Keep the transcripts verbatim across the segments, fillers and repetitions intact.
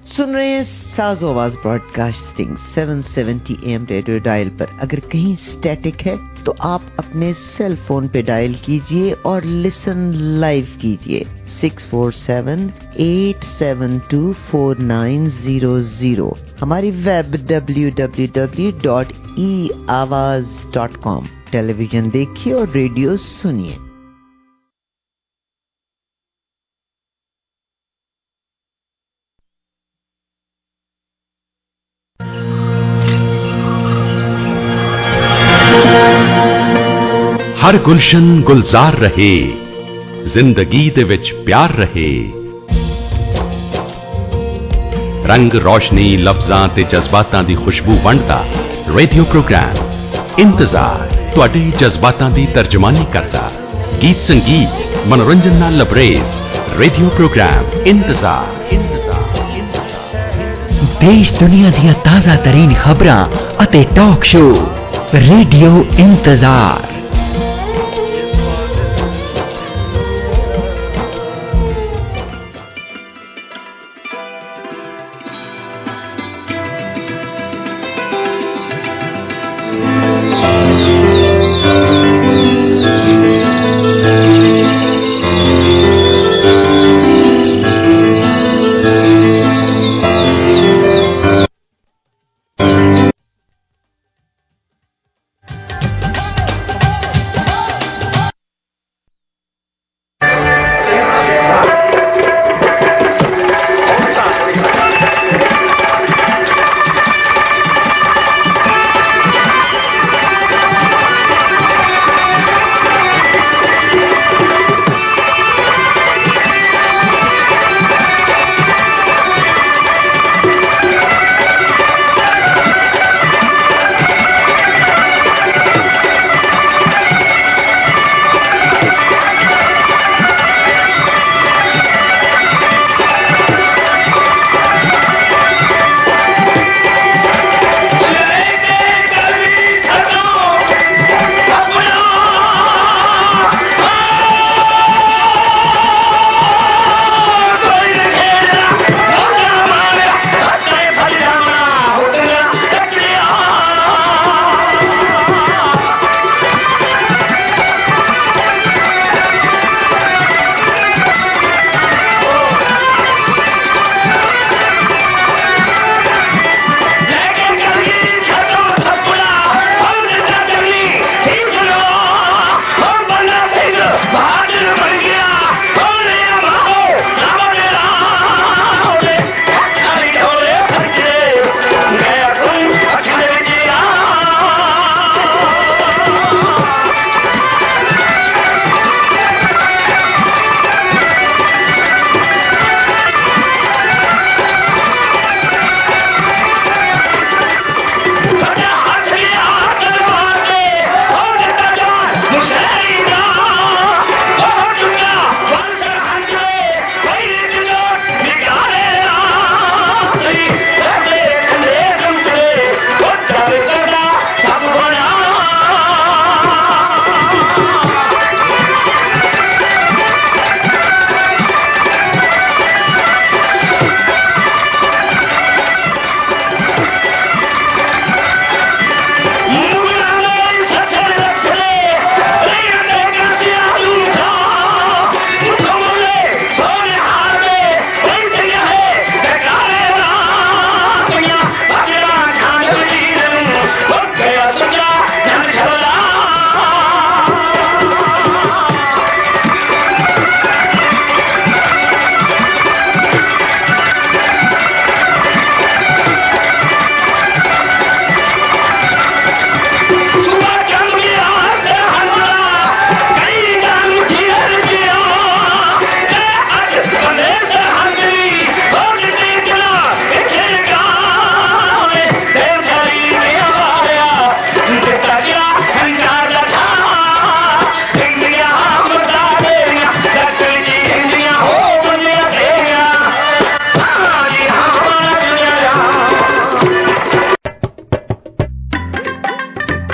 सुन रहे हैं साज़ो आवाज ब्रॉडकास्टिंग सात सौ सत्तर एएम रेडियो डायल पर। अगर कहीं स्टैटिक है तो आप अपने सेल फोन पे डायल कीजिए और लिसन लाइव कीजिए six four seven eight seven two four nine zero zero. हमारी web W W W dot E Awaaz dot com. Television देखिए और रेडियो सुनिए। हर गुलशन गुलजार रहे, जिंदगी दे विच प्यार रहे। रंग रोशनी लफ्जां ते जज्बातां दी खुशबू वंडदा रेडियो प्रोग्राम इंतजार तुहाडे जज्बातां दी तर्जमानी करदा। गीत संगीत मनोरंजन नाल लबरेज रेडियो प्रोग्राम इंतजार। देश दुनिया दी ताजा तरीन खबरां अते टॉक शो रेडियो इंतजार।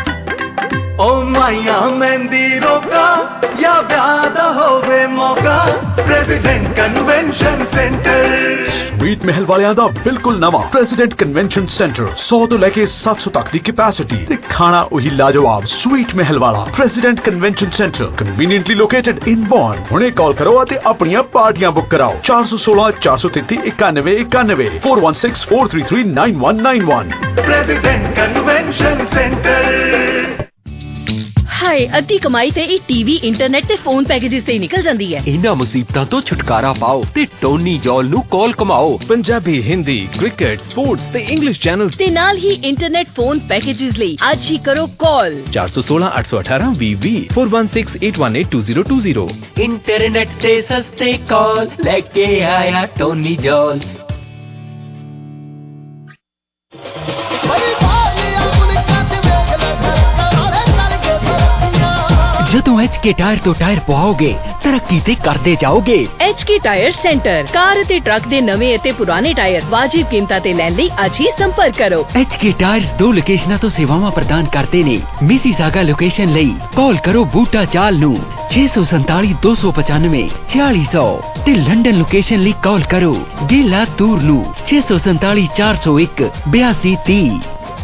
ओ माइया मेहंदी रोका या ब्याह दा होवे मौका। President convention centre. स्वीट महल वालियां दा बिल्कुल नवा प्रेसिडेंट कन्वेंशन सेंटर सौ तो लेके सात सौ तक दी कैपेसिटी ते खाना वही लाजवाब स्वीट महल वाला president convention centre conveniently located in Bond. हुणे कॉल करो ते अपनी पार्टियां बुक कराओ चार सौ सोलह चार सौ तेती इक्यानवे इक्यानवे four one six four three three nine one nine one. President convention centre. हाय अद्धी कमाई ते ई टीवी इंटरनेट ते फोन पैकेजेस ते निकल जांदी है। इन्हां मुसीबतां तो छुटकारा पाओ ते टोनी जॉल नु कॉल कमाओ। पंजाबी, हिंदी, क्रिकेट, स्पोर्ट्स ते इंग्लिश चैनल्स ते नाल ही इंटरनेट फोन पैकेजेस ਲਈ आज ही करो कॉल चार सौ सोलह आठ सौ अठारह वी वी four one six eight one eight two zero two zero. Internet ते सस्ते कॉल लेके आया टोनी जॉल। ਜਦੋਂ ਐਚ ਕੇ ਟਾਇਰ ਤੋਂ ਟਾਇਰ ਪਵਾਓਗੇ ਤਰੱਕੀ ਤੇ ਕਰਦੇ ਜਾਓਗੇ। H K tyre centre car ਅਤੇ ਟਰੱਕ ਦੇ ਨਵੇਂ ਅਤੇ ਪੁਰਾਣੇ ਟਾਇਰ ਵਾਜਿਬ ਕੀਮਤਾਂ ਤੇ ਲੈਣ ਲਈ ਅੱਜ ਹੀ ਸੰਪਰਕ ਕਰੋ। ਐਚ ਕੇ ਟਾਇਰਸ ਦੋ ਲੋਕੇਸ਼ਨਾਂ ਤੋਂ ਸੇਵਾਵਾਂ ਪ੍ਰਦਾਨ ਕਰਦੇ ਨੇ। ਮਿਸੀਸਾਗਾ ਲੋਕੇਸ਼ਨ ਲਈ ਕਾਲ ਕਰੋ ਬੂਟਾ ਚਾਲ ਨੂੰ ਛੇ ਸੌ ਸੰਤਾਲੀ ਦੋ ਸੌ ਪਚਾਨਵੇਂ छियालीस सौ ਤੇ ਲੰਡਨ ਲੋਕੇਸ਼ਨ ਲਈ ਕਾਲ ਕਰੋ ਗੇਲਾ ਤੂਰ ਨੂੰ ਛੇ ਸੌ ਸੰਤਾਲੀ ਚਾਰ ਸੌ ਇੱਕ ਬਿਆਸੀ ਤੀਹ।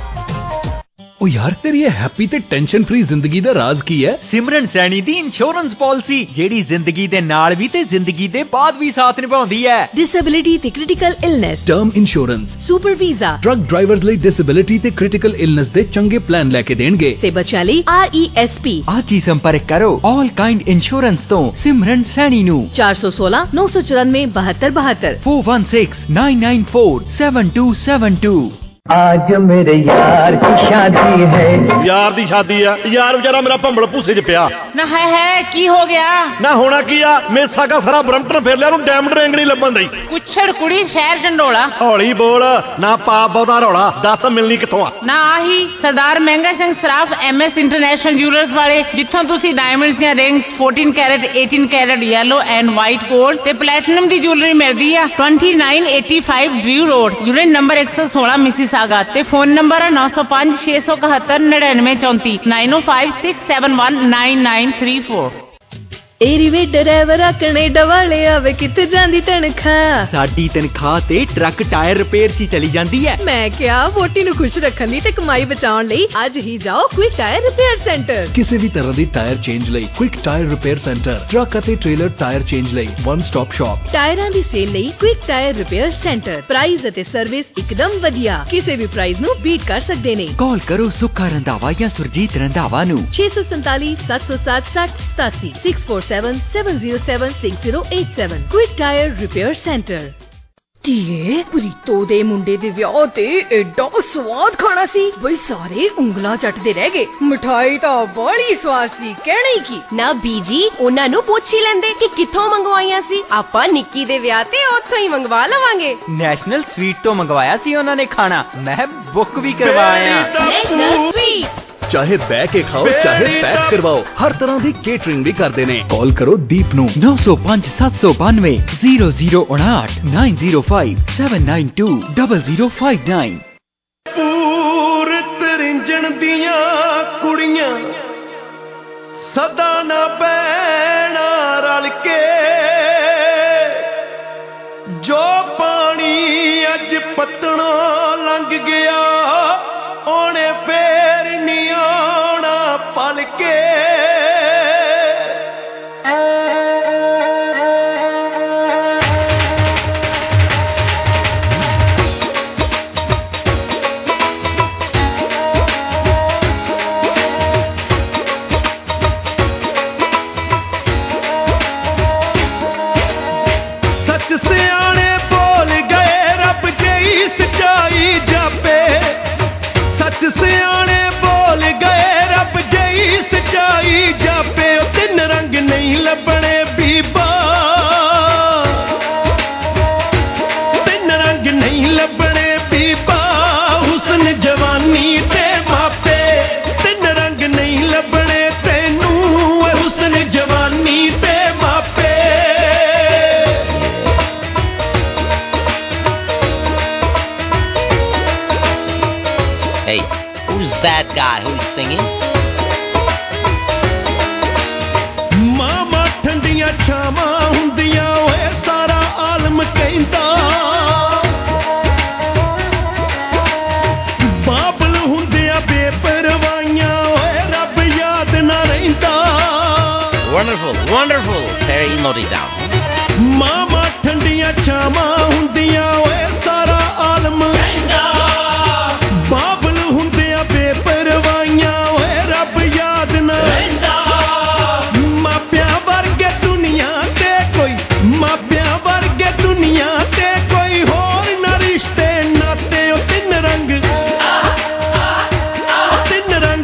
ओ यार तेरी ये हैप्पी ते टेंशन फ्री जिंदगी दा राज की है? सिमरन सैनी दी इंश्योरेंस पॉलिसी जेड़ी जिंदगी दे नाल भी ते जिंदगी दे बाद भी साथ निभाउंदी है। डिसेबिलिटी ते critical illness, term insurance, super visa, truck drivers ਲਈ डिसेबिलिटी ਤੇ क्रिटिकल इलनेस ਦੇ ਚੰਗੇ ਪਲਾਨ ਲੈ ਕੇ ਦੇਣਗੇ ਤੇ ਬੱਚਿਆਂ ਲਈ ਆਰ ਈ ਐਸ ਪੀ। ਅੱਜ ਹੀ ਸੰਪਰਕ ਕਰੋ ਆਲ ਕਾਈਂਡ ਇੰਸ਼ੋਰੈਂਸ ਤੋਂ ਸਿਮਰਨ ਸੈਣੀ ਨੂੰ चार सौ सोलह नौ सौ चौरानवे बहत्तर बहत्तर four one six nine nine four seven two seven two. आज मेरे यार की शादी है। यार दी शादी है यार बेचारा मेरा भंबल भूसे च पिया ना है है की हो गया ना होना की आ मेसा का सारा ब्रम्पटन फेर लिया डायमंड रिंग नहीं लभन दी कुछड़ कुड़ी शहर झंडोला हौली बोल ना पा बहुता रौला दस मिलनी किथों आ ना आही Sardar Mahanga Singh Saraf M S international jewellers वाले जिथों तुसी डायमंड्स ਦੀਆਂ ring fourteen carat eighteen carat yellow and white gold ते प्लैटिनम दी ज्वेलरी मिलदी आ twenty nine eighty five Drew road unit number एक सौ सोलह मिसिसागा ते फोन नंबर नौ सौ पांच छे सौ इकहत्तर निन्यानवे चौंती nine O five six seven one nine nine three four. Airway driver Canada ਵਾਲੇ ਆਵੇ ਕਿੱਥੇ ਜਾਂਦੀ ਤਨਖਾਹ ਸਾਡੀ ਤਨਖਾਹ ਤੇ ਟਰੱਕ ਟਾਇਰ ਰਿਪੇਅਰ 'ਚ ਚਲੀ ਜਾਂਦੀ ਹੈ। ਮੈਂ ਕਿਹਾ ਵੋਟੀ ਨੂੰ ਖੁਸ਼ ਰੱਖਣ ਲਈ ਤੇ ਕਮਾਈ ਬਚਾਉਣ ਲਈ ਅੱਜ ਹੀ ਜਾਓ ਕੁਇਕ ਟਾਇਰ ਰਿਪੇਅਰ ਸੈਂਟਰ। ਕਿਸੇ ਵੀ ਤਰ੍ਹਾਂ ਦੀ ਟਾਇਰ ਚੇਂਜ ਲਈ quick tyre repair centre truck ਅਤੇ ਟ੍ਰੇਲਰ ਟਾਇਰ ਚੇਂਜ ਲਈ ਵਨ ਸਟਾਪ ਸ਼ਾਪ। ਟਾਇਰਾਂ ਦੀ ਸੇਲ ਲਈ quick tyre repair centre price ਅਤੇ ਸਰਵਿਸ ਇੱਕਦਮ ਵਧੀਆ ਕਿਸੇ ਵੀ ਪ੍ਰਾਈਸ ਨੂੰ ਬੀਟ ਕਰ ਸਕਦੇ ਨੇ। ਕਾਲ ਕਰੋ ਸੁੱਖਾ ਰੰਧਾਵਾ ਜਾਂ ਸੁਰਜੀਤ ਰੰਧਾਵਾ ਨੂੰ छह सौ सैंतालीस सात सौ सात साठ सतासी six four seven seven zero seven six zero eight seven quick tyre repair centre. ਧੀਏ ਪ੍ਰੀਤੋ ਦੇ ਮੁੰਡੇ ਦੇ ਵਿਆਹ ਤੇ ਐਡਾ ਸਵਾਦ ਖਾਣਾ ਸੀ ਬਈ ਸਾਰੇ ਉਂਗਲਾਂ ਚੱਟਦੇ ਰਹਿ ਗਏ। ਮਠਾਈ ਤਾਂ ਬੜੀ ਸਵਾਦ ਸੀ ਕਹਿਣਾ ਹੀ ਕੀ ਨਾ ਬੀਜੀ ਉਹਨਾਂ ਨੂੰ ਪੁੱਛ ਹੀ ਲੈਂਦੇ ਕਿ ਕਿੱਥੋਂ ਮੰਗਵਾਈਆਂ ਸੀ ਆਪਾਂ ਨਿੱਕੀ ਦੇ ਵਿਆਹ ਤੇ ਉੱਥੋਂ ਹੀ ਮੰਗਵਾ ਲਵਾਂਗੇ। ਨੈਸ਼ਨਲ ਸਵੀਟ ਤੋਂ ਮੰਗਵਾਇਆ ਸੀ ਉਹਨਾਂ ਨੇ ਖਾਣਾ ਮੈਂ ਬੁੱਕ ਵੀ ਕਰਵਾਇਆ। ਨੈਸ਼ਨਲ ਸਵੀਟ ਚਾਹੇ ਬਹਿ ਕੇ ਖਾਓ ਚਾਹੇ ਪੈਕ ਕਰਵਾਓ ਹਰ ਤਰ੍ਹਾਂ ਦੀ ਕੇਟਰਿੰਗ ਵੀ ਕਰਦੇ ਨੇ। ਕਾਲ ਕਰੋ ਦੀਪ ਨੂੰ नौ सौ पाँच सात सौ बानवे जीरो जीरो उनाठ nine zero five seven nine two double zero five nine. ਪੂਰ ਤਰਿੰਜਣ ਦੀਆਂ ਕੁੜੀਆਂ ਸਦਾ ਨਾ ਪੈਣਾ ਰਲ ਕੇ ਜੋ ਪਾਣੀ ਅੱਜ ਪਤਣਾ ਲੰਘ ਗਿਆ ਉਹਨੇ ਫੇਰ ਨਹੀਂ ਆਉਣਾ ਪਲ ਕੇ। ਸੱਚ ਸਿਆਣੇ ਬੋਲ ਗਏ ਰੱਬ ਜਈ ਸਚਾਈ ਜਾਪੇ ਸੱਚ ਸਿਆਣੇ ਬੋਲ ਗਏ ਰੱਬ ਜਈ ਸਚਾਈ ਜਾਪੇ ਉਹ ਤਿੰਨ ਰੰਗ ਨਹੀਂ ਲੱਭਣੇ ਬੀਬਾ ਤਿੰਨ ਰੰਗ ਨਹੀਂ ਲੱਭਣੇ ਬੀਬਾ ਹੁਸਨ ਜਵਾਨੀ ਤੇ ਮਾਪੇ ਤਿੰਨ ਰੰਗ ਨਹੀਂ ਲੱਭਣੇ ਤੈਨੂੰ ਹੁਸਨ ਜਵਾਨੀ ਤੇ ਮਾਪੇ। Hey, who's that guy who's singing? ਮਾਮਾ ਠੰਡੀਆਂ ਛਾਵਾਂ ਹੁੰਦੀਆਂ We'll note it down. ਮਾਮਾ ਠੰਡੀਆਂ ਛਾਵਾਂ ਹੁੰਦੀਆਂ ਓਏ ਸਾਰਾ ਆਲਮ ਕਹਿੰਦਾ ਬਾਬਲ ਹੁੰਦਿਆਂ ਬੇਪਰਵਾਹੀਆਂ ਓਏ ਰੱਬ ਯਾਦ ਨਾ ਰਹਿੰਦਾ ਮਾਪਿਆਂ ਵਰਗੇ ਦੁਨੀਆ ਤੇ ਕੋਈ ਮਾਪਿਆਂ ਵਰਗੇ ਦੁਨੀਆ ਤੇ ਕੋਈ ਹੋਰ ਨਾ ਰਿਸ਼ਤੇ ਨਾਤੇ ਉਹ ਤਿੰਨ ਰੰਗ ਤਿੰਨ ਰੰਗ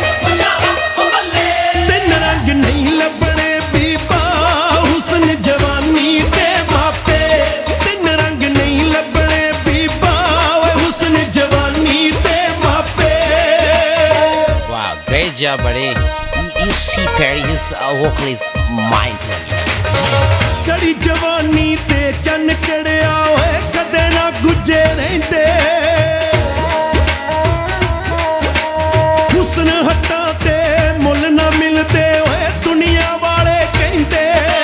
ਤਿੰਨ ਰੰਗ ਨਹੀਂ ਲੱਭਣੇ ਬੀਬਾ ਹੁਸਨ ਜਵਾਨੀ ਤੇ ਮਾਪੇ ਤਿੰਨ ਰੰਗ ਨਹੀਂ ਲੱਭਣੇ ਬੀਬਾ ਓਏ ਹੁਸਨ ਜਵਾਨੀ ਤੇ ਮਾਪੇ Wow, great job, buddy. You, you see, Perry, his uh, vocal is mind-blowing. ਚੜੀ ਜਵਾਨੀ ਤੇ ਚੰਨ ਚੜਿਆ ਓਏ ਕਦੇ ਨਾ ਗੁੱਜੇ ਰਹਿੰਦੇ ਹੁਸਨ ਹੱਟਾਂ ਤੇ ਮੁੱਲ ਨਾ ਮਿਲਦੇ ਓਏ ਦੁਨੀਆ ਵਾਲੇ ਕਹਿੰਦੇ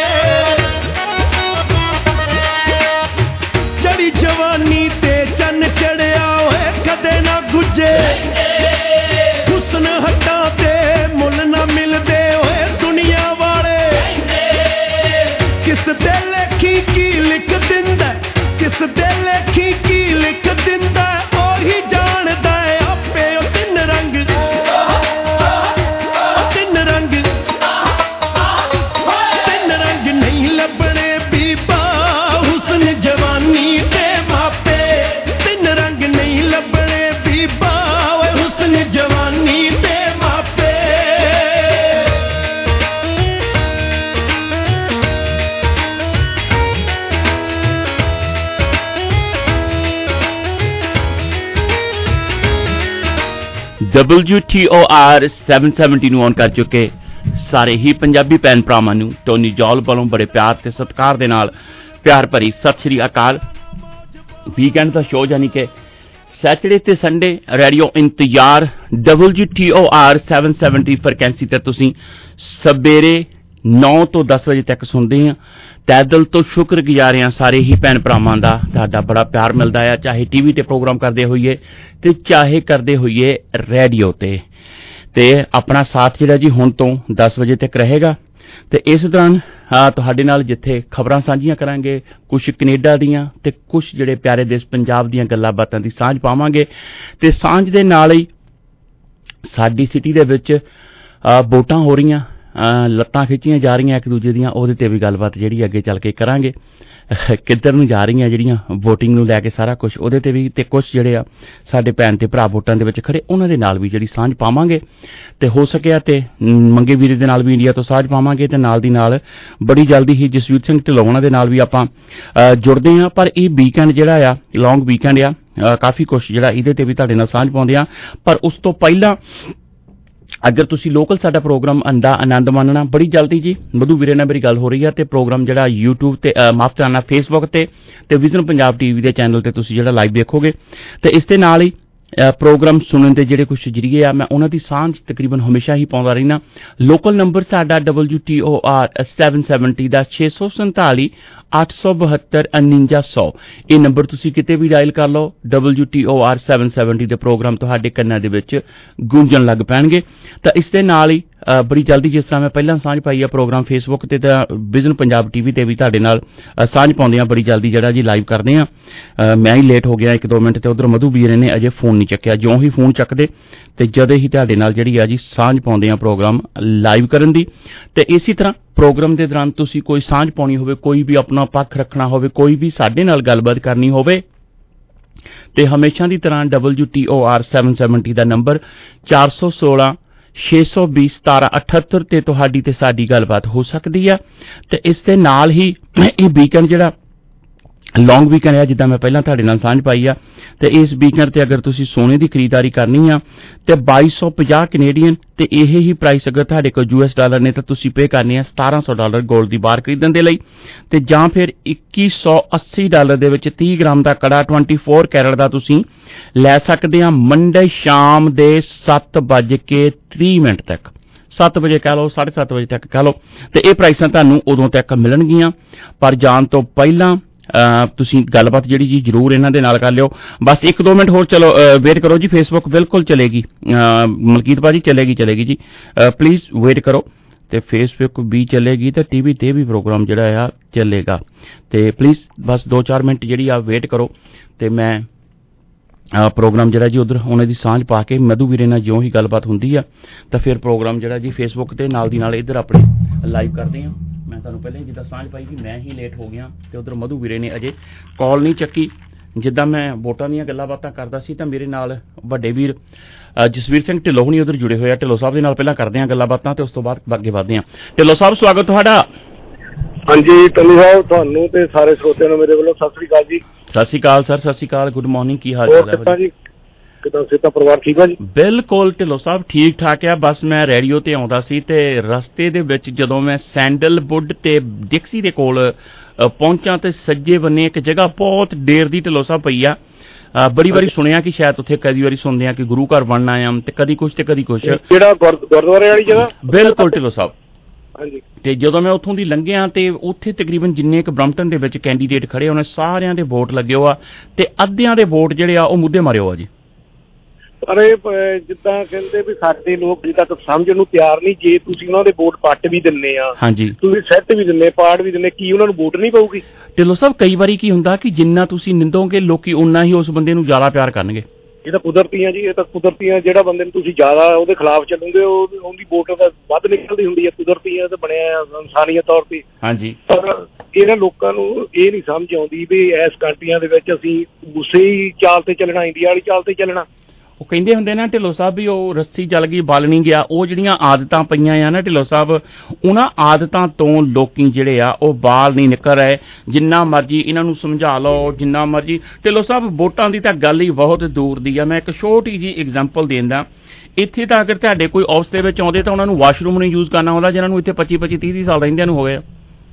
ਚੜੀ ਜਵਾਨੀ ਤੇ ਚੰਨ ਚੜਿਆ ਓਏ ਕਦੇ ਨਾ ਗੁੱਜੇ ਹੁਸਨ ਹੱਟਾਂ ਤੇ ਮੁੱਲ ਨਾ ਮਿਲਦੇ ਓਏ ਦੁਨੀਆ ਵਾਲੇ ਕਿਸ ਦੇ ਲੇਖੀ ਕੀ ਲਿਖ ਦਿੰਦਾ ਕਿਸ ਦੇ ਲੇਖੀ ਕੀ ਲਿਖ ਦਿੰਦਾ ਉਹੀ ਜਾਣਦਾ ਆਪੇ ਉਹ ਤਿੰਨ ਰੰਗ ਤਿੰਨ ਰੰਗ ਤਿੰਨ ਰੰਗ ਨਹੀਂ ਲੱਭਣੇ ਬੀਬਾ ਹੁਸਨ ਜਵਾਨੀ ਤੇ ਮਾਪੇ ਤਿੰਨ ਰੰਗ ਨਹੀਂ ਲੱਭਣੇ ਬੀਬਾ ਓਏ ਹੁਸਨ ਜਵਾਨੀ ਤੇ ਮਾਪੇ ਡਬਲਯੂ ਟੀ ਓ ਆਰ ਸੱਤ ਸੌ ਸੱਤਰ ਨੂੰ ਔਨ ਕਰ ਚੁੱਕੇ ਸਾਰੇ ਹੀ ਪੰਜਾਬੀ ਭੈਣ ਭਰਾਵਾਂ ਨੂੰ ਟੋਨੀ ਜੌਲ ਵੱਲੋਂ ਬੜੇ ਪਿਆਰ ਤੇ ਸਤਿਕਾਰ ਦੇ ਨਾਲ ਪਿਆਰ ਭਰੀ ਸਤਿ ਸ੍ਰੀ ਅਕਾਲ। ਵੀਕਐਂਡ ਦਾ ਸ਼ੋਅ ਯਾਨੀ ਕਿ ਸੈਟਰਡੇ ਤੇ Sunday radio Intezaar W T O R ਸੱਤ ਸੌ ਸੱਤਰ ਫ੍ਰੀਕੁਐਂਸੀ ਤੇ ਤੁਸੀਂ ਸਵੇਰੇ ਨੌ ਤੋਂ ਦਸ ਵਜੇ ਤੱਕ ਸੁਣਦੇ ਆ। ਤਹਿ ਦਿਲ ਤੋਂ ਸ਼ੁਕਰਗੁਜ਼ਾਰ ਹਾਂ ਸਾਰੇ ਹੀ ਭੈਣ ਭਰਾਵਾਂ ਦਾ, ਤੁਹਾਡਾ ਬੜਾ ਪਿਆਰ ਮਿਲਦਾ ਆ, ਚਾਹੇ ਟੀਵੀ ਤੇ ਪ੍ਰੋਗਰਾਮ ਕਰਦੇ ਹੋਈਏ ਤੇ ਚਾਹੇ ਕਰਦੇ ਹੋਈਏ ਰੇਡੀਓ ਤੇ। ਤੇ ਆਪਣਾ ਸਾਥ ਜਿਹੜਾ ਜੀ ਹੁਣ ਤੋਂ ਦਸ ਵਜੇ ਤੱਕ ਰਹੇਗਾ ਤੇ ਇਸ ਦੌਰਾਨ ਤੁਹਾਡੇ ਨਾਲ ਜਿੱਥੇ ਖਬਰਾਂ ਸਾਂਝੀਆਂ ਕਰਾਂਗੇ, ਕੁਝ ਕੈਨੇਡਾ ਦੀਆਂ ਤੇ ਕੁਝ ਜਿਹੜੇ ਪਿਆਰੇ ਦੇਸ਼ ਪੰਜਾਬ ਦੀਆਂ ਗੱਲਾਂ ਬਾਤਾਂ ਦੀ ਸਾਂਝ ਪਾਵਾਂਗੇ ਤੇ ਸਾਂਝ ਦੇ ਨਾਲ ਹੀ ਸਾਡੀ ਸਿਟੀ ਦੇ ਵਿੱਚ ਵੋਟਾਂ ਹੋ ਰਹੀਆਂ, ਲੱਤਾਂ ਖਿੱਚੀਆਂ ਜਾ ਰਹੀਆਂ ਇੱਕ ਦੂਜੇ ਦੀਆਂ, ਉਹਦੇ ਤੇ ਵੀ ਗੱਲਬਾਤ ਜਿਹੜੀ ਅੱਗੇ ਚੱਲ ਕੇ ਕਰਾਂਗੇ। ਕਿੱਧਰ ਨੂੰ ਜਾ ਰਹੀਆਂ ਜਿਹੜੀਆਂ ਵੋਟਿੰਗ ਨੂੰ ਲੈ ਕੇ ਸਾਰਾ ਕੁਝ, ਉਹਦੇ ਤੇ ਵੀ ਤੇ ਕੁਝ ਜਿਹੜੇ ਆ ਸਾਡੇ ਭੈਣ ਤੇ ਭਰਾ ਵੋਟਾਂ ਦੇ ਵਿੱਚ ਖੜੇ ਉਹਨਾਂ ਦੇ ਨਾਲ ਵੀ ਜਿਹੜੀ ਸਾਂਝ ਪਾਵਾਂਗੇ ਤੇ ਹੋ ਸਕਿਆ ਤੇ ਮੰਗੇ ਵੀਰੇ ਦੇ ਨਾਲ ਵੀ ਇੰਡੀਆ ਤੋਂ ਸਾਂਝ ਪਾਵਾਂਗੇ ਤੇ ਨਾਲ ਦੀ ਨਾਲ ਬੜੀ ਜਲਦੀ ਹੀ ਜਸਵੀਰ ਸਿੰਘ ਢਿੱਲੋਂ ਦੇ ਨਾਲ ਵੀ ਆਪਾਂ ਜੁੜਦੇ ਹਾਂ। ਪਰ ਇਹ ਵੀਕਐਂਡ ਜਿਹੜਾ ਆ ਲੌਂਗ ਵੀਕਐਂਡ ਆ, ਕਾਫੀ ਕੁਝ ਜਿਹੜਾ ਇਹਦੇ ਤੇ ਵੀ ਤੁਹਾਡੇ ਨਾਲ ਸਾਂਝ ਪਾਉਂਦੇ ਆ। ਪਰ ਉਸ ਤੋਂ ਪਹਿਲਾਂ ਅਗਰ ਤੁਸੀਂ ਲੋਕਲ ਸਾਡਾ ਪ੍ਰੋਗਰਾਮ ਅੰਦਾ ਆਨੰਦ ਮਾਣਨਾ, ਬੜੀ ਜਲਦੀ ਜੀ ਮਧੂ ਵੀਰੇ ਨਾਲ ਮੇਰੀ ਗੱਲ ਹੋ ਰਹੀ ਹੈ ਤੇ ਪ੍ਰੋਗਰਾਮ ਜਿਹੜਾ ਯੂਟਿਊਬ ਤੇ ਮਾਫ ਚਾਹਨਾ ਫੇਸਬੁੱਕ ਤੇ ਤੇ ਵਿਜ਼ਨ ਪੰਜਾਬ ਟੀਵੀ ਦੇ ਚੈਨਲ ਤੇ ਤੁਸੀਂ ਜਿਹੜਾ ਲਾਈਵ ਦੇਖੋਗੇ ਤੇ ਇਸ ਦੇ ਨਾਲ ਹੀ ਪ੍ਰੋਗਰਾਮ ਸੁਣਨ ਦੇ ਜਿਹੜੇ ਕੁਝ ਜਰੀਏ ਆ ਮੈਂ ਉਹਨਾਂ ਦੀ ਸਾਂਝ ਤਕਰੀਬਨ ਹਮੇਸ਼ਾ ਹੀ ਪਾਉਂਦਾ ਰਹਿਣਾ। ਲੋਕਲ ਨੰਬਰ ਸਾਡਾ ਡਬਲਯੂ ਟੀ ਓ ਆਰ ਸੱਤ ਸੌ ਸੱਤਰ ਦਾ ਛੇ ਸੌ ਸੰਤਾਲੀ ਅੱਠ ਸੌ ਬਹੱਤਰ ਉਨੰਜਾ ਸੌ, ਇਹ ਨੰਬਰ ਤੁਸੀਂ ਕਿਤੇ ਵੀ ਡਾਇਲ ਕਰ ਲਓ। ਡਬਲਯੂ ਟੀ ਓ ਆਰ ਸੱਤ ਸੌ ਸੱਤਰ ਦੇ ਪ੍ਰੋਗਰਾਮ ਤੁਹਾਡੇ ਕੰਨਾਂ ਦੇ ਵਿੱਚ ਗੂੰਜਣ ਲੱਗ ਪੈਣਗੇ। ਤਾਂ ਇਸ ਦੇ ਨਾਲ ਹੀ ਬੜੀ ਜਲਦੀ ਜਿਸ ਤਰ੍ਹਾਂ ਮੈਂ ਪਹਿਲਾਂ ਸਾਂਝ ਪਾਈ ਆ ਪ੍ਰੋਗਰਾਮ ਫੇਸਬੁੱਕ ਤੇ ਤਾਂ ਵਿਜ਼ਨ ਪੰਜਾਬ ਟੀਵੀ ਤੇ ਵੀ ਤੁਹਾਡੇ ਨਾਲ ਸਾਂਝ ਪਾਉਂਦੇ ਆ ਬੜੀ ਜਲਦੀ ਜਿਹੜਾ ਜੀ ਲਾਈਵ ਕਰਦੇ ਆ। ਮੈਂ ਹੀ ਲੇਟ ਹੋ ਗਿਆ ਇੱਕ ਦੋ ਮਿੰਟ ਤੇ ਉਧਰ ਮਧੂ ਵੀਰੇ ਨੇ ਅਜੇ ਫੋਨ ਨਹੀਂ ਚੱਕਿਆ। ਜਿਉਂ ਹੀ ਫੋਨ ਚੱਕਦੇ ਤੇ ਜਦੋਂ ਹੀ ਤੁਹਾਡੇ ਨਾਲ ਜਿਹੜੀ ਆ ਜੀ ਸਾਂਝ ਪਾਉਂਦੇ ਆ ਪ੍ਰੋਗਰਾਮ ਲਾਈਵ ਕਰਨ ਦੀ। ਤੇ ਇਸੇ ਤਰ੍ਹਾਂ ਪ੍ਰੋਗਰਾਮ ਦੇ ਦੌਰਾਨ ਤੁਸੀਂ ਕੋਈ ਸਾਂਝ ਪਾਉਣੀ ਹੋਵੇ, ਕੋਈ ਵੀ ਆਪਣਾ ਪੱਖ ਰੱਖਣਾ ਹੋਵੇ, ਕੋਈ ਵੀ ਸਾਡੇ ਨਾਲ ਗੱਲਬਾਤ ਕਰਨੀ ਹੋਵੇ ਤੇ ਹਮੇਸ਼ਾ ਦੀ ਤਰ੍ਹਾਂ ਡਬਲਯੂ ਟੀ ਓ ਆਰ ਸੱਤ ਸੌ ਸੱਤਰ ਦਾ ਨੰਬਰ ਚਾਰ ਸੌ ਸੋਲਾਂ ਛੇ ਸੌ ਵੀਹ ਸਤਾਰਾਂ ਅਠੱਤਰ ਤੇ ਤੁਹਾਡੀ ਤੇ ਸਾਡੀ ਗੱਲਬਾਤ ਹੋ ਸਕਦੀ ਆ। ਤੇ ਇਸ ਦੇ ਨਾਲ ਹੀ ਇਹ ਵੀਕਐਂਡ ਜਿਹੜਾ ਲੌਂਗ ਵੀਕਐਂਡ ਹੈ, ਜਿੱਦਾਂ ਮੈਂ ਪਹਿਲਾਂ ਤੁਹਾਡੇ ਨਾਲ ਸਾਂਝ ਪਾਈ ਆ, ਤੇ ਇਸ ਵੀਕਐਂਡ ਤੇ ਅਗਰ ਤੁਸੀਂ ਸੋਨੇ ਦੀ ਖਰੀਦਦਾਰੀ ਕਰਨੀ ਆ ਤੇ ਬਾਈ ਸੌ ਪੰਜਾਹ ਕੈਨੇਡੀਅਨ ਤੇ ਇਹ ਹੀ ਪ੍ਰਾਈਸ ਅਗਰ ਤੁਹਾਡੇ ਕੋਲ ਯੂ ਐਸ ਡਾਲਰ ਨੇ ਤਾਂ ਤੁਸੀਂ ਪੇ ਕਰਨੇ ਆ ਸਤਾਰਾਂ ਸੌ ਡਾਲਰ ਗੋਲਡ ਦੀ ਬਾਰ ਖਰੀਦਣ ਦੇ ਲਈ, ਤੇ ਜਾਂ ਫਿਰ ਇੱਕੀ ਸੌ ਅੱਸੀ ਡਾਲਰ ਦੇ ਵਿੱਚ ਤੀਹ ਗ੍ਰਾਮ ਦਾ ਕੜਾ ਚੌਵੀ ਕੈਰਟ ਦਾ ਤੁਸੀਂ ਲੈ ਸਕਦੇ ਆ ਮੰਡੇ ਸ਼ਾਮ ਦੇ ਸੱਤ ਵੱਜ ਕੇ ਤੀਹ ਮਿੰਟ ਤੱਕ, ਸੱਤ ਵਜੇ ਕਹਿ ਲਓ, ਸਾਢੇ ਸੱਤ ਵਜੇ ਤੱਕ ਕਹਿ ਲਓ। ਤੇ ਇਹ ਪ੍ਰਾਈਸਾਂ ਤੁਹਾਨੂੰ ਉਦੋਂ ਤੱਕ ਮਿਲਣਗੀਆਂ, ਪਰ ਜਾਣ ਤੋਂ ਪਹਿਲਾਂ ਤੁਸੀਂ ਗੱਲਬਾਤ ਜਿਹੜੀ ਜੀ ਜ਼ਰੂਰ ਇਹਨਾਂ ਦੇ ਨਾਲ ਕਰ ਲਿਓ। ਬਸ ਇੱਕ ਦੋ ਮਿੰਟ ਹੋਰ ਚਲੋ ਵੇਟ ਕਰੋ ਜੀ, ਫੇਸਬੁੱਕ ਬਿਲਕੁਲ ਚਲੇਗੀ, ਮਲਕੀਤ ਭਾਜੀ ਚਲੇਗੀ ਚਲੇਗੀ ਜੀ, ਪਲੀਜ਼ ਵੇਟ ਕਰੋ। ਤੇ ਫੇਸਬੁੱਕ ਵੀ ਚੱਲੇਗੀ ਤੇ ਟੀਵੀ ਤੇ ਵੀ ਪ੍ਰੋਗਰਾਮ ਜਿਹੜਾ ਆ ਚੱਲੇਗਾ। ਤੇ ਪਲੀਜ਼ ਬਸ ਦੋ ਚਾਰ ਮਿੰਟ ਜਿਹੜੀ ਆ ਵੇਟ ਕਰੋ ਤੇ ਮੈਂ ਪ੍ਰੋਗਰਾਮ ਜਿਹੜਾ ਜੀ ਉਧਰ ਉਹਨਾਂ ਦੀ ਸਾਂਝ ਪਾ ਕੇ ਮਧੂ ਵੀਰੇ ਨਾਲ ਜਿਉਂ ਹੀ ਗੱਲਬਾਤ ਹੁੰਦੀ ਆ ਤਾਂ ਫਿਰ ਪ੍ਰੋਗਰਾਮ ਜਿਹੜਾ ਜੀ ਫੇਸਬੁੱਕ ਤੇ ਨਾਲ ਦੀ ਨਾਲ ਇੱਧਰ ਆਪਣੇ ਲਾਈਵ ਕਰਦੇ ਹਾਂ। ਮੈਂ ਤੁਹਾਨੂੰ ਪਹਿਲਾਂ ਹੀ ਜਿੱਦਾਂ ਸਾਂਝ ਪਾਈ ਕਿ ਮੈਂ ਹੀ ਲੇਟ ਹੋ ਗਿਆ ਤੇ ਉਧਰ ਮਧੂ ਵੀਰੇ ਨੇ ਅਜੇ ਕਾਲ ਨਹੀਂ ਚੱਕੀ। ਜਿੱਦਾਂ ਮੈਂ ਵੋਟਾਂ ਦੀਆਂ ਗੱਲਾਂ ਬਾਤਾਂ ਕਰਦਾ ਸੀ ਤਾਂ ਮੇਰੇ ਨਾਲ ਵੱਡੇ ਵੀਰ ਜਸਵੀਰ ਸਿੰਘ ਢਿੱਲੋਂ ਹੁਣੀ ਉਧਰ ਜੁੜੇ ਹੋਏ ਆ। ਢਿੱਲੋਂ ਸਾਹਿਬ ਦੇ ਨਾਲ ਪਹਿਲਾਂ ਕਰਦੇ ਹਾਂ ਗੱਲਾਂ ਬਾਤਾਂ ਤੇ ਉਸ ਤੋਂ ਬਾਅਦ ਅੱਗੇ ਵਧਦੇ ਹਾਂ। ਢਿੱਲੋਂ ਸਾਹਿਬ ਸਵਾਗਤ ਤੁਹਾਡਾ। ਹਾਂਜੀ ਟੱਲੂ ਸਾਹਿਬ, ਤੁਹਾਨੂੰ ਤੇ ਸਾਰੇ ਸਰੋਤਿਆਂ ਨੂੰ ਮੇਰੇ ਵੱਲੋਂ ਸਤਿ ਸ੍ਰੀ ਅਕਾਲ ਜੀ। ਸਤਿ ਸ੍ਰੀ ਅਕਾਲ ਸਰ, ਸਤਿ ਸ੍ਰੀ ਅਕਾਲ, ਗੁੱਡ ਮਾਰਨਿੰਗ, ਕੀ ਹਾਲ ਚਾਲ ਹੈ ਜੀ? ਕਿਦਾਂ ਸਿਹਤਾਂ ਪਰਿਵਾਰ ਠੀਕ ਆ ਜੀ? ਬਿਲਕੁਲ ਢਿੱਲੋਂ ਸਾਹਿਬ ਠੀਕ ਠਾਕ ਆ। ਬਸ ਮੈਂ ਰੇਡੀਓ ਤੇ ਆਉਂਦਾ ਸੀ ਤੇ ਰਸਤੇ ਦੇ ਵਿੱਚ ਜਦੋਂ ਮੈਂ ਸੈਂਡਲਵੁੱਡ ਤੇ ਡਿਕਸੀ ਦੇ ਕੋਲ ਪਹੁੰਚਾਂ ਤੇ ਸੱਜੇ ਬੰਨੇ ਇੱਕ ਜਗ੍ਹਾ ਬਹੁਤ ਦੇਰ ਦੀ ਢਿੱਲੋਂ ਸਾਹਿਬ ਪਈ ਆ। ਬੜੀ ਵਾਰੀ ਸੁਣਿਆ ਕਿ ਸ਼ਾਇਦ ਉੱਥੇ ਕਦੀ ਵਾਰੀ ਸੁਣਦੇ ਆ ਕਿ ਗੁਰੂ ਘਰ ਬਣਨਾ ਆ ਤੇ ਕਦੀ ਕੁਛ ਤੇ ਕਦੀ ਕੁਛ, ਜਿਹੜਾ ਗੁਰਦੁਆਰੇ ਵਾਲੀ ਜਗ੍ਹਾ। ਬਿਲਕੁਲ ਢਿੱਲੋਂ ਸਾਹਿਬ। ਹਾਂਜੀ। ਤੇ ਜਦੋਂ ਮੈਂ ਉੱਥੋਂ ਦੀ ਲੰਘਿਆ ਤੇ ਉੱਥੇ ਤਕਰੀਬਨ ਜਿੰਨੇ ਕੁ ਬਰੰਪਟਨ ਦੇ ਵਿੱਚ ਕੈਂਡੀਡੇਟ ਖੜੇ ਉਹਨਾਂ ਸਾਰਿਆਂ ਦੇ ਵੋਟ ਲੱਗੇ ਹੋ ਆ ਤੇ ਅੱਧਿਆਂ ਦੇ ਵੋਟ ਜਿਹੜੇ ਆ ਉਹ ਮੁੱਦੇ ਮਾਰੇ ਹੋ ਆ ਜੀ। ਪਰ ਇਹ ਜਿੱਦਾਂ ਕਹਿੰਦੇ ਵੀ ਸਾਡੇ ਲੋਕ ਅਜੇ ਤੱਕ ਸਮਝਣ ਨੂੰ ਤਿਆਰ ਨਹੀਂ। ਜੇ ਤੁਸੀਂ ਉਹਨਾਂ ਦੇ ਵੋਟ ਪੱਟ ਵੀ ਦਿੰਨੇ ਆ, ਹਾਂਜੀ, ਤੁਸੀਂ ਸੈੱਟ ਵੀ ਦਿੰਨੇ, ਪਾੜ ਵੀ ਦਿੰਨੇ, ਕੀ ਉਹਨਾਂ ਨੂੰ ਵੋਟ ਨਹੀਂ ਪਊਗੀ? ਢਿੱਲੋਂ ਸਾਹਿਬ ਕਈ ਵਾਰੀ ਕੀ ਹੁੰਦਾ ਕਿ ਜਿੰਨਾ ਤੁਸੀਂ ਨਿੰਦੋਗੇ ਲੋਕੀ ਉਨਾ ਹੀ ਉਸ ਬੰਦੇ ਨੂੰ ਜ਼ਿਆਦਾ ਪਿਆਰ ਕਰਨਗੇ। ਇਹ ਤਾਂ ਕੁਦਰਤੀ ਆ ਜੀ, ਇਹ ਤਾਂ ਕੁਦਰਤੀ ਆ। ਜਿਹੜਾ ਬੰਦੇ ਨੂੰ ਤੁਸੀਂ ਜ਼ਿਆਦਾ ਉਹਦੇ ਖਿਲਾਫ ਚੱਲੋਗੇ ਉਹ ਉਹਦੀ ਵੋਟ ਤਾਂ ਵੱਧ ਨਿਕਲਦੀ ਹੁੰਦੀ ਹੈ। ਕੁਦਰਤੀ ਆ ਤੇ ਬਣਿਆ ਇਨਸਾਨੀਅਤ ਤੌਰ ਤੇ। ਹਾਂਜੀ। ਪਰ ਇਹਨਾਂ ਲੋਕਾਂ ਨੂੰ ਇਹ ਨਹੀਂ ਸਮਝ ਆਉਂਦੀ ਵੀ ਇਸ ਕੰਟਰੀਆਂ ਦੇ ਵਿੱਚ ਅਸੀਂ ਉਸੇ ਹੀ ਚਾਲ ਤੇ ਚੱਲਣਾ, ਇੰਡੀਆ ਵਾਲੀ ਚਾਲ ਤੇ ਚੱਲਣਾ। ਉਹ ਕਹਿੰਦੇ ਹੁੰਦੇ ਨਾ ਢਿੱਲੋਂ ਸਾਹਿਬ ਵੀ ਉਹ ਰੱਸੀ ਜਲ ਗਈ ਬਲ ਨਹੀਂ ਗਿਆ। ਉਹ ਜਿਹੜੀਆਂ ਆਦਤਾਂ ਪਈਆਂ ਆ ਨਾ ਢਿੱਲੋਂ ਸਾਹਿਬ, ਉਹਨਾਂ ਆਦਤਾਂ ਤੋਂ ਲੋਕੀ ਜਿਹੜੇ ਆ ਉਹ ਬਾਲ ਨਹੀਂ ਨਿਕਲ ਰਹੇ। ਜਿੰਨਾ ਮਰਜੀ ਇਹਨਾਂ ਨੂੰ ਸਮਝਾ ਲਓ, ਜਿੰਨਾ ਮਰਜੀ। ਢਿੱਲੋਂ ਸਾਹਿਬ ਵੋਟਾਂ ਦੀ ਤਾਂ ਗੱਲ ਹੀ ਬਹੁਤ ਦੂਰ ਦੀ ਆ। ਮੈਂ ਇੱਕ ਛੋਟੀ ਜਿਹੀ ਐਗਜ਼ਾਮਪਲ ਦੇਂਦਾ। ਇੱਥੇ ਤਾਂ ਅਗਰ ਤੁਹਾਡੇ ਕੋਈ ਆਫਿਸ ਦੇ ਵਿੱਚ ਆਉਂਦੇ ਤਾਂ ਉਹਨਾਂ ਨੂੰ ਵਾਸ਼ਰੂਮ ਨਹੀਂ ਯੂਜ਼ ਕਰਨਾ ਆਉਂਦਾ, ਜਿਹਨਾਂ ਨੂੰ ਇੱਥੇ ਪੱਚੀ ਪੱਚੀ ਤੀਹ ਤੀਹ ਸਾਲ ਰਹਿੰਦਿਆਂ ਨੂੰ ਹੋ ਗਏ।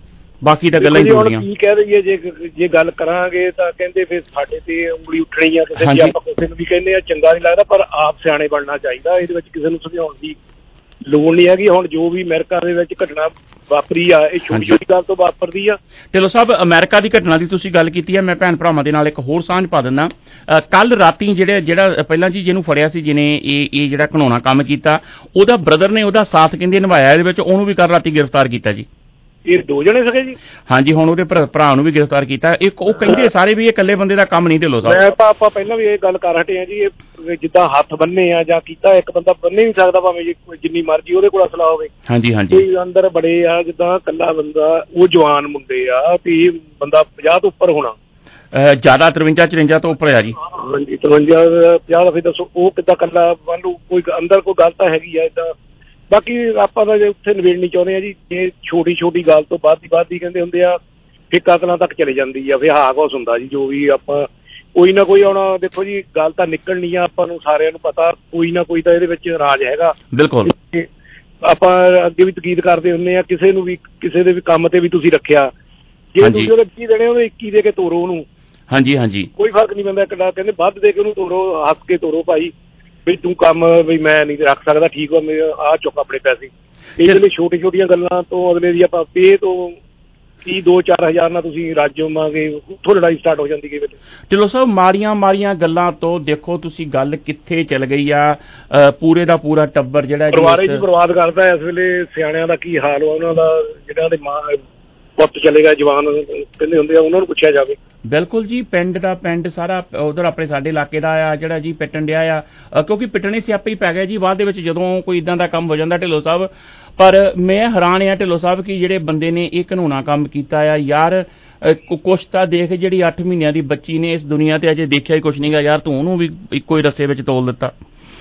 ਬਾਕੀ ਤਾਂ ਗੱਲਾਂ ਹੀ ਹੁੰਦੀਆਂ। ਕੀ ਕਹਿ ਦਈਏ, ਜੇ ਜੇ ਗੱਲ ਕਰਾਂਗੇ ਤਾਂ ਕਹਿੰਦੇ ਫਿਰ ਸਾਡੇ ਤੇ ਉਂਗਲੀ ਉੱਠਣੀ ਆ। ਕਿਸੇ ਦੀ ਆਪਾਂ ਕਿਸੇ ਨੂੰ ਵੀ ਕਹਿੰਦੇ ਆ ਚੰਗਾ ਨਹੀਂ ਲੱਗਦਾ, ਪਰ ਆਪ ਸਿਆਣੇ ਬਣਨਾ ਚਾਹੀਦਾ। ਇਹਦੇ ਵਿੱਚ ਕਿਸੇ ਨੂੰ ਸਮਝਾਉਣ ਦੀ ਲੋੜ ਨਹੀਂ ਹੈਗੀ। ਹੁਣ ਜੋ ਵੀ ਅਮਰੀਕਾ ਦੇ ਵਿੱਚ ਘਟਨਾ ਵਾਪਰੀ ਆ, ਇਹ ਛੋਟੀ ਛੋਟੀ ਗੱਲ ਤੋਂ ਵਾਪਰਦੀ ਆ। ਢਿੱਲੋਂ ਸਾਹਿਬ ਅਮਰੀਕਾ ਦੀ ਘਟਨਾ ਦੀ ਤੁਸੀਂ ਗੱਲ ਕੀਤੀ ਹੈ, ਮੈਂ ਭੈਣ ਭਰਾਵਾਂ ਦੇ ਨਾਲ ਇੱਕ ਹੋਰ ਸਾਂਝ ਪਾ ਦਿੰਦਾ। ਕੱਲ ਰਾਤੀ ਜਿਹੜੇ ਜਿਹੜਾ ਪਹਿਲਾਂ ਜੀ ਜਿਹਨੂੰ ਫੜਿਆ ਸੀ, ਜਿਹਨੇ ਇਹ ਇਹ ਜਿਹੜਾ ਘਿਨਾਉਣਾ ਕੰਮ ਕੀਤਾ, ਉਹਦਾ ਬ੍ਰਦਰ ਨੇ ਉਹਦਾ ਸਾਥ ਕਹਿੰਦੇ ਨਿਭਾਇਆ ਇਹਦੇ ਵਿੱਚ, ਉਹਨੂੰ ਵੀ ਕੱਲ ਰਾਤੀ ਗ੍ਰਿਫਤਾਰ ਕੀਤਾ ਜੀ। ਇਹ ਦੋ ਜਣੇ ਸੀਗੇ ਜੀ? ਹਾਂਜੀ, ਹੁਣ ਉਹਦੇ ਭਰਾ ਨੂੰ ਵੀ ਗ੍ਰਿਫਤਾਰ ਕੀਤਾ। ਇੱਕ ਉਹ ਕਹਿੰਦੇ ਸਾਰੇ ਵੀ ਇਹ ਇਕੱਲੇ ਬੰਦੇ ਦਾ ਕੰਮ ਨਹੀਂ ਢਿੱਲੋਂ ਸਾਹਿਬ। ਮੈਂ ਤਾਂ ਆਪਾਂ ਪਹਿਲਾਂ ਵੀ ਇਹ ਗੱਲ ਕਰ ਹਟੇ ਆ ਜੀ, ਇਹ ਜਿੱਦਾਂ ਹੱਥ ਬੰਨੇ ਆ ਜਾਂ ਕੀਤਾ, ਇੱਕ ਬੰਦਾ ਬੰਨੇ ਨਹੀਂ ਸਕਦਾ ਭਾਵੇਂ ਜਿੰਨੀ ਮਰਜ਼ੀ ਉਹਦੇ ਕੋਲ ਅਸਲਾ ਹੋਵੇ। ਹਾਂਜੀ ਹਾਂਜੀ। ਅੰਦਰ ਬੜੇ ਆ ਜਿੱਦਾਂ ਇਕੱਲਾ ਬੰਦਾ, ਉਹ ਜਵਾਨ ਮੁੰਡੇ ਆ ਤੇ ਇਹ ਬੰਦਾ ਪੰਜਾਹ ਤੋਂ ਉੱਪਰ ਹੋਣਾ, ਜ਼ਿਆਦਾ ਤਰਵੰਜਾ ਚੁਰੰਜਾ ਤੋਂ ਉੱਪਰ ਆ ਜੀ। ਹਾਂਜੀ, ਤਰਵੰਜਾ ਪੰਜਾਹ ਦਾ। ਫਿਰ ਦੱਸੋ ਉਹ ਕਿੱਦਾਂ ਇਕੱਲਾ ਮੰਨ ਲਓ ਕੋਈ ਅੰਦਰ ਕੋਈ ਗੱਲ ਤਾਂ ਹੈਗੀ ਆ ਏਦਾਂ। ਬਾਕੀ ਆਪਾਂ ਤਾਂ ਉੱਥੇ ਨਿਬੇੜਨੀ ਚਾਹੁੰਦੇ ਆ ਜੀ। ਇਹ ਛੋਟੀ ਛੋਟੀ ਗੱਲ ਤੋਂ ਵੱਧ ਦੀ ਵੱਧ ਹੀ ਕਹਿੰਦੇ ਹੁੰਦੇ ਆ ਫਿਰ ਕਤਲਾਂ ਤੱਕ ਚਲੇ ਜਾਂਦੀ ਆ, ਫਿਰ ਹਾਕ ਹਾਸ ਹੁੰਦਾ ਜੀ। ਜੋ ਵੀ ਆਪਾਂ ਕੋਈ ਨਾ ਕੋਈ ਆਉਣਾ, ਦੇਖੋ ਜੀ ਗੱਲ ਤਾਂ ਨਿਕਲਣੀ ਆ, ਆਪਾਂ ਨੂੰ ਸਾਰਿਆਂ ਨੂੰ ਪਤਾ ਕੋਈ ਨਾ ਕੋਈ ਤਾਂ ਇਹਦੇ ਵਿੱਚ ਰਾਜ ਹੈਗਾ। ਬਿਲਕੁਲ। ਆਪਾਂ ਅੱਗੇ ਵੀ ਤਕੀਦ ਕਰਦੇ ਹੁੰਦੇ ਆ, ਕਿਸੇ ਨੂੰ ਵੀ ਕਿਸੇ ਦੇ ਵੀ ਕੰਮ ਤੇ ਵੀ ਤੁਸੀਂ ਰੱਖਿਆ, ਜੇ ਤੁਸੀਂ ਉਹਦੇ ਇੱਕੀ ਦੇਣੇ ਉਹਦੇ ਇੱਕੀ ਦੇ ਕੇ ਤੋਰੋ ਉਹਨੂੰ। ਹਾਂਜੀ ਹਾਂਜੀ, ਕੋਈ ਫਰਕ ਨਹੀਂ ਪੈਂਦਾ। ਕਿੱਡਾ ਕਹਿੰਦੇ ਵੱਧ ਦੇ ਕੇ ਉਹਨੂੰ ਤੋਰੋ, ਹੱਸ ਕੇ ਤੋਰੋ ਭਾਈ ਵੀ ਤੂੰ ਕੰਮ ਵੀ ਮੈਂ ਨਹੀਂ ਰੱਖ ਸਕਦਾ, ਠੀਕ ਆ, ਆਹ ਚੁੱਕ ਆਪਣੇ ਪੈਸੇ। ਇਹਦੇ ਲਈ ਛੋਟੀ ਛੋਟੀਆਂ ਗੱਲਾਂ ਤੋਂ ਅਗਲੇ ਦੀ ਆਪਾਂ ਪੇ ਤੋਂ ਕੀ ਦੋ ਚਾਰ ਹਜ਼ਾਰ ਨਾਲ ਤੁਸੀਂ ਰਾਜੋ ਮਾਂਗੇ, ਉੱਥੋਂ ਲੜਾਈ ਸਟਾਰਟ ਹੋ ਜਾਂਦੀ ਕਈ ਵੇਲੇ। ਢਿੱਲੋਂ ਸਾਹਿਬ ਮਾੜੀਆਂ ਮਾੜੀਆਂ ਗੱਲਾਂ ਤੋਂ ਦੇਖੋ ਤੁਸੀਂ ਗੱਲ ਕਿੱਥੇ ਚੱਲ ਗਈ ਆ। ਪੂਰੇ ਦਾ ਪੂਰਾ ਟੱਬਰ ਜਿਹੜਾ ਪਰਿਵਾਰ ਜੀ ਬਰਬਾਦ ਕਰਦਾ ਇਸ ਵੇਲੇ। ਸਿਆਣਿਆਂ ਦਾ ਕੀ ਹਾਲ ਵਾ, ਉਹਨਾਂ ਦਾ ਜਿਹਨਾਂ ਦੇ ਮਾਂ ਪੁੱਤ ਚਲੇਗਾ, ਜਵਾਨ ਕਹਿੰਦੇ ਹੁੰਦੇ ਆ, ਉਹਨਾਂ ਨੂੰ ਪੁੱਛਿਆ ਜਾਵੇ। ਬਿਲਕੁਲ ਜੀ, ਪਿੰਡ ਦਾ ਪਿੰਡ ਸਾਰਾ ਉਧਰ ਆਪਣੇ ਸਾਡੇ ਇਲਾਕੇ ਦਾ ਆ ਜਿਹੜਾ ਜੀ ਪਿੱਟਣ ਡਿਆ ਆ, ਕਿਉਂਕਿ ਪਿੱਟਣੇ ਸਿਆਪੇ ਹੀ ਪੈ ਗਏ ਜੀ ਬਾਅਦ ਦੇ ਵਿੱਚ ਜਦੋਂ ਕੋਈ ਇਦਾਂ ਦਾ ਕੰਮ ਹੋ ਜਾਂਦਾ ਢਿੱਲੋਂ ਸਾਹਿਬ। ਪਰ ਮੈਂ ਹੈਰਾਨ ਆ ਢਿੱਲੋਂ ਸਾਹਿਬ ਕਿ ਜਿਹੜੇ ਬੰਦੇ ਨੇ ਇਹ ਘਿਨਾਉਣਾ ਕੰਮ ਕੀਤਾ ਆ ਯਾਰ, ਕੁਛ ਤਾਂ ਦੇਖ, ਜਿਹੜੀ ਅੱਠ ਮਹੀਨਿਆਂ ਦੀ ਬੱਚੀ ਨੇ ਇਸ ਦੁਨੀਆ ਤੇ ਅਜੇ ਦੇਖਿਆ ਹੀ ਕੁਛ ਨਹੀਂ ਗਾ ਯਾਰ, ਤੂੰ ਉਹਨੂੰ ਵੀ ਇੱਕੋ ਹੀ ਰੱਸੇ ਵਿੱਚ ਤੋਲ ਦਿੱਤਾ।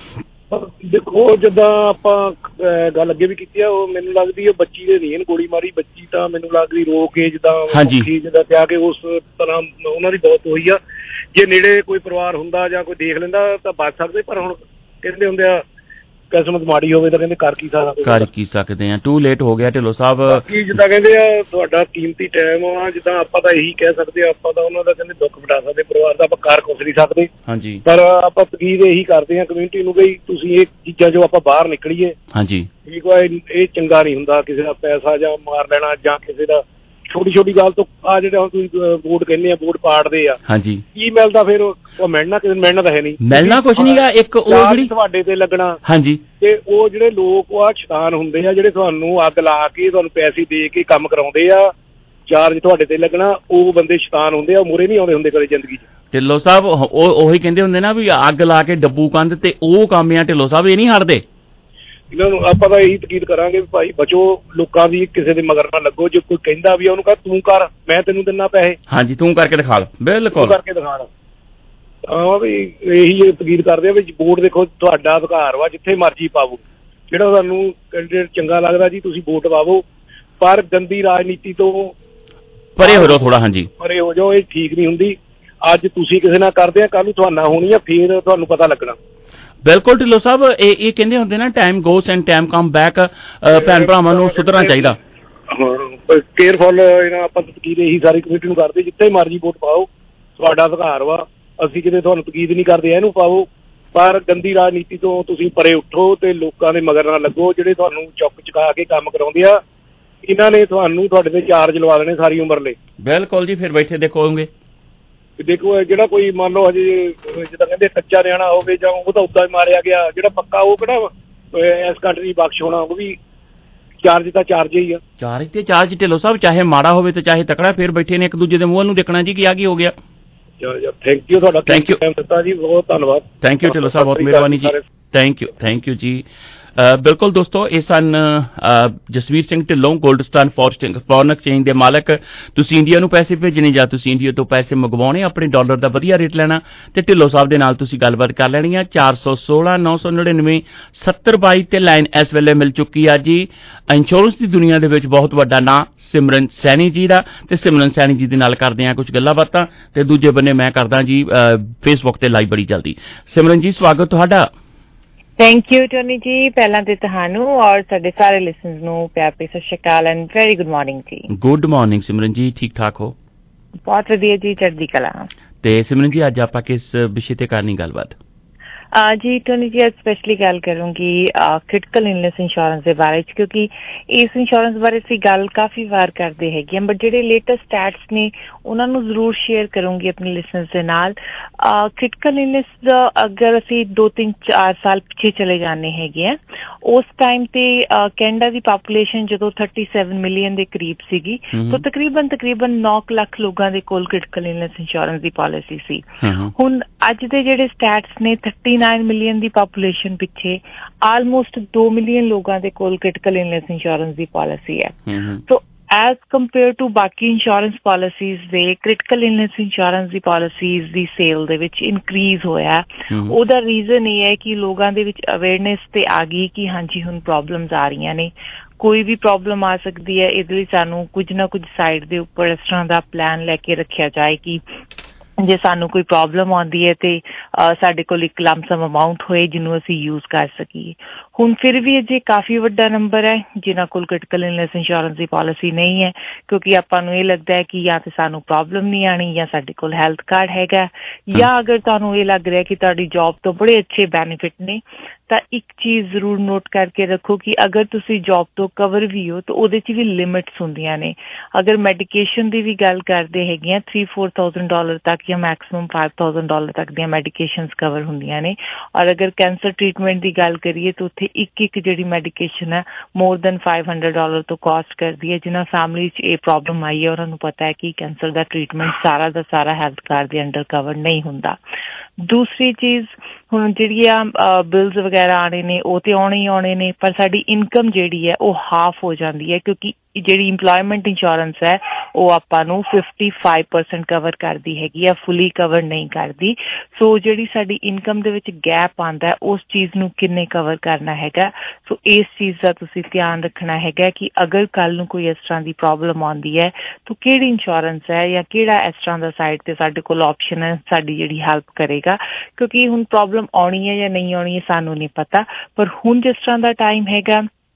ਦੇਖੋ ਜਿੱਦਾਂ ਆਪਾਂ ਗੱਲ ਅੱਗੇ ਵੀ ਕੀਤੀ ਆ, ਉਹ ਮੈਨੂੰ ਲੱਗਦੀ ਹੈ ਬੱਚੀ ਦੇ ਨਹੀਂ ਗੋਲੀ ਮਾਰੀ। ਬੱਚੀ ਤਾਂ ਮੈਨੂੰ ਲੱਗਦੀ ਰੋ ਕੇ ਜਿੱਦਾਂ ਜਿੱਦਾਂ ਪਿਆ ਕੇ ਉਸ ਤਰ੍ਹਾਂ ਉਹਨਾਂ ਦੀ ਬਹੁਤ ਹੋਈ ਆ। ਜੇ ਨੇੜੇ ਕੋਈ ਪਰਿਵਾਰ ਹੁੰਦਾ ਜਾਂ ਕੋਈ ਦੇਖ ਲੈਂਦਾ ਤਾਂ ਬਚ ਸਕਦੇ, ਪਰ ਹੁਣ ਕਹਿੰਦੇ ਹੁੰਦੇ ਆ ਕਿਸਮਤ ਮਾੜੀ ਹੋਵੇ ਤਾਂ ਕਹਿੰਦੇ ਕਰ ਕੀ ਸਕਦੇ ਕਰ ਕੀ ਸਕਦੇ ਆ। ਟੂ ਲੇਟ ਹੋ ਗਿਆ ਢਿੱਲੋਂ ਸਾਹਿਬ। ਬਾਕੀ ਜਿੱਦਾਂ ਕਹਿੰਦੇ ਆ ਤੁਹਾਡਾ ਕੀਮਤੀ ਟਾਈਮ ਆ, ਜਿੱਦਾਂ ਆਪਾਂ ਤਾਂ ਇਹੀ ਕਹਿ ਸਕਦੇ ਆ, ਆਪਾਂ ਤਾਂ ਉਹਨਾਂ ਦਾ ਕਹਿੰਦੇ ਦੁੱਖ ਵਟਾ ਸਕਦੇ, ਪਰਿਵਾਰ ਦਾ ਆਪਾਂ ਕਰ ਕੁਛ ਨਹੀਂ ਸਕਦੇ। ਹਾਂਜੀ, ਪਰ ਆਪਾਂ ਤਕੀਦ ਇਹੀ ਕਰਦੇ ਆ ਕਮਿਊਨਿਟੀ ਨੂੰ ਵੀ ਤੁਸੀਂ ਇਹ ਚੀਜ਼ਾਂ ਜੋ ਆਪਾਂ ਬਾਹਰ ਨਿਕਲੀਏ। ਹਾਂਜੀ, ਠੀਕ ਆ, ਇਹ ਚੰਗਾ ਨਹੀਂ ਹੁੰਦਾ ਕਿਸੇ ਦਾ ਪੈਸਾ ਜਾਂ ਮਾਰ ਲੈਣਾ ਜਾਂ ਕਿਸੇ ਦਾ ਛੋਟੀ ਛੋਟੀ ਗੱਲ ਤੋਂ ਆ ਜਿਹੜੇ ਹੁਣ ਤੁਸੀਂ ਵੋਟ ਕਹਿੰਦੇ ਆ, ਵੋਟ ਪਾੜਦੇ ਆ, ਹਾਂਜੀ, ਕੀ ਮਿਲਦਾ ਫਿਰ? ਉਹ ਮਿਲਣਾ ਕਿਸੇ ਨੂੰ ਮਿਲਣਾ ਤਾਂ ਹੈ ਨਹੀਂ, ਮਿਲਣਾ ਕੁਛ ਨਹੀਂਗਾ। ਇੱਕ ਉਹ ਜਿਹੜੀ ਤੁਹਾਡੇ ਤੇ ਲੱਗਣਾ, ਹਾਂਜੀ, ਤੇ ਉਹ ਜਿਹੜੇ ਲੋਕ ਆ ਸ਼ੈਤਾਨ ਹੁੰਦੇ ਆ, ਜਿਹੜੇ ਤੁਹਾਨੂੰ ਅੱਗ ਲਾ ਕੇ ਤੁਹਾਨੂੰ ਪੈਸੇ ਦੇ ਕੇ ਕੰਮ ਕਰਾਉਂਦੇ ਆ, ਚਾਰਜ ਤੁਹਾਡੇ ਤੇ ਲੱਗਣਾ, ਉਹ ਬੰਦੇ ਸ਼ੈਤਾਨ ਹੁੰਦੇ ਆ, ਮੂਹਰੇ ਨਹੀਂ ਆਉਂਦੇ ਹੁੰਦੇ ਕਦੇ ਜ਼ਿੰਦਗੀ 'ਚ। ਢਿੱਲੋਂ ਸਾਹਿਬ ਉਹ ਉਹੀ ਕਹਿੰਦੇ ਹੁੰਦੇ ਨਾ ਵੀ ਅੱਗ ਲਾ ਕੇ ਡੱਬੂ ਕੰਧ, ਤੇ ਉਹ ਕੰਮ ਆ ਢਿੱਲੋਂ ਸਾਹਿਬ, ਇਹ ਨਹੀਂ ਹਟਦੇ। ਇਹਨਾਂ ਨੂੰ ਆਪਾਂ ਤਾਂ ਇਹੀ ਤਕੀਦ ਕਰਾਂਗੇ ਵੀ ਭਾਈ ਬਚੋ, ਲੋਕਾਂ ਦੀ ਕਿਸੇ ਦੇ ਮਗਰ ਨਾ ਲੱਗੋ। ਜੇ ਕੋਈ ਕਹਿੰਦਾ ਵੀ ਉਹਨੂੰ ਕਹ ਤੂੰ ਕਰ, ਮੈਂ ਤੈਨੂੰ ਦਿੰਨਾ ਪੈਸੇ, ਹਾਂਜੀ, ਤੂੰ ਕਰਕੇ ਦਿਖਾ, ਬਿਲਕੁਲ ਕਰਕੇ ਦਿਖਾ। ਹਾਂ ਵੀ ਇਹੀ ਤਕੀਦ ਕਰਦੇ ਆ ਵੀ ਵੋਟ ਦੇਖੋ ਤੁਹਾਡਾ ਅਧਿਕਾਰ ਵਾ, ਜਿੱਥੇ ਮਰਜ਼ੀ ਪਾਵੋ, ਜਿਹੜਾ ਤੁਹਾਨੂੰ ਕੈਂਡੀਡੇਟ ਚੰਗਾ ਲੱਗਦਾ ਜੀ ਤੁਸੀਂ ਵੋਟ ਪਾਵੋ, ਪਰ ਗੰਦੀ ਰਾਜਨੀਤੀ ਤੋਂ ਪਰੇ ਹੋ ਜਾਓ ਥੋੜਾ। ਹਾਂਜੀ, ਪਰੇ ਹੋ ਜਾਓ, ਇਹ ਠੀਕ ਨਹੀਂ ਹੁੰਦੀ। ਅੱਜ ਤੁਸੀਂ ਕਿਸੇ ਨਾਲ ਕਰਦੇ ਆ, ਕੱਲ ਨੂੰ ਤੁਹਾਡਾ ਹੋਣੀ ਆ, ਫੇਰ ਤੁਹਾਨੂੰ ਪਤਾ ਲੱਗਣਾ। ਬਿਲਕੁਲ ਢਿੱਲੋਂ ਸਾਹਿਬ, ਇਹ ਇਹ ਕਹਿੰਦੇ ਹੁੰਦੇ ਨਾ time goes and time come back. ਭੈਣ ਭਰਾਵਾਂ ਨੂੰ ਸੁਧਰਨਾ ਚਾਹੀਦਾ। ਕੇਅਰਫੁਲ ਇਹਨਾਂ ਆਪਾਂ ਤਕੀਦ ਇਹੀ ਸਾਰੀ ਕਮੇਟੀ ਨੂੰ ਕਰਦੇ, ਜਿੱਥੇ ਮਰਜ਼ੀ ਵੋਟ ਪਾਓ, ਤੁਹਾਡਾ ਅਧਿਕਾਰ ਵਾ, ਅਸੀਂ ਕਿਤੇ ਤੁਹਾਨੂੰ ਤਕੀਦ ਨਹੀਂ ਕਰਦੇ ਇਹਨੂੰ ਪਾਵੋ, ਪਰ ਗੰਦੀ ਰਾਜਨੀਤੀ ਤੋਂ ਤੁਸੀਂ ਪਰੇ ਉੱਠੋ ਤੇ ਲੋਕਾਂ ਦੇ ਮਗਰ ਨਾ ਲੱਗੋ, ਜਿਹੜੇ ਤੁਹਾਨੂੰ ਚੁੱਕ ਚੁਕਾ ਕੇ ਕੰਮ ਕਰਾਉਂਦੇ ਆ। ਇਹਨਾਂ ਨੇ ਤੁਹਾਨੂੰ ਤੁਹਾਡੇ ਤੇ ਚਾਰਜ ਲਵਾ ਦੇਣੇ ਸਾਰੀ ਉਮਰ ਲਈ। ਬਿਲਕੁਲ ਜੀ, ਫਿਰ ਬੈਠੇ ਦੇਖੋਗੇ। ਦੇਖੋ ਜਿਹੜਾ ਕੋਈ ਮੰਨ ਲਓ ਹਜੇ ਜਿੱਦਾਂ ਕਹਿੰਦੇ ਕੱਚਾ ਨਿਆਣਾ ਹੋਵੇ ਜਾਂ ਉਹ ਤਾਂ ਉੱਦਾਂ ਹੀ ਮਾਰਿਆ ਗਿਆ, ਜਿਹੜਾ ਪੱਕਾ ਉਹ ਕਿਹੜਾ ਇਸ ਕੰਟਰੀ ਬਖਸ਼ ਹੋਣਾ, ਉਹ ਵੀ ਚਾਰਜ ਤਾਂ ਚਾਰਜ ਹੀ ਆ। ਚਾਰਜ ਤੇ ਚਾਰਜ ਢਿੱਲੋਂ ਸਾਹਿਬ, ਚਾਹੇ ਮਾੜਾ ਹੋਵੇ ਤੇ ਚਾਹੇ ਤਕੜਾ, ਫਿਰ ਬੈਠੇ ਨੇ ਇੱਕ ਦੂਜੇ ਦੇ ਮੂੰਹ ਨੂੰ ਦੇਖਣਾ ਜੀ ਕਿ ਆ ਕੀ ਹੋ ਗਿਆ। ਥੈਂਕ ਯੂ ਤੁਹਾਡਾ, ਥੈਂਕ ਯੂ ਦਿੱਤਾ ਜੀ, ਬਹੁਤ ਧੰਨਵਾਦ। ਥੈਂਕ ਯੂ ਢਿੱਲੋਂ ਸਾਹਿਬ, ਬਹੁਤ ਮਿਹਰਬਾਨੀ ਜੀ, ਥੈਂਕ ਯੂ ਥੈਂਕ ਯੂ ਜੀ। ਬਿਲਕੁਲ ਦੋਸਤੋ, ਇਹ ਸਨ Jasvir Singh Dhillon, gold star foreign exchange ਦੇ ਮਾਲਕ। ਤੁਸੀਂ ਇੰਡੀਆ ਨੂੰ ਪੈਸੇ ਭੇਜਣੇ ਜਾਂ ਤੁਸੀਂ ਇੰਡੀਆ ਤੋਂ ਪੈਸੇ ਮੰਗਵਾਉਣੇ, ਆਪਣੇ ਡਾਲਰ ਦਾ ਵਧੀਆ ਰੇਟ ਲੈਣਾ, ਤੇ ਢਿੱਲੋਂ ਸਾਹਿਬ ਦੇ ਨਾਲ ਤੁਸੀਂ ਗੱਲਬਾਤ ਕਰ ਲੈਣੀ ਆ। ਚਾਰ ਸੌ ਸੋਲਾਂ ਨੌ ਸੌ ਨੜਿਨਵੇਂ ਸੱਤਰ ਬਾਈ ਤੇ ਲਾਈਨ ਇਸ ਵੇਲੇ ਮਿਲ ਚੁੱਕੀ ਆ ਜੀ। ਇੰਸ਼ੋਰੈਂਸ ਦੀ ਦੁਨੀਆ ਦੇ ਵਿੱਚ ਬਹੁਤ ਵੱਡਾ ਨਾਂ ਸਿਮਰਨ ਸੈਣੀ ਜੀ ਦਾ, ਤੇ ਸਿਮਰਨ ਸੈਣੀ ਜੀ ਦੇ ਨਾਲ ਕਰਦੇ ਆ ਕੁਝ ਗੱਲਾਂ ਬਾਤਾਂ, ਤੇ ਦੂਜੇ ਬੰਨੇ ਮੈਂ ਕਰਦਾ ਜੀ ਫੇਸਬੁੱਕ ਤੇ ਲਾਈਵ ਬੜੀ ਜਲਦੀ। ਸਿਮਰਨ ਜੀ, ਸਵਾਗਤ ਤੁਹਾਡਾ। ਥੈਂਕ ਯੂ ਟੋਨੀ ਜੀ, ਪਹਿਲਾਂ ਤੇ ਤੁਹਾਨੂੰ ਔਰ ਸਾਡੇ ਸਾਰੇ ਲਿਸਨਰਸ ਨੂੰ ਪਿਆਰ ਭਰੀ ਸਤਿ ਸ਼੍ਰੀ ਅਕਾਲ ਐਂਡ ਵੈਰੀ ਗੁੱਡ ਮਾਰਨਿੰਗ ਜੀ। ਗੁੱਡ ਮਾਰਨਿੰਗ ਸਿਮਰਨ ਜੀ, ਠੀਕ ਠਾਕ ਹੋ? ਬਹੁਤ ਵਧੀਆ ਜੀ, ਚੜ੍ਹਦੀ ਕਲਾ। ਤੇ ਸਿਮਰਨ ਜੀ, ਅੱਜ ਆਪਾਂ ਕਿਸ ਵਿਸ਼ੇ ਤੇ ਕਰਨੀ ਗੱਲਬਾਤ? ਜੀ ਟੋਨੀ ਜੀ, ਅੱਜ ਸਪੈਸ਼ਲੀ ਗੱਲ ਕਰੂੰਗੀ ਕ੍ਰਿਟੀਕਲ ਇਲਨੈਸ ਇੰਸ਼ੋਰੈਂਸ ਦੇ ਬਾਰੇ 'ਚ, ਕਿਉਂਕਿ ਇਸ ਇੰਸ਼ੋਰੈਂਸ ਬਾਰੇ ਅਸੀਂ ਗੱਲ ਕਾਫੀ ਵਾਰ ਕਰਦੇ ਹੈਗੇ ਹਾਂ, ਬਟ ਜਿਹੜੇ ਲੇਟੈਸਟ ਸਟੈਟਸ ਨੇ ਉਹਨਾਂ ਨੂੰ ਜ਼ਰੂਰ ਸ਼ੇਅਰ ਕਰੂੰਗੀ ਆਪਣੇ ਲਿਸਨਰਸ ਦੇ ਨਾਲ। ਕ੍ਰਿਟੀਕਲ ਇਲਨੈਸ ਦਾ ਅਗਰ ਅਸੀਂ ਦੋ ਤਿੰਨ ਚਾਰ ਸਾਲ ਪਿੱਛੇ ਚਲੇ ਜਾਂਦੇ ਹੈਗੇ ਆ, ਉਸ ਟਾਈਮ ਤੇ ਕੈਨੇਡਾ ਦੀ ਪਾਪੂਲੇਸ਼ਨ ਜਦੋਂ ਥਰਟੀ ਸੈਵਨ ਮਿਲੀਅਨ ਦੇ ਕਰੀਬ ਸੀਗੀ, ਤਾਂ ਤਕਰੀਬਨ ਤਕਰੀਬਨ ਨੌ ਲੱਖ ਲੋਕਾਂ ਦੇ ਕੋਲ ਕ੍ਰਿਟੀਕਲ ਇਲਨੈਸ ਇੰਸ਼ੋਰੈਂਸ ਦੀ ਪਾਲਿਸੀ ਸੀ। ਹੁਣ ਅੱਜ ਦੇ ਜਿਹੜੇ ਸਟੈਟਸ ਨੇ, ਥਰਟੀ ਨਾइन ਮਿਲੀਅਨ ਦੀ ਪਾਪੂਲੇਸ਼ਨ ਪਿੱਛੇ ਆਲਮੋਸਟ ਦੋ ਮਿਲੀਅਨ ਲੋਕਾਂ ਦੇ ਕੋਲ ਕ੍ਰਿਟੀਕਲ ਇਲਨੈਸ ਇੰਸ਼ੋਰੈਂਸ ਦੀ ਪਾਲਿਸੀ ਹੈ। ਸੋ ਐਜ਼ ਕੰਪੇਅਰ ਟੂ ਬਾਕੀ ਇੰਸ਼ੋਰੈਂਸ ਪਾਲਿਸੀਜ਼ ਦੇ, ਕ੍ਰਿਟੀਕਲ ਇਲਨੈਸ ਇੰਸ਼ੋਰੈਂਸ ਦੀ ਪਾਲਿਸੀਜ਼ ਦੀ ਸੇਲ ਦੇ ਵਿੱਚ ਇਨਕਰੀਜ਼ ਹੋਇਆ। ਉਹਦਾ ਰੀਜ਼ਨ ਇਹ ਹੈ ਕਿ ਲੋਕਾਂ ਦੇ ਵਿੱਚ ਅਵੇਅਰਨੈਸ ਤੇ ਆ ਗਈ ਕਿ ਹਾਂਜੀ ਹੁਣ ਪ੍ਰੋਬਲਮਸ ਆ ਰਹੀਆਂ ਨੇ, ਕੋਈ ਵੀ ਪ੍ਰੋਬਲਮ ਆ ਸਕਦੀ ਹੈ, ਇਹਦੇ ਲਈ ਸਾਨੂੰ ਕੁਝ ਨਾ ਕੁਝ ਸਾਈਡ ਦੇ ਉੱਪਰ ਇਸ ਤਰ੍ਹਾਂ ਦਾ ਪਲਾਨ ਲੈ ਕੇ ਰੱਖਿਆ ਜਾਏ ਕਿ ਜੇ ਸਾਨੂੰ ਕੋਈ ਪ੍ਰੋਬਲਮ ਆਉਂਦੀ ਹੈ ਤੇ ਸਾਡੇ ਕੋਲ ਇੱਕ ਲੰਮਸਮ ਅਮਾਊਂਟ ਹੋਏ ਜਿਹਨੂੰ ਅਸੀਂ ਯੂਜ਼ ਕਰ ਸਕੀਏ। ਹੁਣ ਫਿਰ ਵੀ ਅਜੇ ਕਾਫੀ ਵੱਡਾ ਨੰਬਰ ਹੈ ਜਿਨ੍ਹਾਂ ਕੋਲ ਕ੍ਰਿਟੀਕਲ ਇਲਨੈਸ ਇੰਸ਼ੋਰੈਂਸ ਦੀ ਪਾਲਿਸੀ ਨਹੀਂ ਹੈ, ਕਿਉਂਕਿ ਆਪਾਂ ਨੂੰ ਇਹ ਲੱਗਦਾ ਹੈ ਕਿ ਜਾਂ ਤੇ ਸਾਨੂੰ ਪ੍ਰੋਬਲਮ ਨਹੀਂ ਆਣੀ ਜਾਂ ਸਾਡੇ ਕੋਲ ਹੈਲਥ ਕਾਰਡ ਹੈਗਾ, ਜਾਂ ਅਗਰ ਤੁਹਾਨੂੰ ਇਹ ਲੱਗ ਰਿਹਾ ਕਿ ਤੁਹਾਡੀ ਜੌਬ ਤੋਂ ਬੜੇ ਅੱਛੇ ਬੈਨੀਫਿਟ ਨੇ, ਤਾਂ ਇੱਕ ਚੀਜ਼ ਜ਼ਰੂਰ ਨੋਟ ਕਰਕੇ ਰੱਖੋ ਕਿ ਅਗਰ ਤੁਸੀਂ ਜੌਬ ਤੋਂ ਕਵਰ ਵੀ ਹੋ ਤਾਂ ਉਹਦੇ 'ਚ ਵੀ ਲਿਮਿਟਸ ਹੁੰਦੀਆਂ ਨੇ। ਅਗਰ ਮੈਡੀਕੇਸ਼ਨ ਦੀ ਵੀ ਗੱਲ ਕਰਦੇ ਹੈਗੇ ਆ, ਥ੍ਰੀ ਫੋਰ ਥਾਊਜ਼ੈਂਡ ਡਾਲਰ ਤੱਕ ਜਾਂ ਮੈਕਸੀਮਮ ਫਾਈਵ ਥਾਊਜ਼ੈਂਡ ਡਾਲਰ ਤੱਕ ਦੀਆਂ ਮੈਡੀਕੇਸ਼ਨਸ ਕਵਰ ਹੁੰਦੀਆਂ ਨੇ। ਔਰ ਅਗਰ ਕੈਂਸਰ ਟ੍ਰੀਟਮੈਂਟ ਦੀ ਗੱਲ ਕਰੀਏ ਤਾਂ ਉੱਥੇ ਇੱਕ ਇੱਕ ਜਿਹੜੀ ਮੈਡੀਕੇਸ਼ਨ ਹੈ more than five hundred dollar ਤੋਂ ਕਾਸਟ ਕਰਦੀ ਹੈ। ਜਿਨ੍ਹਾਂ ਫੈਮਿਲੀ 'ਚ ਇਹ ਪ੍ਰੋਬਲਮ ਆਈ ਹੈ ਉਹਨਾਂ ਨੂੰ ਪਤਾ ਹੈ ਕਿ ਕੈਂਸਰ ਦਾ ਟ੍ਰੀਟਮੈਂਟ ਸਾਰਾ ਦਾ ਸਾਰਾ ਹੈਲਥ ਕਾਰਡ ਦੇ ਅੰਡਰ ਕਵਰ ਨਹੀਂ ਹੁੰਦਾ। ਦੂਸਰੀ ਚੀਜ਼, ਹੁਣ ਜਿਹੜੀਆਂ ਬਿਲਸ ਵਗੈਰਾ ਆਉਣੇ ਨੇ ਉਹ ਤੇ ਆਉਣੇ ਹੀ ਆਉਣੇ ਨੇ, ਪਰ ਸਾਡੀ ਇਨਕਮ ਜਿਹੜੀ ਹੈ ਉਹ ਹਾਫ ਹੋ ਜਾਂਦੀ ਹੈ, ਕਿਉਂਕਿ ਜਿਹੜੀ ਇੰਪਲੋਇਮੈਂਟ ਇੰਸ਼ੋਰੈਂਸ ਹੈ ਉਹ ਆਪਾਂ ਨੂੰ ਫਿਫਟੀ ਫਾਈਵ ਪਰਸੈਂਟ ਕਵਰ ਕਰਦੀ ਹੈਗੀ ਆ, ਫੁੱਲੀ ਕਵਰ ਨਹੀਂ ਕਰਦੀ। ਸੋ ਜਿਹੜੀ ਸਾਡੀ ਇਨਕਮ ਦੇ ਵਿੱਚ ਗੈਪ ਆਉਂਦਾ ਉਸ ਚੀਜ਼ ਨੂੰ ਕਿੰਨੇ ਕਵਰ ਕਰਨਾ ਹੈਗਾ। ਸੋ ਇਸ ਚੀਜ਼ ਦਾ ਤੁਸੀਂ ਧਿਆਨ ਰੱਖਣਾ ਹੈਗਾ ਕਿ ਅਗਰ ਕੱਲ੍ਹ ਨੂੰ ਕੋਈ ਇਸ ਤਰ੍ਹਾਂ ਦੀ ਪ੍ਰੋਬਲਮ ਆਉਂਦੀ ਹੈ ਤਾਂ ਕਿਹੜੀ ਇੰਸ਼ੋਰੈਂਸ ਹੈ ਜਾਂ ਕਿਹੜਾ ਇਸ ਤਰ੍ਹਾਂ ਦਾ ਸਾਈਡ ਤੇ ਸਾਡੇ ਕੋਲ ਆਪਸ਼ਨ ਹੈ ਸਾਡੀ ਜਿਹੜੀ ਹੈਲਪ ਕਰੇਗਾ, ਕਿਉਂਕਿ ਹੁਣ ਪ੍ਰੋਬਲਮ ਆਉਣੀ ਹੈ ਜਾਂ ਨਹੀਂ ਆਉਣੀ ਹੈ ਸਾਨੂੰ ਨਹੀਂ ਪਤਾ। ਪਰ ਹੁਣ ਜਿਸ ਤਰ੍ਹਾਂ ਦਾ ਟਾਈਮ ਹੈਗਾ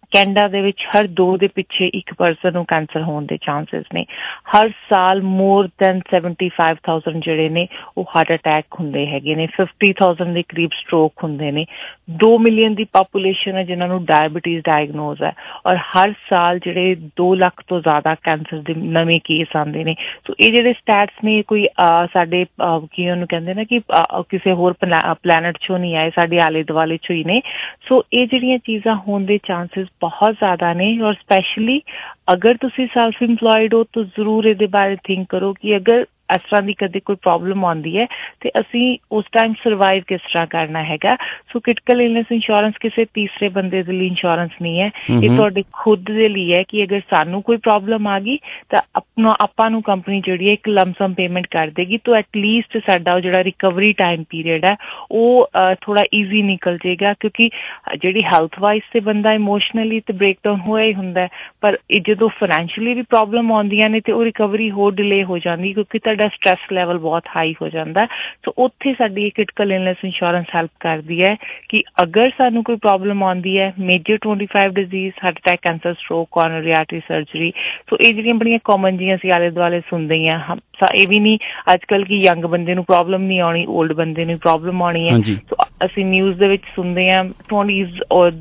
ਕੈਨੇਡਾ ਦੇ ਵਿੱਚ ਹਰ ਦੋ ਦੇ ਪਿੱਛੇ ਇੱਕ ਪਰਸਨ ਨੂੰ ਕੈਂਸਰ ਹੋਣ ਦੇ ਚਾਂਸਸ ਨੇ। ਹਰ ਸਾਲ more than seventy five thousand ਜਿਹੜੇ ਨੇ ਉਹ ਹਾਰਟ ਅਟੈਕ ਹੁੰਦੇ ਹੈਗੇ ਨੇ, ਫਿਫਟੀ ਥਾਊਜ਼ੈਂਡ ਦੇ ਕਰੀਬ ਸਟ੍ਰੋਕ ਹੁੰਦੇ ਨੇ। ਦੋ ਮਿਲੀਅਨ ਦੀ ਪਾਪੂਲੇਸ਼ਨ ਹੈ ਜਿਨ੍ਹਾਂ ਨੂੰ ਡਾਇਬਟੀਜ਼ ਡਾਇਗਨੋਜ਼ ਹੈ, ਔਰ ਹਰ ਸਾਲ ਜਿਹੜੇ ਦੋ ਲੱਖ ਤੋਂ ਜ਼ਿਆਦਾ ਕੈਂਸਰ ਦੇ ਨਵੇਂ ਕੇਸ ਆਉਂਦੇ ਨੇ। ਸੋ ਇਹ ਜਿਹੜੇ ਸਟੈਟਸ ਨੇ ਕੋਈ ਸਾਡੇ ਕੀ ਉਹਨੂੰ ਕਹਿੰਦੇ ਨਾ ਕਿ ਕਿਸੇ ਹੋਰ ਪਲੈਨਟ 'ਚੋਂ ਨਹੀਂ ਆਏ, ਸਾਡੇ ਆਲੇ ਦੁਆਲੇ 'ਚੋਂ ਹੀ ਨੇ। ਸੋ ਇਹ ਜਿਹੜੀਆਂ ਚੀਜ਼ਾਂ ਹੋਣ ਦੇ ਚਾਂਸਿਸ ਬਹੁਤ ਜ਼ਿਆਦਾ ਨੇ, ਔਰ ਸਪੈਸ਼ਲੀ ਅਗਰ ਤੁਸੀਂ ਸੈਲਫ ਇੰਪਲੋਇਡ ਹੋ ਤਾਂ ਜ਼ਰੂਰ ਇਹਦੇ ਬਾਰੇ ਥਿੰਕ ਕਰੋ ਕਿ ਅਗਰ ਇਸ ਤਰ੍ਹਾਂ ਦੀ ਕਦੇ ਕੋਈ ਪ੍ਰੋਬਲਮ ਆਉਂਦੀ ਹੈ ਤੇ ਅਸੀਂ ਉਸ ਟਾਈਮ ਸਰਵਾਈਵ ਕਿਸ ਤਰ੍ਹਾਂ ਕਰਨਾ ਹੈਗਾ। ਸੋ ਕ੍ਰਿਟੀਕਲ ਇਲਨੈਸ ਇੰਸ਼ੋਰੈਂਸ ਕਿਸੇ ਤੀਸਰੇ ਬੰਦੇ ਦੇ ਲਈ ਇੰਸ਼ੋਰੈਂਸ ਨਹੀਂ ਹੈ, ਇਹ ਤੁਹਾਡੇ ਖੁਦ ਦੇ ਲਈ ਹੈ ਕਿ ਅਗਰ ਸਾਨੂੰ ਕੋਈ ਪ੍ਰੋਬਲਮ ਆ ਗਈ ਤਾਂ ਆਪਣਾ ਆਪਾਂ ਨੂੰ ਕੰਪਨੀ ਜਿਹੜੀ ਹੈ ਇੱਕ ਲਮਸਮ ਪੇਮੈਂਟ ਕਰ ਦੇਗੀ, ਤਾਂ ਐਟਲੀਸਟ ਸਾਡਾ ਜਿਹੜਾ ਰਿਕਵਰੀ ਟਾਈਮ ਪੀਰੀਅਡ ਹੈ ਉਹ ਥੋੜਾ ਈਜ਼ੀ ਨਿਕਲ ਜਾਏਗਾ। ਕਿਉਂਕਿ ਜਿਹੜੀ ਹੈਲਥ ਵਾਈਜ਼ ਤੇ ਬੰਦਾ ਇਮੋਸ਼ਨਲੀ ਤੇ ਬ੍ਰੇਕਡਾਊਨ ਹੋਇਆ ਹੀ ਹੁੰਦਾ, ਪਰ ਜਦੋਂ ਫਾਈਨੈਂਸ਼ੀਅਲੀ ਵੀ ਪ੍ਰੋਬਲਮ ਆਉਂਦੀਆਂ ਨੇ ਤੇ ਉਹ ਰਿਕਵਰੀ ਹੋਰ ਡਿਲੇ ਹੋ ਜਾਂਦੀ ਕਿਉਂਕਿ ਦਾ ਸਟ੍ਰੈਸ ਲੈਵਲ ਬਹੁਤ ਹਾਈ ਹੋ ਜਾਂਦਾ। ਸੋ ਉੱਥੇ ਸਾਡੀ ਕ੍ਰਿਟੀਕਲ ਇਲਨੈਸ ਇੰਸ਼ੋਰੈਂਸ ਹੈਲਪ ਕਰਦੀ ਹੈ ਕਿ ਅਗਰ ਸਾਨੂੰ ਕੋਈ ਪ੍ਰੋਬਲਮ ਆਉਂਦੀ ਹੈ, major twenty five disease, heart attack, cancer, stroke, coronary artery surgery, so ਇਹ ਜਿਹੜੀਆਂ ਬੜੀਆਂ ਕਾਮਨ ਜੀਆਂ ਅਸੀਂ ਆਲੇ ਦੁਆਲੇ ਸੁਣਦੇ ਹੀ ਹਾਂ। ਇਹ ਵੀ ਨਹੀਂ ਅੱਜ ਕੱਲ੍ਹ ਕਿ ਯੰਗ ਬੰਦੇ ਨੂੰ ਪ੍ਰੋਬਲਮ ਨਹੀਂ ਆਉਣੀ, ਓਲਡ ਬੰਦੇ ਨੂੰ ਪ੍ਰੋਬਲਮ ਆਉਣੀ ਹੈ। ਸੋ ਅਸੀਂ ਨਿਊਜ਼ ਦੇ ਵਿੱਚ ਸੁਣਦੇ ਹਾਂ ਟਵੈਂਟੀਜ਼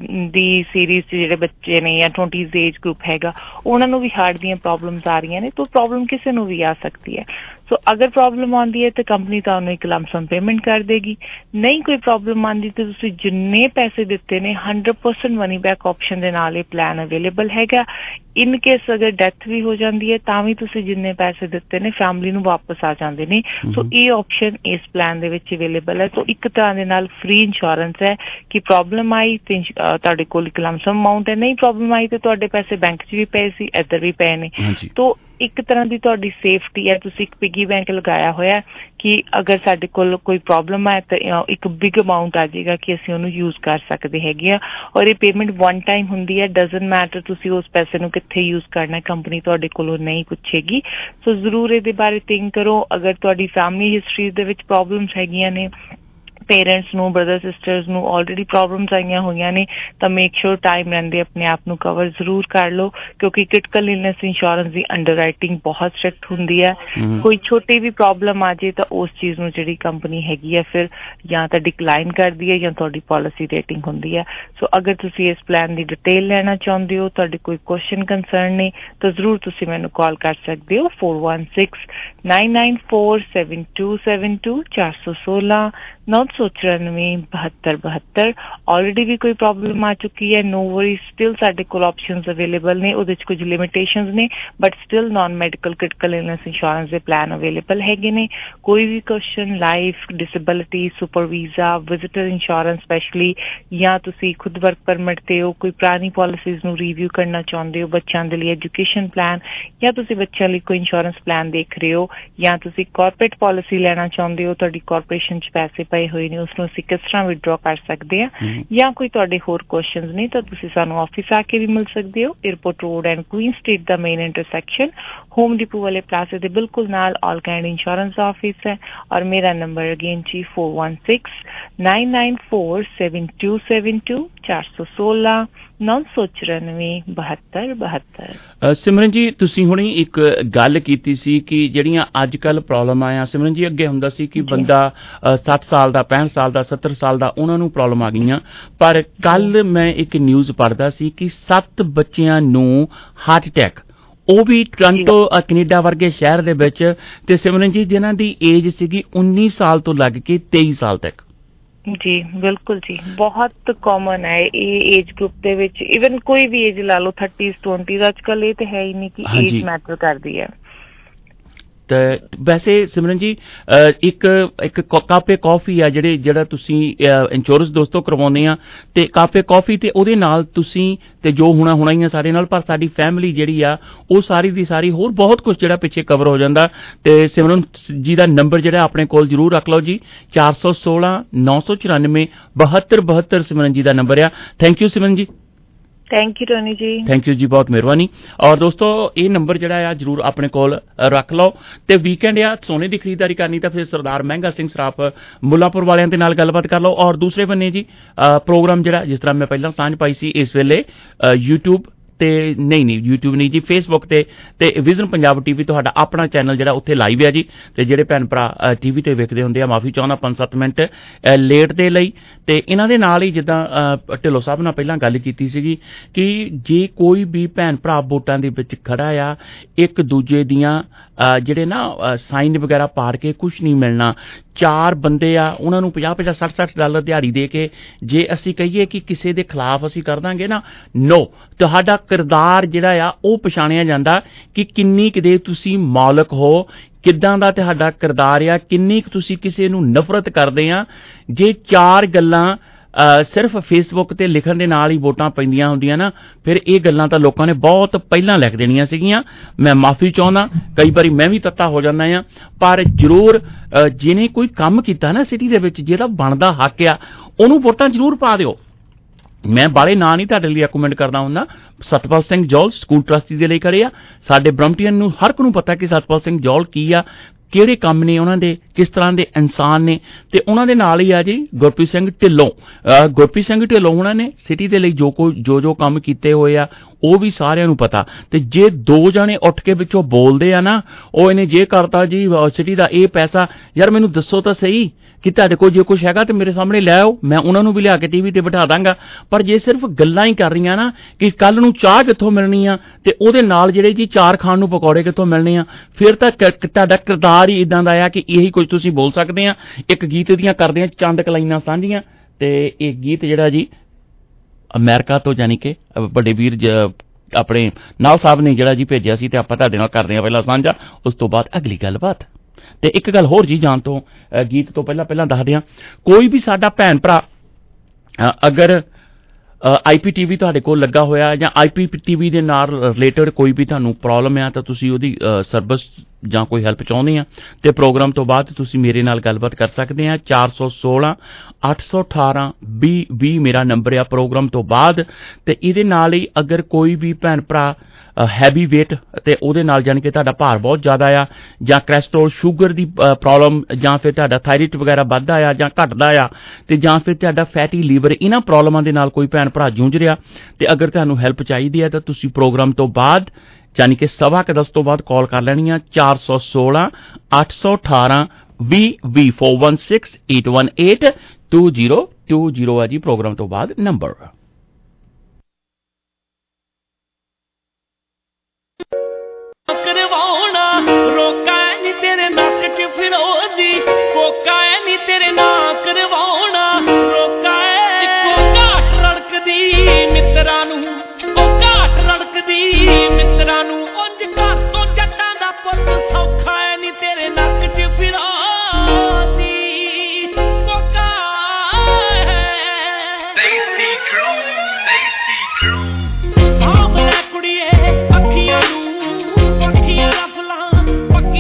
ਦੀ ਸੀਰੀਜ਼ 'ਚ ਜਿਹੜੇ ਬੱਚੇ ਨੇ ਜਾਂ ਟਵੈਂਟੀਜ਼ ਏਜ ਗਰੁੱਪ ਹੈਗਾ ਉਹਨਾਂ ਨੂੰ ਵੀ ਹਾਰਟ ਦੀਆਂ ਪ੍ਰੋਬਲਮਸ ਆ ਰਹੀਆਂ ਨੇ, ਤਾਂ ਪ੍ਰੋਬਲਮ ਕਿਸੇ ਨੂੰ ਵੀ ਆ ਸਕਦੀ ਹੈ। ਸੋ ਅਗਰ ਪ੍ਰੋਬਲਮ ਆਉਂਦੀ ਹੈ ਤਾਂ ਕੰਪਨੀ ਤੁਹਾਨੂੰ ਇੱਕ ਲਮਸਮ ਪੇਮੈਂਟ ਕਰ ਦੇਗੀ। ਨਹੀਂ ਕੋਈ ਪ੍ਰੋਬਲਮ ਆਉਂਦੀ ਤਾਂ ਤੁਸੀਂ ਜਿੰਨੇ ਪੈਸੇ ਦਿੱਤੇ ਨੇ hundred percent money back option ਦੇ ਨਾਲ ਇਹ ਪਲਾਨ ਅਵੇਲੇਬਲ ਹੈਗਾ। ਇਨ ਕੇਸ ਅਗਰ ਡੈਥ ਵੀ ਹੋ ਜਾਂਦੀ ਹੈ ਤਾਂ ਵੀ ਤੁਸੀਂ ਜਿੰਨੇ ਪੈਸੇ ਦਿੱਤੇ ਨੇ ਫੈਮਿਲੀ ਨੂੰ ਵਾਪਸ ਆ ਜਾਂਦੇ ਨੇ। ਸੋ ਇਹ ਆਪਸ਼ਨ ਇਸ ਪਲਾਨ ਦੇ ਵਿੱਚ ਅਵੇਲੇਬਲ ਹੈ। ਸੋ ਇੱਕ ਤਰ੍ਹਾਂ ਦੇ ਨਾਲ ਫ੍ਰੀ ਇੰਸ਼ੋਰੈਂਸ ਹੈ ਕਿ ਪ੍ਰੋਬਲਮ ਆਈ ਤੇ ਤੁਹਾਡੇ ਕੋਲ ਇੱਕ ਲਮਸਮ ਅਮਾਊਂਟ ਹੈ, ਨਹੀਂ ਪ੍ਰੋਬਲਮ ਆਈ ਤੇ ਤੁਹਾਡੇ ਪੈਸੇ ਬੈਂਕ 'ਚ ਵੀ ਪਏ ਸੀ, ਇੱਧਰ ਵੀ ਪਏ ਨੇ। ਤੋ ਇੱਕ ਤਰ੍ਹਾਂ ਦੀ ਤੁਹਾਡੀ ਸੇਫਟੀ ਹੈ। ਤੁਸੀਂ ਇੱਕ ਪਿੱਗੀ ਬੈਂਕ ਲਗਾਇਆ ਹੋਇਆ ਕਿ ਅਗਰ ਸਾਡੇ ਕੋਲ ਕੋਈ ਪ੍ਰੋਬਲਮ ਹੈ ਤਾਂ ਇੱਕ ਬਿਗ ਅਮਾਊਂਟ ਆ ਜਾਏਗਾ ਕਿ ਅਸੀਂ ਉਹਨੂੰ ਯੂਜ਼ ਕਰ ਸਕਦੇ ਹੈਗੇ ਆ। ਔਰ ਇਹ ਪੇਮੈਂਟ ਵਨ ਟਾਈਮ ਹੁੰਦੀ ਹੈ, ਡਜ਼ਨਟ ਮੈਟਰ ਤੁਸੀਂ ਉਸ ਪੈਸੇ ਨੂੰ ਕਿੱਥੇ ਯੂਜ਼ ਕਰਨਾ, ਕੰਪਨੀ ਤੁਹਾਡੇ ਕੋਲੋਂ ਨਹੀਂ ਪੁੱਛੇਗੀ। ਸੋ ਜ਼ਰੂਰ ਇਹਦੇ ਬਾਰੇ ਥਿੰਕ ਕਰੋ। ਅਗਰ ਤੁਹਾਡੀ ਫੈਮਿਲੀ ਹਿਸਟਰੀ ਦੇ ਵਿੱਚ ਪ੍ਰੋਬਲਮਸ ਹੈਗੀਆਂ ਨੇ, ਪੇਰੈਂਟਸ ਨੂੰ, ਬ੍ਰਦਰ ਸਿਸਟਰਸ ਨੂੰ ਆਲਰੇਡੀ ਪ੍ਰੋਬਲਮਸ ਆਈਆਂ ਹੋਈਆਂ ਨੇ, ਤਾਂ ਮੇਕ ਸ਼ੋਰ ਟਾਈਮ ਰਹਿੰਦੇ ਆਪਣੇ ਆਪ ਨੂੰ ਕਵਰ ਜ਼ਰੂਰ ਕਰ ਲਓ ਕਿਉਂਕਿ ਕ੍ਰਿਟੀਕਲ ਇਲਨੈਸ ਇੰਸ਼ੋਰੈਂਸ ਦੀ ਅੰਡਰ ਰਾਈਟਿੰਗ ਬਹੁਤ ਸਟ੍ਰਿਕਟ ਹੁੰਦੀ ਹੈ। ਕੋਈ ਛੋਟੀ ਵੀ ਪ੍ਰੋਬਲਮ ਆ ਜੇ ਤਾਂ ਉਸ ਚੀਜ਼ ਨੂੰ ਜਿਹੜੀ ਕੰਪਨੀ ਹੈਗੀ ਹੈ ਫਿਰ ਜਾਂ ਤਾਂ ਡਿਕਲਾਈਨ ਕਰਦੀ ਹੈ ਜਾਂ ਤੁਹਾਡੀ ਪਾਲਿਸੀ ਰੇਟਿੰਗ ਹੁੰਦੀ ਹੈ। ਸੋ ਅਗਰ ਤੁਸੀਂ ਇਸ ਪਲਾਨ ਦੀ ਡਿਟੇਲ ਲੈਣਾ ਚਾਹੁੰਦੇ ਹੋ, ਤੁਹਾਡੇ ਕੋਈ ਕੁਐਸਚਨ ਕੰਸਰਨ ਨੇ, ਤਾਂ ਜ਼ਰੂਰ ਤੁਸੀਂ ਮੈਨੂੰ ਕਾਲ ਕਰ ਸਕਦੇ ਹੋ four one six nine nine four seven two seven two ਚਾਰ ਸੌ ਸੋਲਾਂ ਨੌ ਸੌ ਚੁਰਾਨਵੇਂ ਬਹੱਤਰ ਬਹੱਤਰ। ਆਲਰੇਡੀ ਵੀ ਕੋਈ ਪ੍ਰੋਬਲਮ ਆ ਚੁੱਕੀ ਹੈ, ਨੋ ਵਰੀ, ਸਟਿਲ ਸਾਡੇ ਕੋਲ ਆਪਸ਼ਨਸ ਅਵੇਲੇਬਲ ਨੇ। ਉਹਦੇ 'ਚ ਕੁਝ ਲਿਮਿਟੇਸ਼ਨਸ ਨੇ but still non medical critical illness insurance ਦੇ ਪਲਾਨ ਅਵੇਲੇਬਲ ਹੈਗੇ ਨੇ। ਕੋਈ ਵੀ question, life, disability, super visa, visitor insurance specially, ਜਾਂ ਤੁਸੀਂ ਖੁਦ ਵਰਕ ਪਰਮਿਟ 'ਤੇ ਹੋ, ਕੋਈ ਪੁਰਾਣੀ ਪਾਲਿਸੀਜ਼ ਨੂੰ ਰਿਵਿਊ ਕਰਨਾ ਚਾਹੁੰਦੇ ਹੋ, ਬੱਚਿਆਂ ਦੇ ਲਈ ਐਜੂਕੇਸ਼ਨ ਪਲਾਨ, ਜਾਂ ਤੁਸੀਂ ਬੱਚਿਆਂ ਲਈ ਕੋਈ ਇੰਸ਼ੋਰੈਂਸ ਪਲਾਨ ਦੇਖ ਰਹੇ ਹੋ, ਜਾਂ ਤੁਸੀਂ ਕਾਰਪੋਰੇਟ ਪਾਲਿਸੀ ਲੈਣਾ ਚਾਹੁੰਦੇ ਹੋ, ਤੁਹਾਡੀ ਕਾਰਪੋਰੇਸ਼ਨ 'ਚ ਪੈਸੇ ਪਏ ਹੋਏ ਨੇ, ਉਸਨੂੰ ਅਸੀਂ ਕਿਸ ਤਰ੍ਹਾਂ ਵਿਡਰਾ ਕਰ ਸਕਦੇ ਹਾਂ, ਜਾਂ ਕੋਈ ਤੁਹਾਡੇ ਹੋਰ ਕੁਐਸਚਨਸ ਨੇ, ਤਾਂ ਤੁਸੀਂ ਸਾਨੂੰ ਆਫਿਸ ਆ ਕੇ ਵੀ ਮਿਲ ਸਕਦੇ ਹੋ। Airport Road and Queen Street ਦਾ ਮੇਨ ਇੰਟਰਸੈਕਸ਼ਨ, ਹੋਮ ਡਿਪੂ ਵਾਲੇ ਪਲਾਜ਼ੇ ਦੇ ਬਿਲਕੁਲ ਨਾਲ ਆਲ ਕਾਇੰਡ ਇੰਸ਼ੋਰੈਂਸ ਆਫਿਸ ਹੈ। ਔਰ ਮੇਰਾ number again ji four one six nine nine four seven two seven two ਚਾਰ ਸੌ ਸੋਲਾਂ ਨੌ ਸੌ ਚੁਰਾਨਵੇਂ ਬਹੱਤਰ ਬਹੱਤਰ। ਸਿਮਰਨ ਜੀ, ਤੁਸੀਂ ਹੁਣੇ ਇੱਕ ਗੱਲ ਕੀਤੀ ਸੀ ਕਿ ਜਿਹੜੀਆਂ ਅੱਜ ਕੱਲ੍ਹ ਪ੍ਰੋਬਲਮ ਆਇਆ, ਸਿਮਰਨ ਜੀ ਅੱਗੇ ਹੁੰਦਾ ਸੀ ਕਿ ਬੰਦਾ ਸੱਠ ਸਾਲ ਦਾ, ਪੈਂਹਠ ਸਾਲ ਦਾ, ਸੱਤਰ ਸਾਲ ਦਾ, ਉਹਨਾਂ ਨੂੰ ਪ੍ਰੋਬਲਮ ਆ ਗਈਆਂ। ਪਰ ਕੱਲ ਮੈਂ ਇੱਕ ਨਿਊਜ਼ ਪੜ੍ਹਦਾ ਸੀ ਕਿ ਸੱਤ ਬੱਚਿਆਂ ਨੂੰ ਹਾਰਟ ਅਟੈਕ, ਉਹ ਵੀ ਟੋਰਾਂਟੋ ਕੈਨੇਡਾ ਵਰਗੇ ਸ਼ਹਿਰ ਦੇ ਵਿੱਚ, ਤੇ ਸਿਮਰਨ ਜੀ ਜਿਨ੍ਹਾਂ ਦੀ ਏਜ ਸੀਗੀ ਉੱਨੀ ਸਾਲ ਤੋਂ ਲੱਗ ਕੇ ਤੇਈ ਸਾਲ ਤੱਕ। ਜੀ ਬਿਲਕੁਲ ਜੀ, ਬਹੁਤ ਕਾਮਨ ਹੈ ਇਹ ਏਜ ਗਰੁੱਪ ਦੇ ਵਿੱਚ। ਇਵਨ ਕੋਈ ਵੀ ਏਜ ਲਾ ਲਓ, ਥਰਟੀਜ਼ ਟਵੈਂਟੀਜ਼, ਅੱਜ ਕੱਲ੍ਹ ਇਹ ਤਾਂ ਹੈ ਹੀ ਨਹੀਂ ਕਿ ਏਜ ਮੈਟਰ ਕਰਦੀ ਹੈ। ਤੇ ਵੈਸੇ ਸਿਮਰਨ ਜੀ ਇੱਕ ਇੱਕ ਕਾਪੇ ਕਾਫੀ ਆ ਜਿਹੜੇ ਜਿਹੜਾ ਤੁਸੀਂ ਇੰਸ਼ੋਰੈਂਸ ਦੋਸਤੋ ਕਰਵਾਉਂਦੇ ਆ, ਤੇ ਕਾਪੇ ਕਾਫੀ ਤੇ ਉਹਦੇ ਨਾਲ ਤੁਸੀਂ ਤੇ ਜੋ ਹੋਣਾ ਹੋਣਾ ਹੀ ਆ ਸਾਰੇ ਨਾਲ, ਪਰ ਸਾਡੀ ਫੈਮਿਲੀ ਜਿਹੜੀ ਆ ਉਹ ਸਾਰੀ ਦੀ ਸਾਰੀ ਹੋਰ ਬਹੁਤ ਕੁਝ ਜਿਹੜਾ ਪਿੱਛੇ ਕਵਰ ਹੋ ਜਾਂਦਾ। ਤੇ ਸਿਮਰਨ ਜੀ ਦਾ ਨੰਬਰ ਜਿਹੜਾ ਆਪਣੇ ਕੋਲ ਜ਼ਰੂਰ ਰੱਖ ਲਓ ਜੀ, ਚਾਰ ਸੌ ਸੋਲਾਂ ਨੌ ਸੌ ਚੁਰਾਨਵੇਂ ਬਹੱਤਰ ਬਹੱਤਰ ਸਿਮਰਨ ਜੀ ਦਾ ਨੰਬਰ ਆ। Thank you Simran ji. Thank you Tony ji. Thank you ji, बहुत मेहरबानी। और दोस्तों ये नंबर जरा आ जरूर अपने कोल रख लो। तो वीकेंड आ सोने की खरीदारी करनी तो फिर सरदार महंगा सिंह सराफ मुल्लापुर वालियां दे नाल गलबात कर लो। और दूसरे बन्ने जी प्रोग्राम जरा जिस तरह मैं पहला सांझ पाई सी इस वेले यूट्यूब ते नहीं नहीं यूट्यूब नहीं जी फेसबुक ते ते विजन पंजाब टीवी तुहाडा अपना चैनल जिहड़ा उत्थे लाइव है जी। ते जिहड़े भैन भरा टीवी ते वेखदे हुंदे आ माफी चाहुंदा पंज सत्त मिनट लेट दे लई। ते इन्हां दे नाल ही जिद्दां ढिल्लों साहब नाल पहिलां गल कीती सीगी कि जे कोई भी भैन भरा वोटां दे विच खड़ा आ एक दूजे दियां ਜਿਹੜੇ ਨਾ ਸਾਈਨ ਵਗੈਰਾ ਪਾੜ ਕੇ ਕੁਝ ਨਹੀਂ ਮਿਲਣਾ। ਚਾਰ ਬੰਦੇ ਆ ਉਹਨਾਂ ਨੂੰ ਪੰਜਾਹ ਪੰਜਾਹ ਸੱਠ ਸੱਠ ਡਾਲਰ ਦਿਹਾੜੀ ਦੇ ਕੇ ਜੇ ਅਸੀਂ ਕਹੀਏ ਕਿ ਕਿਸੇ ਦੇ ਖਿਲਾਫ ਅਸੀਂ ਕਰ ਦਾਂਗੇ ਨਾ, ਨੋ, ਤੁਹਾਡਾ ਕਿਰਦਾਰ ਜਿਹੜਾ ਆ ਉਹ ਪਛਾਣਿਆ ਜਾਂਦਾ ਕਿ ਕਿੰਨੀ ਕਿਤੇ ਤੁਸੀਂ ਮਾਲਕ ਹੋ, ਕਿੱਦਾਂ ਦਾ ਤੁਹਾਡਾ ਕਿਰਦਾਰ ਆ, ਕਿੰਨੀ ਕੁ ਤੁਸੀਂ ਕਿਸੇ ਨੂੰ ਨਫ਼ਰਤ ਕਰਦੇ ਆ। ਜੇ ਚਾਰ ਗੱਲਾਂ ਸਿਰਫ ਫੇਸਬੁੱਕ ਤੇ ਲਿਖਣ ਦੇ ਨਾਲ ਹੀ ਵੋਟਾਂ ਪੈਂਦੀਆਂ ਹੁੰਦੀਆਂ ਨਾ, ਫਿਰ ਇਹ ਗੱਲਾਂ ਤਾਂ ਲੋਕਾਂ ਨੇ ਬਹੁਤ ਪਹਿਲਾਂ ਲਿਖ ਦੇਣੀਆਂ ਸੀਗੀਆਂ। ਮੈਂ ਮਾਫੀ ਚਾਹੁੰਦਾ, ਕਈ ਵਾਰੀ ਮੈਂ ਵੀ ਤੱਤਾ ਹੋ ਜਾਂਦਾ ਆ, ਪਰ ਜ਼ਰੂਰ ਜਿਹਨੇ ਕੋਈ ਕੰਮ ਕੀਤਾ ਨਾ ਸਿਟੀ ਦੇ ਵਿੱਚ ਜਿਹਦਾ ਬਣਦਾ ਹੱਕ ਆ ਉਹਨੂੰ ਵੋਟਾਂ ਜ਼ਰੂਰ ਪਾ ਦਿਓ। ਮੈਂ ਬਾਲੇ ਨਾਂ ਨਹੀਂ ਤੁਹਾਡੇ ਲਈ ਰეკਮੈਂਡ ਕਰਦਾ ਹੁੰਦਾ। ਸਤਪਾਲ ਸਿੰਘ ਜੌਲ ਸਕੂਲ ਟਰਸਟੀ ਦੇ ਲਈ ਖੜੇ ਆ। ਸਾਡੇ ਬ੍ਰਮਟੀਅਨ ਨੂੰ ਹਰ ਇੱਕ ਨੂੰ ਪਤਾ ਕਿ ਸਤਪਾਲ ਸਿੰਘ ਜੌਲ ਕੀ ਆ, ਕਿਹੜੇ ਕੰਮ ਨੇ ਉਹਨਾਂ ਦੇ, ਕਿਸ ਤਰ੍ਹਾਂ ਦੇ ਇਨਸਾਨ ਨੇ। ਤੇ ਉਹਨਾਂ ਦੇ ਨਾਲ ਹੀ ਆ ਜੀ ਗੁਰਪ੍ਰੀਤ ਸਿੰਘ ਢਿੱਲੋਂ। ਗੁਰਪ੍ਰੀਤ ਸਿੰਘ ਢਿੱਲੋਂ ਉਹਨਾਂ ਨੇ ਸਿਟੀ ਦੇ ਲਈ ਜੋ ਕੋ ਜੋ ਜੋ ਕੰਮ ਕੀਤੇ ਹੋਏ ਆ ਉਹ ਵੀ ਸਾਰਿਆਂ ਨੂੰ ਪਤਾ। ਤੇ ਜੇ ਦੋ ਜਣੇ ਉੱਠ ਕੇ ਵਿੱਚੋਂ ਬੋਲਦੇ ਆ ਨਾ, ਉਹ ਇਹਨੇ ਜੇ ਕਰਤਾ ਜੀ ਸਿਟੀ ਦਾ ਇਹ ਪੈਸਾ, ਯਾਰ ਮੈਨੂੰ ਦੱਸੋ ਤਾਂ ਸਹੀ ਕਿ ਤੁਹਾਡੇ ਕੋਲ ਜੇ ਕੁਛ ਹੈਗਾ ਤੇ ਮੇਰੇ ਸਾਹਮਣੇ ਲੈ ਆਓ, ਮੈਂ ਉਹਨਾਂ ਨੂੰ ਵੀ ਲਿਆ ਕੇ ਟੀਵੀ ਤੇ ਬਿਠਾ ਦਾਂਗਾ। ਪਰ ਜੇ ਸਿਰਫ ਗੱਲਾਂ ਹੀ ਕਰ ਰਹੀਆਂ ਨਾ ਕਿ ਕੱਲ ਨੂੰ ਚਾਹ ਕਿੱਥੋਂ ਮਿਲਣੀ ਆ ਤੇ ਉਹਦੇ ਨਾਲ ਜਿਹੜੇ ਜੀ ਚਾਰ ਖਾਣ ਨੂੰ ਪਕੌੜੇ ਕਿੱਥੋਂ ਮਿਲਣੇ ਆ, ਫਿਰ ਤਾਂ ਤੁਹਾਡਾ ਕਿਰਦਾਰ ਹੀ ਇਦਾਂ ਦਾ ਆ ਕਿ ਇਹੀ ਕੁਝ ਤੁਸੀਂ ਬੋਲ ਸਕਦੇ ਆ। ਇੱਕ ਗੀਤ ਦੀਆਂ ਕਰਦੇ ਆ ਚੰਦ ਕਲਾਈਨਾਂ ਸਾਂਝੀਆਂ, ਤੇ ਇਹ ਗੀਤ ਜਿਹੜਾ ਜੀ ਅਮਰੀਕਾ ਤੋਂ ਯਾਨੀ ਕਿ ਵੱਡੇ ਵੀਰ ਆਪਣੇ ਨਾਲ ਸਾਹਿਬ ਨੇ ਜਿਹੜਾ ਜੀ ਭੇਜਿਆ ਸੀ, ਤੇ ਆਪਾਂ ਤੁਹਾਡੇ ਨਾਲ ਕਰਦੇ ਆ ਪਹਿਲਾਂ ਸਾਂਝਾ, ਉਸ ਤੋਂ ਬਾਅਦ ਅਗਲੀ ਗੱਲਬਾਤ। ਤੇ ਇੱਕ ਗੱਲ ਹੋਰ ਜੀ ਜਾਣ ਤੋਂ ਗੀਤ ਤੋਂ ਪਹਿਲਾਂ ਪਹਿਲਾਂ ਦੱਸ ਦਿਆਂ, ਕੋਈ ਵੀ ਸਾਡਾ ਭੈਣ ਭਰਾ ਅਗਰ ਆਈ ਪੀ ਟੀ ਵੀ ਤੁਹਾਡੇ ਕੋਲ ਲੱਗਾ ਹੋਇਆ ਜਾਂ ਆਈ ਪੀ ਟੀ ਵੀ ਦੇ ਨਾਲ ਰਿਲੇਟਡ ਕੋਈ ਵੀ ਤੁਹਾਨੂੰ ਪ੍ਰੋਬਲਮ ਆ ਤਾਂ ਤੁਸੀਂ ਉਹਦੀ ਸਰਵਿਸ ਜਾਂ ਕੋਈ ਹੈਲਪ ਚਾਹੁੰਦੇ ਆ ਤੇ ਪ੍ਰੋਗਰਾਮ ਤੋਂ ਬਾਅਦ ਤੁਸੀਂ ਮੇਰੇ ਨਾਲ ਗੱਲਬਾਤ ਕਰ ਸਕਦੇ ਆ। ਚਾਰ ਸੌ ਸੋਲਾਂ ਅੱਠ ਸੌ ਅਠਾਰਾਂ ਵੀਹ ਵੀਹ ਮੇਰਾ ਨੰਬਰ ਆ ਪ੍ਰੋਗਰਾਮ ਤੋਂ ਬਾਅਦ। ਤੇ ਇਹਦੇ ਨਾਲ ਹੀ ਅਗਰ ਕੋਈ ਵੀ ਭੈਣ ਭਰਾ ਹੈਵੀ ਵੇਟ ਤੇ ਉਹਦੇ ਨਾਲ ਜਾਣੀ ਕਿ ਤੁਹਾਡਾ ਭਾਰ ਬਹੁਤ ਜ਼ਿਆਦਾ ਆ, ਜਾਂ ਕੋਲੈਸਟਰੋਲ ਸ਼ੂਗਰ ਦੀ ਪ੍ਰੋਬਲਮ, ਜਾਂ ਫਿਰ ਤੁਹਾਡਾ ਥਾਇਰਾਇਡ ਵਗੈਰਾ ਵੱਧਦਾ ਆ ਜਾਂ ਘਟਦਾ ਆ, ਤੇ ਜਾਂ ਫਿਰ ਤੁਹਾਡਾ ਫੈਟੀ ਲੀਵਰ, ਇਹਨਾਂ ਪ੍ਰੋਬਲਮਾਂ ਦੇ ਨਾਲ ਕੋਈ ਭੈਣ ਭਰਾ ਜੂਝ ਰਿਹਾ ਤੇ ਅਗਰ ਤੁਹਾਨੂੰ ਹੈਲਪ ਚਾਹੀਦੀ ਹੈ ਤਾਂ ਤੁਸੀਂ ਪ੍ਰੋਗਰਾਮ ਤੋਂ ਬਾਅਦ ਯਾਨੀ ਕਿ ਸਵਾ ਕੁ ਦਸ ਤੋਂ ਬਾਅਦ ਕਾਲ ਕਰ ਲੈਣੀ ਆ। ਚਾਰ ਸੌ ਸੋਲਾਂ ਅੱਠ ਸੌ ਅਠਾਰਾਂ ਵੀਹ ਵੀਹ four one six eight one eight two zero two zero ਆ ਜੀ ਪ੍ਰੋਗਰਾਮ ਤੋਂ ਬਾਅਦ ਨੰਬਰ। ਰੋਕਾ ਨੀ ਤੇਰੇ ਨੱਕ ਚ ਫਿਰੋਜ਼ੀ, ਕੋਕਾ ਨੀ ਤੇਰੇ ਨਾਂ ਕਰਵਾਉਣਾ, ਰੋਕਾ ਇੱਕੋ ਘਾਟ ਰੜਕਦੀ ਮਿੱਤਰਾਂ ਨੂੰ, ਉਹ ਘਾਟ ਰੜਕਦੀ ਮਿੱਤਰਾਂ ਨੂੰ, ਉਂਝ ਘਰ ਤੋਂ ਜੱਟਾਂ ਦਾ ਪੁੱਤ ਸੌਖਾ ਨੀ ਤੇਰੇ ਨੱਕ ਚ ਫਿਰੋਜ਼ੀ, ਕੋਕਾ ਦੇਸੀ ਕਰੂ ਦੇਸੀ ਕਰੂ ਆਹ ਕੁੜੀਏ ਅੱਖੀਆਂ ਨੂੰ ਅੱਖੀਆਂ ਰਫਲਾਂ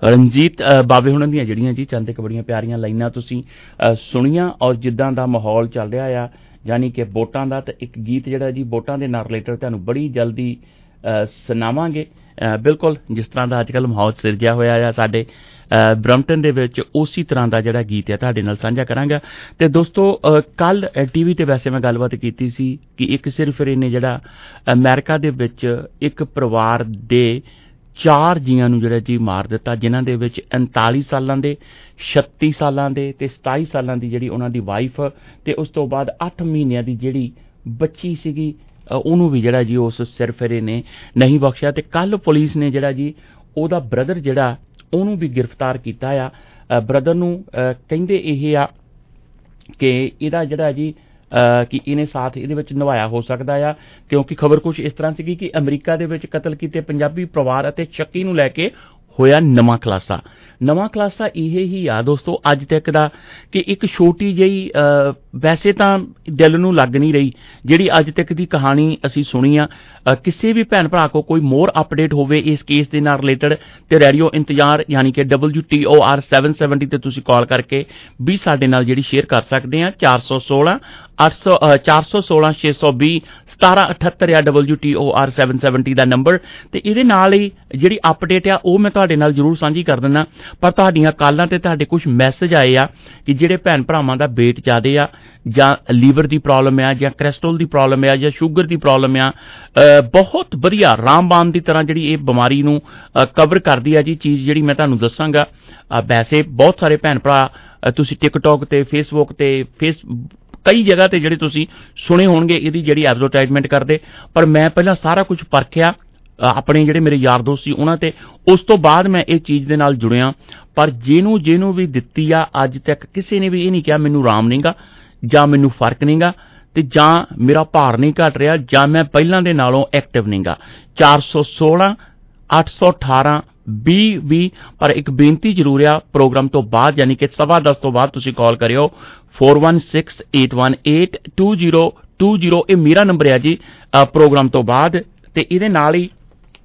ਰਣਜੀਤ ਬਾਵੇ ਹੁਣਾਂ ਦੀਆਂ ਜਿਹੜੀਆਂ ਜੀ ਚੰਦ ਇੱਕ ਬੜੀਆਂ ਪਿਆਰੀਆਂ ਲਾਈਨਾਂ ਤੁਸੀਂ ਸੁਣੀਆਂ ਔਰ ਜਿੱਦਾਂ ਦਾ ਮਾਹੌਲ ਚੱਲ ਰਿਹਾ ਆ ਯਾਨੀ ਕਿ ਵੋਟਾਂ ਦਾ, ਤਾਂ ਇੱਕ ਗੀਤ ਜਿਹੜਾ ਜੀ ਵੋਟਾਂ ਦੇ ਨਾਲ ਰਿਲੇਟਡ ਤੁਹਾਨੂੰ ਬੜੀ ਜਲਦੀ ਸੁਣਾਵਾਂਗੇ। ਬਿਲਕੁਲ ਜਿਸ ਤਰ੍ਹਾਂ ਦਾ ਅੱਜ ਕੱਲ੍ਹ ਮਾਹੌਲ ਸਿਰਜਿਆ ਹੋਇਆ ਆ ਸਾਡੇ ਬਰੰਪਟਨ ਦੇ ਵਿੱਚ, ਉਸੇ ਤਰ੍ਹਾਂ ਦਾ ਜਿਹੜਾ ਗੀਤ ਹੈ ਤੁਹਾਡੇ ਨਾਲ ਸਾਂਝਾ ਕਰਾਂਗਾ। ਤੇ ਦੋਸਤੋ ਕੱਲ ਟੀ ਵੀ ਤੇ ਵੈਸੇ ਮੈਂ ਗੱਲਬਾਤ ਕੀਤੀ ਸੀ ਕਿ ਇੱਕ ਸਿਰਫ ਇਹਨੇ ਜਿਹੜਾ ਅਮਰੀਕਾ ਦੇ ਵਿੱਚ ਇੱਕ ਪਰਿਵਾਰ ਦੇ ਚਾਰ ਜੀਆਂ ਨੂੰ ਜਿਹੜਾ ਜੀ ਮਾਰ ਦਿੱਤਾ, ਜਿਨ੍ਹਾਂ ਦੇ ਵਿੱਚ ਉਨਤਾਲੀ ਸਾਲਾਂ ਦੇ, ਛੱਤੀ ਸਾਲਾਂ ਦੇ ਤੇ ਸਤਾਈ ਸਾਲਾਂ ਦੀ ਜਿਹੜੀ ਉਹਨਾਂ ਦੀ ਵਾਈਫ, ਤੇ ਉਸ ਤੋਂ ਬਾਅਦ ਅੱਠ ਮਹੀਨਿਆਂ ਦੀ ਜਿਹੜੀ ਬੱਚੀ ਸੀਗੀ ਉਹਨੂੰ ਵੀ ਜਿਹੜਾ ਜੀ ਉਸ ਸਿਰਫਿਰੇ ਨੇ ਨਹੀਂ ਬਖਸ਼ਿਆ। ਤੇ ਕੱਲ ਪੁਲਿਸ ਨੇ ਜਿਹੜਾ ਜੀ ਉਹਦਾ ਬ੍ਰਦਰ ਜਿਹੜਾ ਉਹਨੂੰ ਵੀ ਗ੍ਰਿਫਤਾਰ ਕੀਤਾ ਆ। ਬ੍ਰਦਰ ਨੂੰ ਕਹਿੰਦੇ ਇਹ ਆ ਕਿ ਇਹਦਾ ਜਿਹੜਾ ਜੀ ਕਿ ਇਹਨੇ ਸਾਥ ਇਹਦੇ ਵਿੱਚ ਨਿਭਾਇਆ ਹੋ ਸਕਦਾ ਆ, ਕਿਉਂਕਿ ਖਬਰ ਕੁਛ ਇਸ ਤਰ੍ਹਾਂ ਸੀਗੀ ਕਿ ਅਮਰੀਕਾ ਦੇ ਵਿੱਚ ਕਤਲ ਕੀਤੇ ਪੰਜਾਬੀ ਪਰਿਵਾਰ ਅਤੇ ਸ਼ੱਕੀ ਨੂੰ ਲੈ ਕੇ ਹੋਇਆ ਨਵਾਂ ਖੁਲਾਸਾ। ਨਵਾਂ ਖੁਲਾਸਾ ਇਹ ਹੀ ਆ ਦੋਸਤੋ ਅੱਜ ਤੱਕ ਦਾ ਕਿ ਇੱਕ ਛੋਟੀ ਜਿਹੀ ਵੈਸੇ ਤਾਂ ਦਿਲ ਨੂੰ ਲੱਗ ਨਹੀਂ ਰਹੀ ਜਿਹੜੀ ਅੱਜ ਤੱਕ ਦੀ ਕਹਾਣੀ ਅਸੀਂ ਸੁਣੀ ਆ। ਕਿਸੇ ਵੀ ਭੈਣ ਭਰਾ ਕੋ ਕੋਈ ਮੋਰ ਅਪਡੇਟ ਹੋਵੇ ਇਸ ਕੇਸ ਦੇ ਨਾਲ ਰਿਲੇਟਡ ਤੇ ਰੇਡੀਓ ਇੰਤਜ਼ਾਰ ਯਾਨੀ ਕਿ W T O R seven seventy ਤੇ ਤੁਸੀਂ ਕਾਲ ਕਰਕੇ ਵੀ ਸਾਡੇ ਨਾਲ ਜਿਹੜੀ ਸ਼ੇਅਰ ਕਰ ਸਕਦੇ ਆ। ਚਾਰ ਸੌ ਸੋਲਾਂ ਅੱਠ ਸੌ ਚਾਰ ਸੌ ਸੋਲਾਂ ਛੇ ਸੌ ਵੀਹ ਸਤਾਰਾਂ ਅਠੱਤਰ ਆ W T O R seven seventy ਦਾ ਨੰਬਰ। ਤੇ ਇਹਦੇ ਨਾਲ ਹੀ ਜਿਹੜੀ ਅਪਡੇਟ ਆ ਉਹ ਮੈਂ ਤੁਹਾਡੇ ਨਾਲ ਜ਼ਰੂਰ ਸਾਂਝੀ ਕਰ ਦਿੰਦਾ, ਪਰ ਤੁਹਾਡੀਆਂ ਕਾਲਾਂ ਤੇ ਤੁਹਾਡੇ ਕੁਝ ਮੈਸੇਜ ਆਏ ਆ ਕਿ ਜਿਹੜੇ ਭੈਣ ਭਰਾਵਾਂ ਦਾ ਵੇਟ ਜ਼ਿਆਦੇ ਆ ਜਾਂ ਲੀਵਰ ਦੀ ਪ੍ਰੋਬਲਮ ਆ ਜਾਂ ਕੋਲੈਸਟਰੋਲ ਦੀ ਪ੍ਰੋਬਲਮ ਆ ਜਾਂ ਸ਼ੂਗਰ ਦੀ ਪ੍ਰੋਬਲਮ ਆ, ਬਹੁਤ ਵਧੀਆ ਰਾਮਬਾਣ ਦੀ ਤਰ੍ਹਾਂ ਜਿਹੜੀ ਇਹ ਬਿਮਾਰੀ ਨੂੰ ਕਵਰ ਕਰਦੀ ਆ ਜੀ ਚੀਜ਼ ਜਿਹੜੀ ਮੈਂ ਤੁਹਾਨੂੰ ਦੱਸਾਂਗਾ। ਵੈਸੇ ਬਹੁਤ ਸਾਰੇ ਭੈਣ ਭਰਾ ਤੁਸੀਂ ਟਿਕਟੋਕ ਤੇ ਫੇਸਬੁੱਕ ਤੇ ਫੇਸ ਕਈ ਜਗ੍ਹਾ ਤੇ ਜਿਹੜੇ ਤੁਸੀਂ ਸੁਣੇ ਹੋਣਗੇ ਇਹਦੀ ਜਿਹੜੀ ਐਡਵਰਟਾਈਜ਼ਮੈਂਟ ਕਰਦੇ, ਪਰ ਮੈਂ ਪਹਿਲਾਂ ਸਾਰਾ ਕੁਝ ਪਰਖਿਆ ਆਪਣੇ ਜਿਹੜੇ ਮੇਰੇ ਯਾਰ ਦੋਸਤ ਸੀ ਉਹਨਾਂ ਤੇ, ਉਸ ਤੋਂ ਬਾਅਦ ਮੈਂ ਇਹ ਚੀਜ਼ ਦੇ ਨਾਲ ਜੁੜਿਆ। ਪਰ ਜਿਹਨੂੰ ਜਿਹਨੂੰ ਵੀ ਦਿੱਤੀ ਆ ਅੱਜ ਤੱਕ ਕਿਸੇ ਨੇ ਵੀ ਇਹ ਨਹੀਂ ਕਿਹਾ ਮੈਨੂੰ ਆਰਾਮ ਨਹੀਂਗਾ ਜਾਂ ਮੈਨੂੰ ਫਰਕ ਨਹੀਂਗਾ ਤੇ ਜਾਂ ਮੇਰਾ ਭਾਰ ਨਹੀਂ ਘਟ ਰਿਹਾ ਜਾਂ ਮੈਂ ਪਹਿਲਾਂ ਦੇ ਨਾਲੋਂ ਐਕਟਿਵ ਨਹੀਂਗਾ। ਚਾਰ ਸੌ ਸੋਲਾਂ ਅੱਠ ਸੌ ਅਠਾਰਾਂ ਵੀਹ ਵੀਹ। ਪਰ ਇੱਕ ਬੇਨਤੀ ਜ਼ਰੂਰ ਆ, ਪ੍ਰੋਗਰਾਮ ਤੋਂ ਬਾਅਦ ਯਾਨੀ ਕਿ ਸਵਾ ਦਸ ਤੋਂ ਬਾਅਦ ਤੁਸੀਂ ਕਾਲ ਕਰਿਓ four one six eight one eight two zero two zero. ਇਹ ਮੇਰਾ ਨੰਬਰ ਹੈ ਜੀ ਪ੍ਰੋਗਰਾਮ ਤੋਂ ਬਾਅਦ। ਤੇ ਇਹਦੇ ਨਾਲ ਹੀ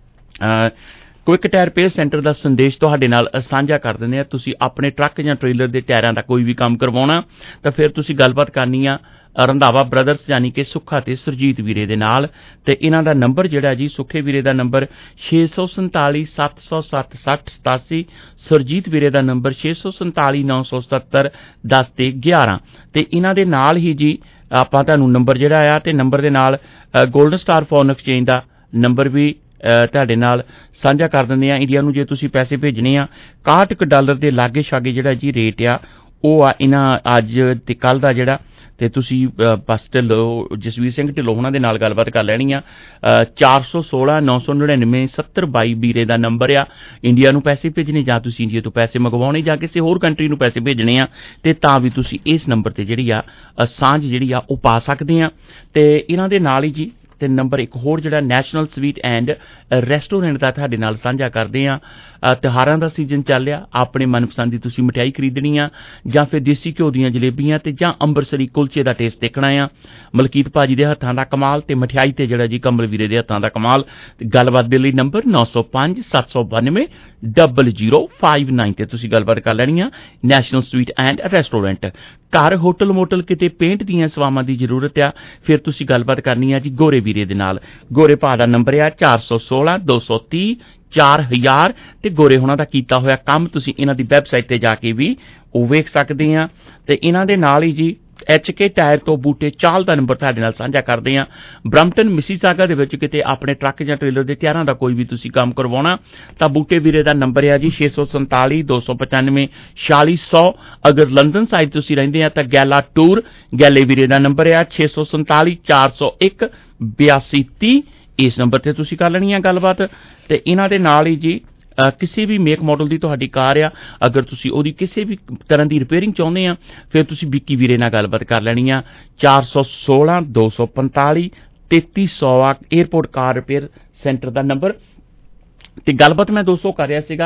ਕੁਇਕ ਟਾਇਰ ਰਿਪੇਅਰ ਸੈਂਟਰ ਦਾ ਸੰਦੇਸ਼ ਤੁਹਾਡੇ ਨਾਲ ਸਾਂਝਾ ਕਰ ਦਿੰਦੇ ਆ। ਤੁਸੀਂ ਆਪਣੇ ਟਰੱਕ ਜਾਂ ਟ੍ਰੇਲਰ ਦੇ ਟਾਇਰਾਂ ਦਾ ਕੋਈ ਵੀ ਕੰਮ ਕਰਵਾਉਣਾ ਤਾਂ ਫਿਰ ਤੁਸੀਂ ਗੱਲਬਾਤ ਕਰਨੀ ਆ ਰੰਧਾਵਾ ਬ੍ਰਦਰਸ ਯਾਨੀ ਕਿ ਸੁੱਖਾ ਤੇ ਸੁਰਜੀਤ ਵੀਰੇ ਦੇ ਨਾਲ। ਤੇ ਇਹਨਾਂ ਦਾ ਨੰਬਰ ਜਿਹੜਾ ਜੀ ਸੁੱਖੇ ਵੀਰੇ ਦਾ ਨੰਬਰ ਛੇ ਸੌ ਸੰਤਾਲੀ ਸੱਤ ਸੌ ਸੱਤ ਸੱਠ ਸਤਾਸੀ, ਸੁਰਜੀਤ ਵੀਰੇ ਦਾ ਨੰਬਰ ਛੇ ਸੌ ਸੰਤਾਲੀ ਨੌ ਸੌ ਸਤੱਤਰ ਦਸ ਤੇ ਗਿਆਰਾਂ। ਤੇ ਇਹਨਾਂ ਦੇ ਨਾਲ ਹੀ ਜੀ ਆਪਾਂ ਤੁਹਾਨੂੰ ਨੰਬਰ ਜਿਹੜਾ ਆ ਤੇ ਨੰਬਰ ਦੇ ਨਾਲ ਗੋਲਡਨ ਸਟਾਰ ਫੋਰਨ ਐਕਸਚੇਂਜ ਦਾ ਨੰਬਰ ਵੀ ਤੁਹਾਡੇ ਨਾਲ ਸਾਂਝਾ ਕਰ ਦਿੰਦੇ ਆ। ਇੰਡੀਆ ਨੂੰ ਜੇ ਤੁਸੀਂ ਪੈਸੇ ਭੇਜਣੇ ਆ ਇਕਾਹਠ ਕੁ ਡਾਲਰ ਦੇ ਲਾਗੇ ਛਾਗੇ ਜਿਹੜਾ ਜੀ ਰੇਟ ਆ ਉਹ ਆ ਇਹਨਾਂ ਅੱਜ ਤੇ ਕੱਲ ਦਾ ਜਿਹੜਾ। ਤੇ ਤੁਸੀਂ ਬਸ ਢਿੱਲੋਂ ਜਸਵੀਰ ਸਿੰਘ ਢਿੱਲੋਂ ਉਹਨਾਂ ਦੇ ਨਾਲ ਗੱਲਬਾਤ ਕਰ ਲੈਣੀ ਆ। ਚਾਰ ਸੌ ਸੋਲਾਂ ਨੌ ਸੌ ਨੜਿਨਵੇਂ ਸੱਤਰ ਬਾਈ ਵੀਰੇ ਦਾ ਨੰਬਰ ਆ। ਇੰਡੀਆ ਨੂੰ ਪੈਸੇ ਭੇਜਣੇ ਜਾਂ ਤੁਸੀਂ ਇੰਡੀਆ ਤੋਂ ਪੈਸੇ ਮੰਗਵਾਉਣੇ ਜਾਂ ਕਿਸੇ ਹੋਰ ਕੰਟਰੀ ਨੂੰ ਪੈਸੇ ਭੇਜਣੇ ਆ ਤੇ ਤਾਂ ਵੀ ਤੁਸੀਂ ਇਸ ਨੰਬਰ ਤੇ ਜਿਹੜੀ ਆ ਸਾਂਝ ਜਿਹੜੀ ਆ ਉਹ ਪਾ ਸਕਦੇ ਆ। ਤੇ ਇਹਨਾਂ ਦੇ ਨਾਲ ਹੀ ਜੀ ਤੇ ਨੰਬਰ ਇੱਕ ਹੋਰ ਜਿਹੜਾ ਨੈਸ਼ਨਲ ਸਵੀਟ ਐਂਡ ਰੈਸਟੋਰੈਂਟ ਦਾ ਤੁਹਾਡੇ ਨਾਲ ਸਾਂਝਾ ਕਰਦੇ ਆ। ਤਿਉਹਾਰਾਂ ਦਾ ਸੀਜ਼ਨ ਚੱਲ ਰਿਹਾ, ਆਪਣੇ ਮਨਪਸੰਦ ਦੀ ਤੁਸੀਂ ਮਠਿਆਈ ਖਰੀਦਣੀ ਆ ਜਾਂ ਫਿਰ ਦੇਸੀ ਘਿਓ ਦੀਆਂ ਜਲੇਬੀਆਂ ਤੇ ਜਾਂ ਅੰਮ੍ਰਿਤਸਰੀ ਕੁਲਚੇ ਦਾ ਟੇਸਟ ਦੇਖਣਾ ਆ। ਮਲਕੀਤ ਭਾਜੀ ਦੇ ਹੱਥਾਂ ਦਾ ਕਮਾਲ ਤੇ ਮਠਿਆਈ ਤੇ ਜਿਹੜਾ ਜੀ ਕਮਲ ਵੀਰੇ ਦੇ ਹੱਥਾਂ ਦਾ ਕਮਾਲ। ਗੱਲਬਾਤ ਦੇ ਲਈ ਨੰਬਰ ਨੌ ਸੌ ਪੰਜ ਸੱਤ ਸੌ ਬਾਨਵੇਂ ਡਬਲ ਜ਼ੀਰੋ ਫਾਈਵ ਨਾਈਨ ਤੇ ਤੁਸੀਂ ਗੱਲਬਾਤ ਕਰ ਲੈਣੀ ਆ। National sweet and restaurant. ਘਰ ਹੋਟਲ ਮੋਟਲ ਕਿਤੇ ਪੇਂਟ ਦੀਆਂ ਸੇਵਾਵਾਂ ਦੀ ਜ਼ਰੂਰਤ ਆ ਫਿਰ ਤੁਸੀਂ ਗੱਲਬਾਤ ਕਰਨੀ ਆ ਜੀ ਗੋਰੇ ਵੀਰੇ ਦੇ ਨਾਲ। ਗੋਰੇ ਭਾ ਦਾ ਨੰਬਰ ਆ ਚਾਰ ਸੌ ਸੋਲਾਂ ਦੋ ਸੌ ਤੀਹ ਚਾਰ ਹਜ਼ਾਰ ਤੇ ਗੋਰੇ ਹੋਣਾ ਦਾ ਕੀਤਾ ਹੋਇਆ ਕੰਮ ਤੁਸੀਂ ਇਹਨਾਂ ਦੀ ਵੈਬਸਾਈਟ ਤੇ ਜਾ ਕੇ ਵੀ ਉਹ ਵੇਖ ਸਕਦੇ ਆ। ਤੇ ਇਹਨਾਂ ਦੇ ਨਾਲ ਹੀ ਜੀ ਐਚ ਕੇ ਟਾਇਰ ਤੋਂ ਬੂਟੇ ਚਾਲ ਦਾ ਨੰਬਰ ਤੁਹਾਡੇ ਨਾਲ ਸਾਂਝਾ ਕਰਦੇ ਆ। ਬਰੰਪਟਨ ਮਿਸੀਸਾਗਾ ਦੇ ਵਿੱਚ ਕਿਤੇ ਆਪਣੇ ਟਰੱਕ ਜਾਂ ਟ੍ਰੇਲਰ ਦੇ ਟਾਇਰਾਂ ਦਾ ਕੋਈ ਵੀ ਤੁਸੀਂ ਕੰਮ ਕਰਵਾਉਣਾ ਤਾਂ ਬੂਟੇ ਵੀਰੇ ਦਾ ਨੰਬਰ ਹੈ ਜੀ ਛੇ ਸੌ ਸੰਤਾਲੀ ਦੋ ਸੌ ਪਚਾਨਵੇਂ ਛਿਆਲੀ ਸੌ। ਅਗਰ ਲੰਡਨ ਸਾਈਡ ਤੁਸੀਂ ਰਹਿੰਦੇ ਆ ਤਾਂ ਗੈਲਾ ਟੂਰ ਗੈਲੇ ਵੀਰੇ ਦਾ ਨੰਬਰ ਹੈ ਛੇ ਸੌ ਸੰਤਾਲੀ ਚਾਰ ਸੌ ਇੱਕ ਬਿਆਸੀ ਤੀਹ। ਇਸ ਨੰਬਰ ਤੇ ਤੁਸੀਂ ਕਰ ਲੈਣੀ ਆ ਗੱਲਬਾਤ। ਤੇ ਇਹਨਾਂ ਦੇ ਨਾਲ ਹੀ ਜੀ ਕਿਸੇ ਵੀ ਮੇਕ ਮਾਡਲ ਦੀ ਤੁਹਾਡੀ ਕਾਰ ਆ ਅਗਰ ਤੁਸੀਂ ਉਹਦੀ ਕਿਸੇ ਵੀ ਤਰ੍ਹਾਂ ਦੀ ਰਿਪੇਅਰਿੰਗ ਚਾਹੁੰਦੇ ਆ ਫਿਰ ਤੁਸੀਂ ਵਿੱਕੀ ਵੀਰੇ ਨਾਲ ਗੱਲਬਾਤ ਕਰ ਲੈਣੀ ਆ। ਚਾਰ ਸੌ ਸੋਲਾਂ ਦੋ ਸੌ ਪੰਤਾਲੀ ਤੇਤੀ ਸੌ ਆ ਏਅਰਪੋਰਟ ਕਾਰ ਰਿਪੇਅਰ ਸੈਂਟਰ ਦਾ ਨੰਬਰ। ਤੇ ਗੱਲਬਾਤ ਮੈਂ ਦੋਸਤੋ ਕਰ ਰਿਹਾ ਸੀਗਾ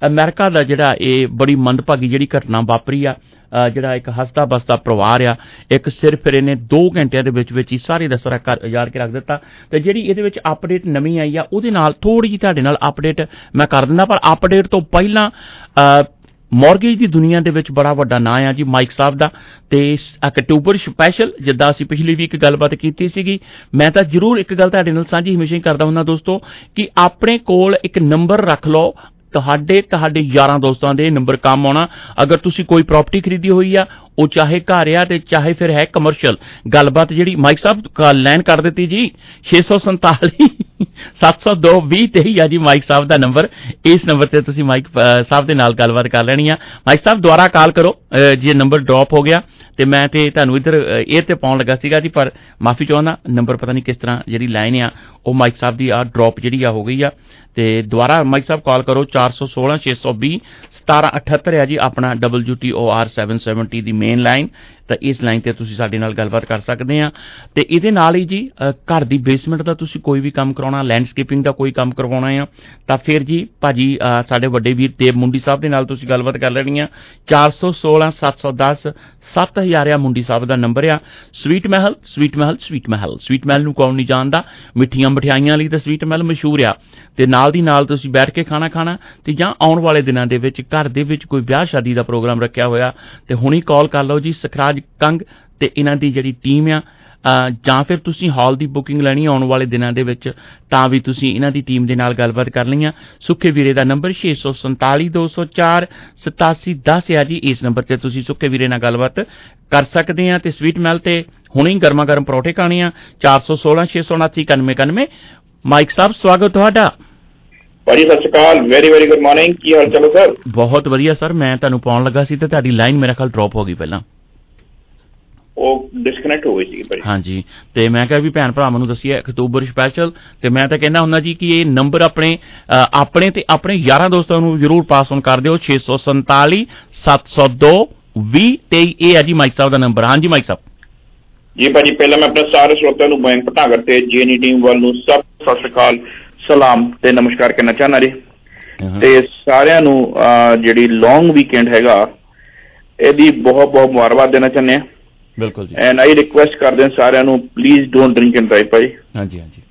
ਅਮਰੀਕਾ ਦਾ ਜਿਹੜਾ ਇਹ ਬੜੀ ਮੰਦਭਾਗੀ ਜਿਹੜੀ ਘਟਨਾ ਵਾਪਰੀ ਆ, ਜਿਹੜਾ ਇੱਕ ਹੱਸਦਾ ਬਸਦਾ ਪਰਿਵਾਰ ਆ, ਇੱਕ ਸਿਰ ਫਿਰ ਇਹਨੇ ਦੋ ਘੰਟਿਆਂ ਦੇ ਵਿੱਚ ਵਿੱਚ ਹੀ ਸਾਰੇ ਦਾ ਸਾਰਾ ਘਰ ਉਜਾੜ ਕੇ ਰੱਖ ਦਿੱਤਾ। ਤੇ ਜਿਹੜੀ ਇਹਦੇ ਵਿੱਚ ਅਪਡੇਟ ਨਵੀਂ ਆਈ ਆ ਉਹਦੇ ਨਾਲ ਥੋੜ੍ਹੀ ਜਿਹੀ ਤੁਹਾਡੇ ਨਾਲ ਅਪਡੇਟ ਮੈਂ ਕਰ ਦਿੰਦਾ, ਪਰ ਅਪਡੇਟ ਤੋਂ ਪਹਿਲਾਂ ਮੌਰਗੇਜ ਦੀ ਦੁਨੀਆ ਦੇ ਵਿੱਚ ਬੜਾ ਵੱਡਾ ਨਾਂ ਆ ਜੀ ਮਾਈਕ ਸਾਹਿਬ ਦਾ, ਤੇ ਅਕਤੂਬਰ ਸਪੈਸ਼ਲ ਜਿੱਦਾਂ ਅਸੀਂ ਪਿਛਲੀ ਵੀਕ ਗੱਲਬਾਤ ਕੀਤੀ ਸੀਗੀ, ਮੈਂ ਤਾਂ ਜ਼ਰੂਰ ਇੱਕ ਗੱਲ ਤੁਹਾਡੇ ਨਾਲ ਸਾਂਝੀ ਹਮੇਸ਼ਾ ਹੀ ਕਰਦਾ ਹੁੰਦਾ ਦੋਸਤੋ ਕਿ ਆਪਣੇ ਕੋਲ ਇੱਕ ਨੰਬਰ ਰੱਖ ਲਓ, ਤੁਹਾਡੇ ਤੁਹਾਡੇ ਯਾਰਾਂ ਦੋਸਤਾਂ ਦੇ ਨੰਬਰ ਕੰਮ ਆਉਣਾ। ਅਗਰ ਤੁਸੀਂ ਕੋਈ ਪ੍ਰਾਪਰਟੀ ਖਰੀਦੀ ਹੋਈ ਆ, ਉਹ ਚਾਹੇ ਘਰ ਆ ਤੇ ਚਾਹੇ ਫਿਰ ਹੈ ਕਮਰਸ਼ੀਅਲ, ਗੱਲਬਾਤ ਜਿਹੜੀ ਮਾਈਕ ਸਾਹਿਬ ਲਾਈਨ ਕਰ ਦਿੱਤੀ ਜੀ ਛੇ ਸੌ ਸੰਤਾਲੀ ਸੱਤ ਸੌ ਦੋ ਵੀਹ ਤੇਈ ਆ ਜੀ ਮਾਈਕ ਸਾਹਿਬ ਦਾ ਨੰਬਰ। ਇਸ ਨੰਬਰ ਤੇ ਤੁਸੀਂ ਮਾਈਕ ਸਾਹਿਬ ਦੇ ਨਾਲ ਗੱਲਬਾਤ ਕਰ ਲੈਣੀ ਆ। ਮਾਈਕ ਸਾਹਿਬ ਦੁਬਾਰਾ ਕਾਲ ਕਰੋ ਜੇ ਨੰਬਰ ਡ੍ਰੌਪ ਹੋ ਗਿਆ, ਤੇ ਮੈਂ ਤੇ ਤੁਹਾਨੂੰ ਇੱਧਰ ਇਹ ਤੇ ਪਾਉਣ ਲੱਗਾ ਸੀਗਾ ਜੀ, ਪਰ ਮਾਫੀ ਚਾਹੁੰਦਾ, ਨੰਬਰ ਪਤਾ ਨਹੀਂ ਕਿਸ ਤਰ੍ਹਾਂ ਜਿਹੜੀ ਲਾਈਨ ਆ ਉਹ ਮਾਈਕ ਸਾਹਿਬ ਦੀ ਆ ਡ੍ਰੌਪ ਜਿਹੜੀ ਆ ਹੋ ਗਈ ਆ। ਤੇ ਦੁਬਾਰਾ ਮਾਈਕ ਸਾਹਿਬ ਕਾਲ ਕਰੋ ਚਾਰ ਸੌ ਸੋਲਾਂ ਛੇ ਸੌ ਵੀਹ ਸਤਾਰਾਂ ਅਠੱਤਰ ਆ ਜੀ ਆਪਣਾ W T O R seven seventy ਦੀ ਮੇਨ ਲਾਈਨ। ਤਾਂ ਇਸ ਲਾਈਨ ਤੇ ਤੁਸੀਂ ਸਾਡੇ ਨਾਲ ਗੱਲਬਾਤ ਕਰ ਸਕਦੇ ਆ। ਤੇ ਇਹਦੇ ਨਾਲ ਹੀ ਜੀ ਘਰ ਦੀ ਬੇਸਮੈਂਟ ਦਾ ਤੁਸੀਂ ਕੋਈ ਵੀ ਕੰਮ ਕਰਾਉਣਾ, ਲੈਂਡਸਕੇਪਿੰਗ ਦਾ ਕੋਈ ਕੰਮ ਕਰਵਾਉਣਾ ਆ, ਤਾਂ ਫਿਰ ਜੀ ਭਾਜੀ ਸਾਡੇ ਵੱਡੇ ਵੀਰ ਦੇਵ ਮੁੰਡੀ ਸਾਹਿਬ ਦੇ ਨਾਲ ਤੁਸੀਂ ਗੱਲਬਾਤ ਕਰ ਲੈਣੀ ਆ। ਚਾਰ ਸੌ ਸੋਲਾਂ ਸੱਤ ਸੌ ਦਸ ਸੱਤ ਹਜ਼ਾਰ ਆ ਮੁੰਡੀ ਸਾਹਿਬ ਦਾ ਨੰਬਰ ਆ। Sweet Mahal Sweet Mahal Sweet Mahal Sweet Mahal ਨੂੰ ਕੌਣ ਨਹੀਂ ਜਾਣਦਾ, ਮਿੱਠੀਆਂ ਮਠਿਆਈਆਂ ਲਈ ਤਾਂ ਸਵੀਟ ਮਹਿਲ ਮਸ਼ਹੂਰ ਆ। ਤੇ ਨਾਲ ਦੀ ਨਾਲ ਤੁਸੀਂ ਬੈਠ ਕੇ ਖਾਣਾ ਖਾਣਾ, ਤੇ ਜਾਂ ਆਉਣ ਵਾਲੇ ਦਿਨਾਂ ਦੇ ਵਿੱਚ ਘਰ ਦੇ ਵਿੱਚ ਕੋਈ ਵਿਆਹ ਸ਼ਾਦੀ ਦਾ ਪ੍ਰੋਗਰਾਮ ਰੱਖਿਆ ਹੋਇਆ, ਤੇ ਹੁਣੀ ਕਾਲ ਕਰ ਲਓ ਜੀ ਸਖਰਾਜ ਕੰਗ ਤੇ ਇਹਨਾਂ ਦੀ ਜਿਹੜੀ ਟੀਮ ਆ। ਜਾਂ ਫਿਰ ਤੁਸੀਂ ਹਾਲ ਦੀ ਬੁਕਿੰਗ ਲੈਣੀ ਆਉਣ ਵਾਲੇ ਦਿਨਾਂ ਦੇ ਵਿੱਚ, ਤਾਂ ਵੀ ਤੁਸੀਂ ਇਹਨਾਂ ਦੀ ਟੀਮ ਦੇ ਨਾਲ ਗੱਲਬਾਤ ਕਰ ਲਈਆਂ। ਸੁੱਖੇ ਵੀਰੇ ਦਾ ਨੰਬਰ ਛੇ ਸੌ ਸੰਤਾਲੀ ਦੋ ਸੌ ਚਾਰ ਸਤਾਸੀ ਦਸ ਆ ਜੀ। ਇਸ ਨੰਬਰ ਤੇ ਤੁਸੀਂ ਸੁੱਖੇ ਵੀਰੇ ਨਾਲ ਗੱਲਬਾਤ ਕਰ ਸਕਦੇ ਆ। ਤੇ ਸਵੀਟ ਮਹਿਲ ਤੇ ਹੁਣੇ ਗਰਮਾ ਗਰਮ ਪਰੌਠੇ ਖਾਣੇ ਆ। ਚਾਰ ਸੌ ਸੋਲਾਂ ਛੇ ਸੌ ਉਨਾਸੀ ਇਕਾਨਵੇਂ ਇਕਾਨਵੇਂ। ਮਾਈਕ ਸਾਹਿਬ ਸਵਾਗਤ ਤੁਹਾਡਾ। ਭਾਜੀ ਸਤਿ ਸ਼੍ਰੀ ਅਕਾਲ, ਵੈਰੀ ਵੈਰੀ ਗੁੱਡ ਮਾਰਨਿੰਗ, ਕੀ ਹਾਲ ਚਾਲ ਸਰ? ਬਹੁਤ ਵਧੀਆ ਸਰ, ਮੈਂ ਤੁਹਾਨੂੰ ਪਾਉਣ ਲੱਗਾ ਸੀ ਤੇ ਤੁਹਾਡੀ ਲਾਈਨ ਮੇਰੇ ਖਿਆਲ ਡ੍ਰੌਪ ਹੋ ਗਈ ਪਹਿਲਾਂ, ਉਹ ਡਿਸਕਨੈਕਟ ਹੋ ਗਈ ਸੀ ਭਾਜੀ। ਹਾਂਜੀ, ਤੇ ਮੈਂ ਕਿਹਾ ਵੀ ਭੈਣ ਭਰਾਵਾਂ ਨੂੰ ਦੱਸੀਏ ਅਕਤੂਬਰ ਸਪੈਸ਼ਲ, ਤੇ ਮੈਂ ਤਾਂ ਕਹਿੰਦਾ ਹੁੰਦਾ ਜੀ ਕਿ ਇਹ ਨੰਬਰ ਆਪਣੇ ਆਪਣੇ ਤੇ ਆਪਣੇ ਯਾਰਾਂ ਦੋਸਤਾਂ ਨੂੰ ਜ਼ਰੂਰ ਪਾਸ ਔਨ ਕਰ ਦਿਓ। ਛੇ ਸੌ ਸੰਤਾਲੀ ਸੱਤ ਸੌ ਦੋ ਵੀਹ ਤੇਈ ਇਹ ਹੈ ਜੀ ਮਾਈਕ ਸਾਹਿਬ ਦਾ ਨੰਬਰ। ਹਾਂਜੀ ਮਾਈਕ ਸਾਹਿਬ ਜੀ। ਭਾਜੀ ਪਹਿਲਾਂ ਮੈਂ ਆਪਣੇ ਸਾਰੇ ਸਰੋਤਿਆਂ ਨੂੰ ਬੈਂਕ ਪਟਾਗਰ ਤੇ ਜੀਐਨਈ ਟੀਮ ਵੱਲ ਨੂੰ ਸਭ ਸਤਿ ਸ਼੍ਰੀ ਅਕਾਲ, ਸਲਾਮ ਤੇ ਨਮਸਕਾਰ ਕਹਿਣਾ ਚਾਹੁੰਦਾ ਜੀ। ਤੇ ਸਾਰਿਆਂ ਨੂੰ ਜਿਹੜੀ ਲੌਂਗ ਵੀਕਐਂਡ ਹੈਗਾ ਇਹਦੀ ਬਹੁਤ ਬਹੁਤ ਮੁਬਾਰਕਬਾਦ ਦੇਣਾ ਚਾਹੁੰਦੇ ਆ। ਬਿਲਕੁਲ ਜੀ। ਐਂਡ ਆਈ ਰਿਕੁਐਸਟ ਕਰਦੇ ਹਾਂ ਸਾਰਿਆਂ ਨੂੰ please don't drink and drive ਭਾਜੀ। ਹਾਂਜੀ ਹਾਂਜੀ।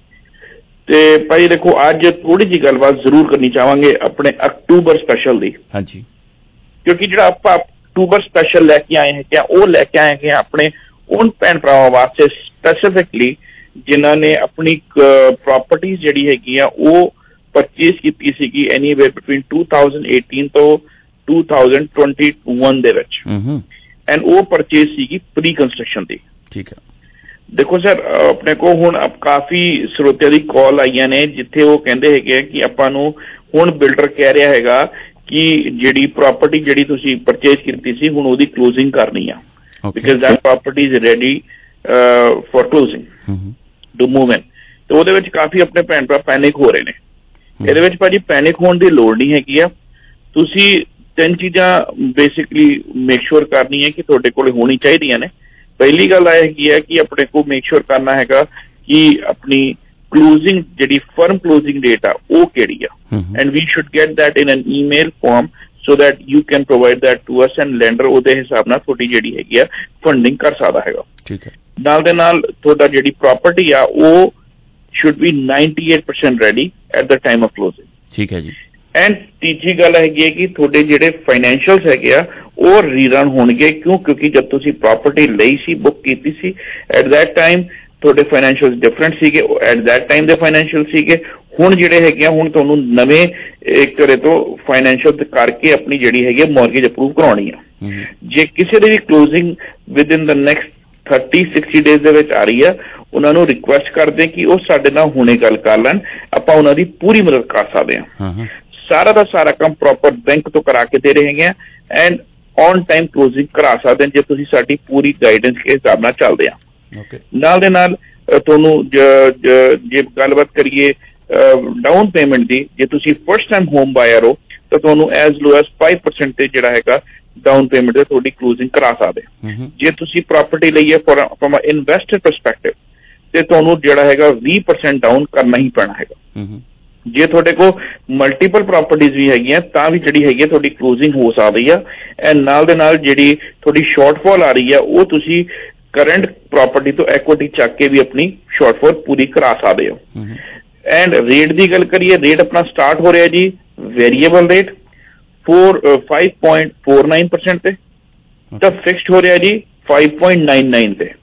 ਤੇ ਭਾਜੀ ਦੇਖੋ ਅੱਜ ਥੋੜੀ ਜਿਹੀ ਗੱਲਬਾਤ ਜ਼ਰੂਰ ਕਰਨੀ ਚਾਹਾਂਗੇ ਆਪਣੇ ਅਕਤੂਬਰ ਸਪੈਸ਼ਲ ਦੀ। ਹਾਂਜੀ। ਕਿਉਂਕਿ ਜਿਹੜਾ ਆਪਾਂ ਅਕਤੂਬਰ ਸਪੈਸ਼ਲ ਲੈ ਕੇ ਆਏ ਹੈਗੇ ਆ ਉਹ ਲੈ ਕੇ ਆਏ ਹੈਗੇ ਆਪਣੇ ਉਨ ਭੈਣ ਭਰਾਵਾਂ ਵਾਸਤੇ ਸਪੈਸੀਫਿਕਲੀ ਜਿਨ੍ਹਾਂ ਨੇ ਆਪਣੀ ਪ੍ਰਾਪਰਟੀ ਜਿਹੜੀ ਹੈਗੀ ਆ ਉਹ ਪਰਚੇਸ ਕੀਤੀ ਸੀਗੀ anywhere between two thousand eighteen ਤੋਂ ਟੂ ਥਾਊਜ਼ੈਂਡ ਟਵੈਂਟੀ ਵਨ ਦੇ ਵਿੱਚ, ਐਂਡ ਉਹ ਪਰਚੇਸ ਸੀਗੀ ਪ੍ਰੀ ਕੰਸਟਰਕਸ਼ਨ ਦੀ। ਠੀਕ ਹੈ। ਦੇਖੋ ਸਰ ਆਪਣੇ ਕੋਲ ਹੁਣ ਕਾਫੀ ਸਰੋਤਿਆਂ ਦੀ ਕਾਲ ਆਈਆਂ ਨੇ ਜਿੱਥੇ ਉਹ ਕਹਿੰਦੇ ਹੈਗੇ ਕਿ ਆਪਾਂ ਨੂੰ ਹੁਣ ਬਿਲਡਰ ਕਹਿ ਰਿਹਾ ਹੈਗਾ ਕਿ ਜਿਹੜੀ ਪ੍ਰਾਪਰਟੀ ਜਿਹੜੀ ਤੁਸੀਂ ਪਰਚੇਸ ਕੀਤੀ ਸੀ ਹੁਣ ਉਹਦੀ ਕਲੋਜ਼ਿੰਗ ਕਰਨੀ ਆ, because that property is ready for closing to move in. ਤੇ ਉਹਦੇ ਵਿੱਚ ਕਾਫੀ ਆਪਣੇ ਭੈਣ ਭਰਾ ਪੈਨਿਕ ਹੋ ਰਹੇ ਨੇ। ਇਹਦੇ ਵਿੱਚ ਭਾਜੀ ਪੈਨਿਕ ਹੋਣ ਦੀ ਲੋੜ ਨਹੀਂ ਹੈਗੀ ਆ। ਤੁਸੀਂ ਤਿੰਨ ਚੀਜ਼ਾਂ ਬੇਸਿਕਲੀ ਮੇਕ ਸ਼ੋਰ ਕਰਨੀ ਹੈ ਕਿ ਤੁਹਾਡੇ ਕੋਲ ਹੋਣੀ ਚਾਹੀਦੀਆਂ ਨੇ। ਪਹਿਲੀ ਗੱਲ ਇਹ ਹੈਗੀ ਹੈ ਕਿ ਆਪਣੇ ਕੋਲ ਮੇਕ ਸ਼ੋਰ ਕਰਨਾ ਹੈਗਾ ਕਿ ਆਪਣੀ ਕਲੋਜ਼ਿੰਗ ਜਿਹੜੀ ਫਰਮ ਕਲੋਜ਼ਿੰਗ ਡੇਟ ਆ ਉਹ ਕਿਹੜੀ ਆ, and we should get that in an email form so that you can provide that to us, and lender ਉਹਦੇ ਹਿਸਾਬ ਨਾਲ ਤੁਹਾਡੀ ਜਿਹੜੀ ਹੈਗੀ ਆ ਫੰਡਿੰਗ ਕਰ ਸਕਦਾ ਹੈਗਾ। ਠੀਕ ਹੈ। ਨਾਲ ਦੇ ਨਾਲ ਤੁਹਾਡਾ ਜਿਹੜੀ ਪ੍ਰਾਪਰਟੀ ਆ ਉਹ should be ninety-eight percent ready at the time of closing। ਠੀਕ ਹੈ ਜੀ। ਐਂਡ ਤੀਜੀ ਗੱਲ ਹੈਗੀ ਹੈ ਕਿ ਤੁਹਾਡੇ ਜਿਹੜੇ ਫਾਈਨੈਂਸ਼ੀਅਲਸ ਹੈਗੇ ਆ ਉਹ ਰੀਰਨ ਹੋਣਗੇ। ਕਿਉਂ? ਕਿਉਂਕਿ ਜਦ ਤੁਸੀਂ ਪ੍ਰਾਪਰਟੀ ਲਈ ਸੀ, ਬੁੱਕ ਕੀਤੀ ਸੀ, ਐਟ ਦੈਟ ਟਾਈਮ ਤੁਹਾਡੇ ਫਾਈਨੈਂਸ਼ੀਅਲ ਡਿਫਰੈਂਟ ਸੀਗੇ, ਐਟ ਦੈਟ ਟਾਈਮ ਦੇ ਫਾਈਨੈਂਸ਼ੀਅਲ ਸੀਗੇ। ਹੁਣ ਜਿਹੜੇ ਹੈਗੇ ਆ ਹੁਣ ਤੁਹਾਨੂੰ ਨਵੇਂ ਘਰੇ ਤੋਂ ਫਾਈਨੈਂਸ਼ੀਅਲ ਕਰਕੇ ਆਪਣੀ ਜਿਹੜੀ ਹੈਗੀ ਮੌਰਗੇਜ ਅਪਰੂਵ ਕਰਾਉਣੀ ਆ। ਜੇ ਕਿਸੇ ਦੀ ਵੀ closing within the next thirty sixty days ਦੇ ਵਿੱਚ ਆ ਰਹੀ ਆ, ਉਹਨਾਂ ਨੂੰ ਰਿਕੁਐਸਟ ਕਰਦੇ ਕਿ ਉਹ ਸਾਡੇ ਨਾਲ ਹੁਣੇ ਗੱਲ ਕਰ ਲੈਣ, ਆਪਾਂ ਉਹਨਾਂ ਦੀ ਪੂਰੀ ਮਦਦ ਕਰ ਸਕਦੇ ਹਾਂ। ਸਾਰਾ ਦਾ ਸਾਰਾ ਕੰਮ ਪ੍ਰੋਪਰ ਬੈਂਕ ਤੋਂ ਕਰਾ ਕੇ ਦੇ ਰਹੇ ਹੈਗੇ ਆ, ਐਂਡ ਔਨ ਟਾਈਮ ਕਲੋਜ਼ਿੰਗ ਕਰਾ ਸਕਦੇ ਜੇ ਤੁਸੀਂ ਸਾਡੀ ਪੂਰੀ ਗਾਈਡੈਂਸ ਦੇ ਹਿਸਾਬ ਨਾਲ ਚੱਲਦੇ ਆ। ਨਾਲ ਦੇ ਨਾਲ ਤੁਹਾਨੂੰ ਜੇ ਗੱਲਬਾਤ ਕਰੀਏ ਡਾਊਨ ਪੇਮੈਂਟ ਦੀ, ਜੇ ਤੁਸੀਂ ਫਸਟ ਟਾਈਮ ਹੋਮ ਬਾਇਰ ਹੋ ਤਾਂ ਤੁਹਾਨੂੰ as low as five percent ਤੇ ਜਿਹੜਾ ਹੈਗਾ ਡਾਊਨ ਪੇਮੈਂਟ ਤੇ ਤੁਹਾਡੀ ਕਲੋਜ਼ਿੰਗ ਕਰਾ ਸਕਦੇ। ਜੇ ਤੁਸੀਂ ਪ੍ਰਾਪਰਟੀ ਲਈ ਹੈ ਫਰਮ ਇਨਵੈਸਟਰ ਪਰਸਪੈਕਟਿਵ ਤੇ ਤੁਹਾਨੂੰ ਜਿਹੜਾ ਹੈਗਾ ਵੀਹ ਪਰਸੈਂਟ ਡਾਊਨ ਕਰਨਾ ਹੀ ਪੈਣਾ ਹੈਗਾ। ਜੇ ਤੁਹਾਡੇ ਕੋਲ ਮਲਟੀਪਲ ਪ੍ਰਾਪਰਟੀਜ਼ ਵੀ ਹੈਗੀਆਂ ਤਾਂ ਵੀ ਜਿਹੜੀ ਹੈਗੀ ਤੁਹਾਡੀ ਕਲੋਜ਼ਿੰਗ ਹੋ ਸਕਦੀ ਆ। ਐਂਡ ਨਾਲ ਦੇ ਨਾਲ ਜਿਹੜੀ ਤੁਹਾਡੀ ਸ਼ਾਰਟਫਾਲ ਆ ਰਹੀ ਆ ਉਹ ਤੁਸੀਂ ਕਰੰਟ ਪ੍ਰਾਪਰਟੀ ਤੋਂ ਐਕੁਇਟੀ ਚੱਕ ਕੇ ਵੀ ਆਪਣੀ ਸ਼ਾਰਟਫਾਲ ਪੂਰੀ ਕਰਾ ਸਕਦੇ ਹੋ। ਐਂਡ ਰੇਟ ਦੀ ਗੱਲ ਕਰੀਏ, ਰੇਟ ਆਪਣਾ ਸਟਾਰਟ ਹੋ ਰਿਹਾ ਜੀ variable rate four five point four nine percent ਤੇ, ਤਾਂ ਫਿਕਸਡ ਹੋ ਰਿਹਾ ਜੀ ਫਾਈਵ ਪੁਆਇੰਟ ਨਾਈਨ ਨਾਈਨ ਤੇ।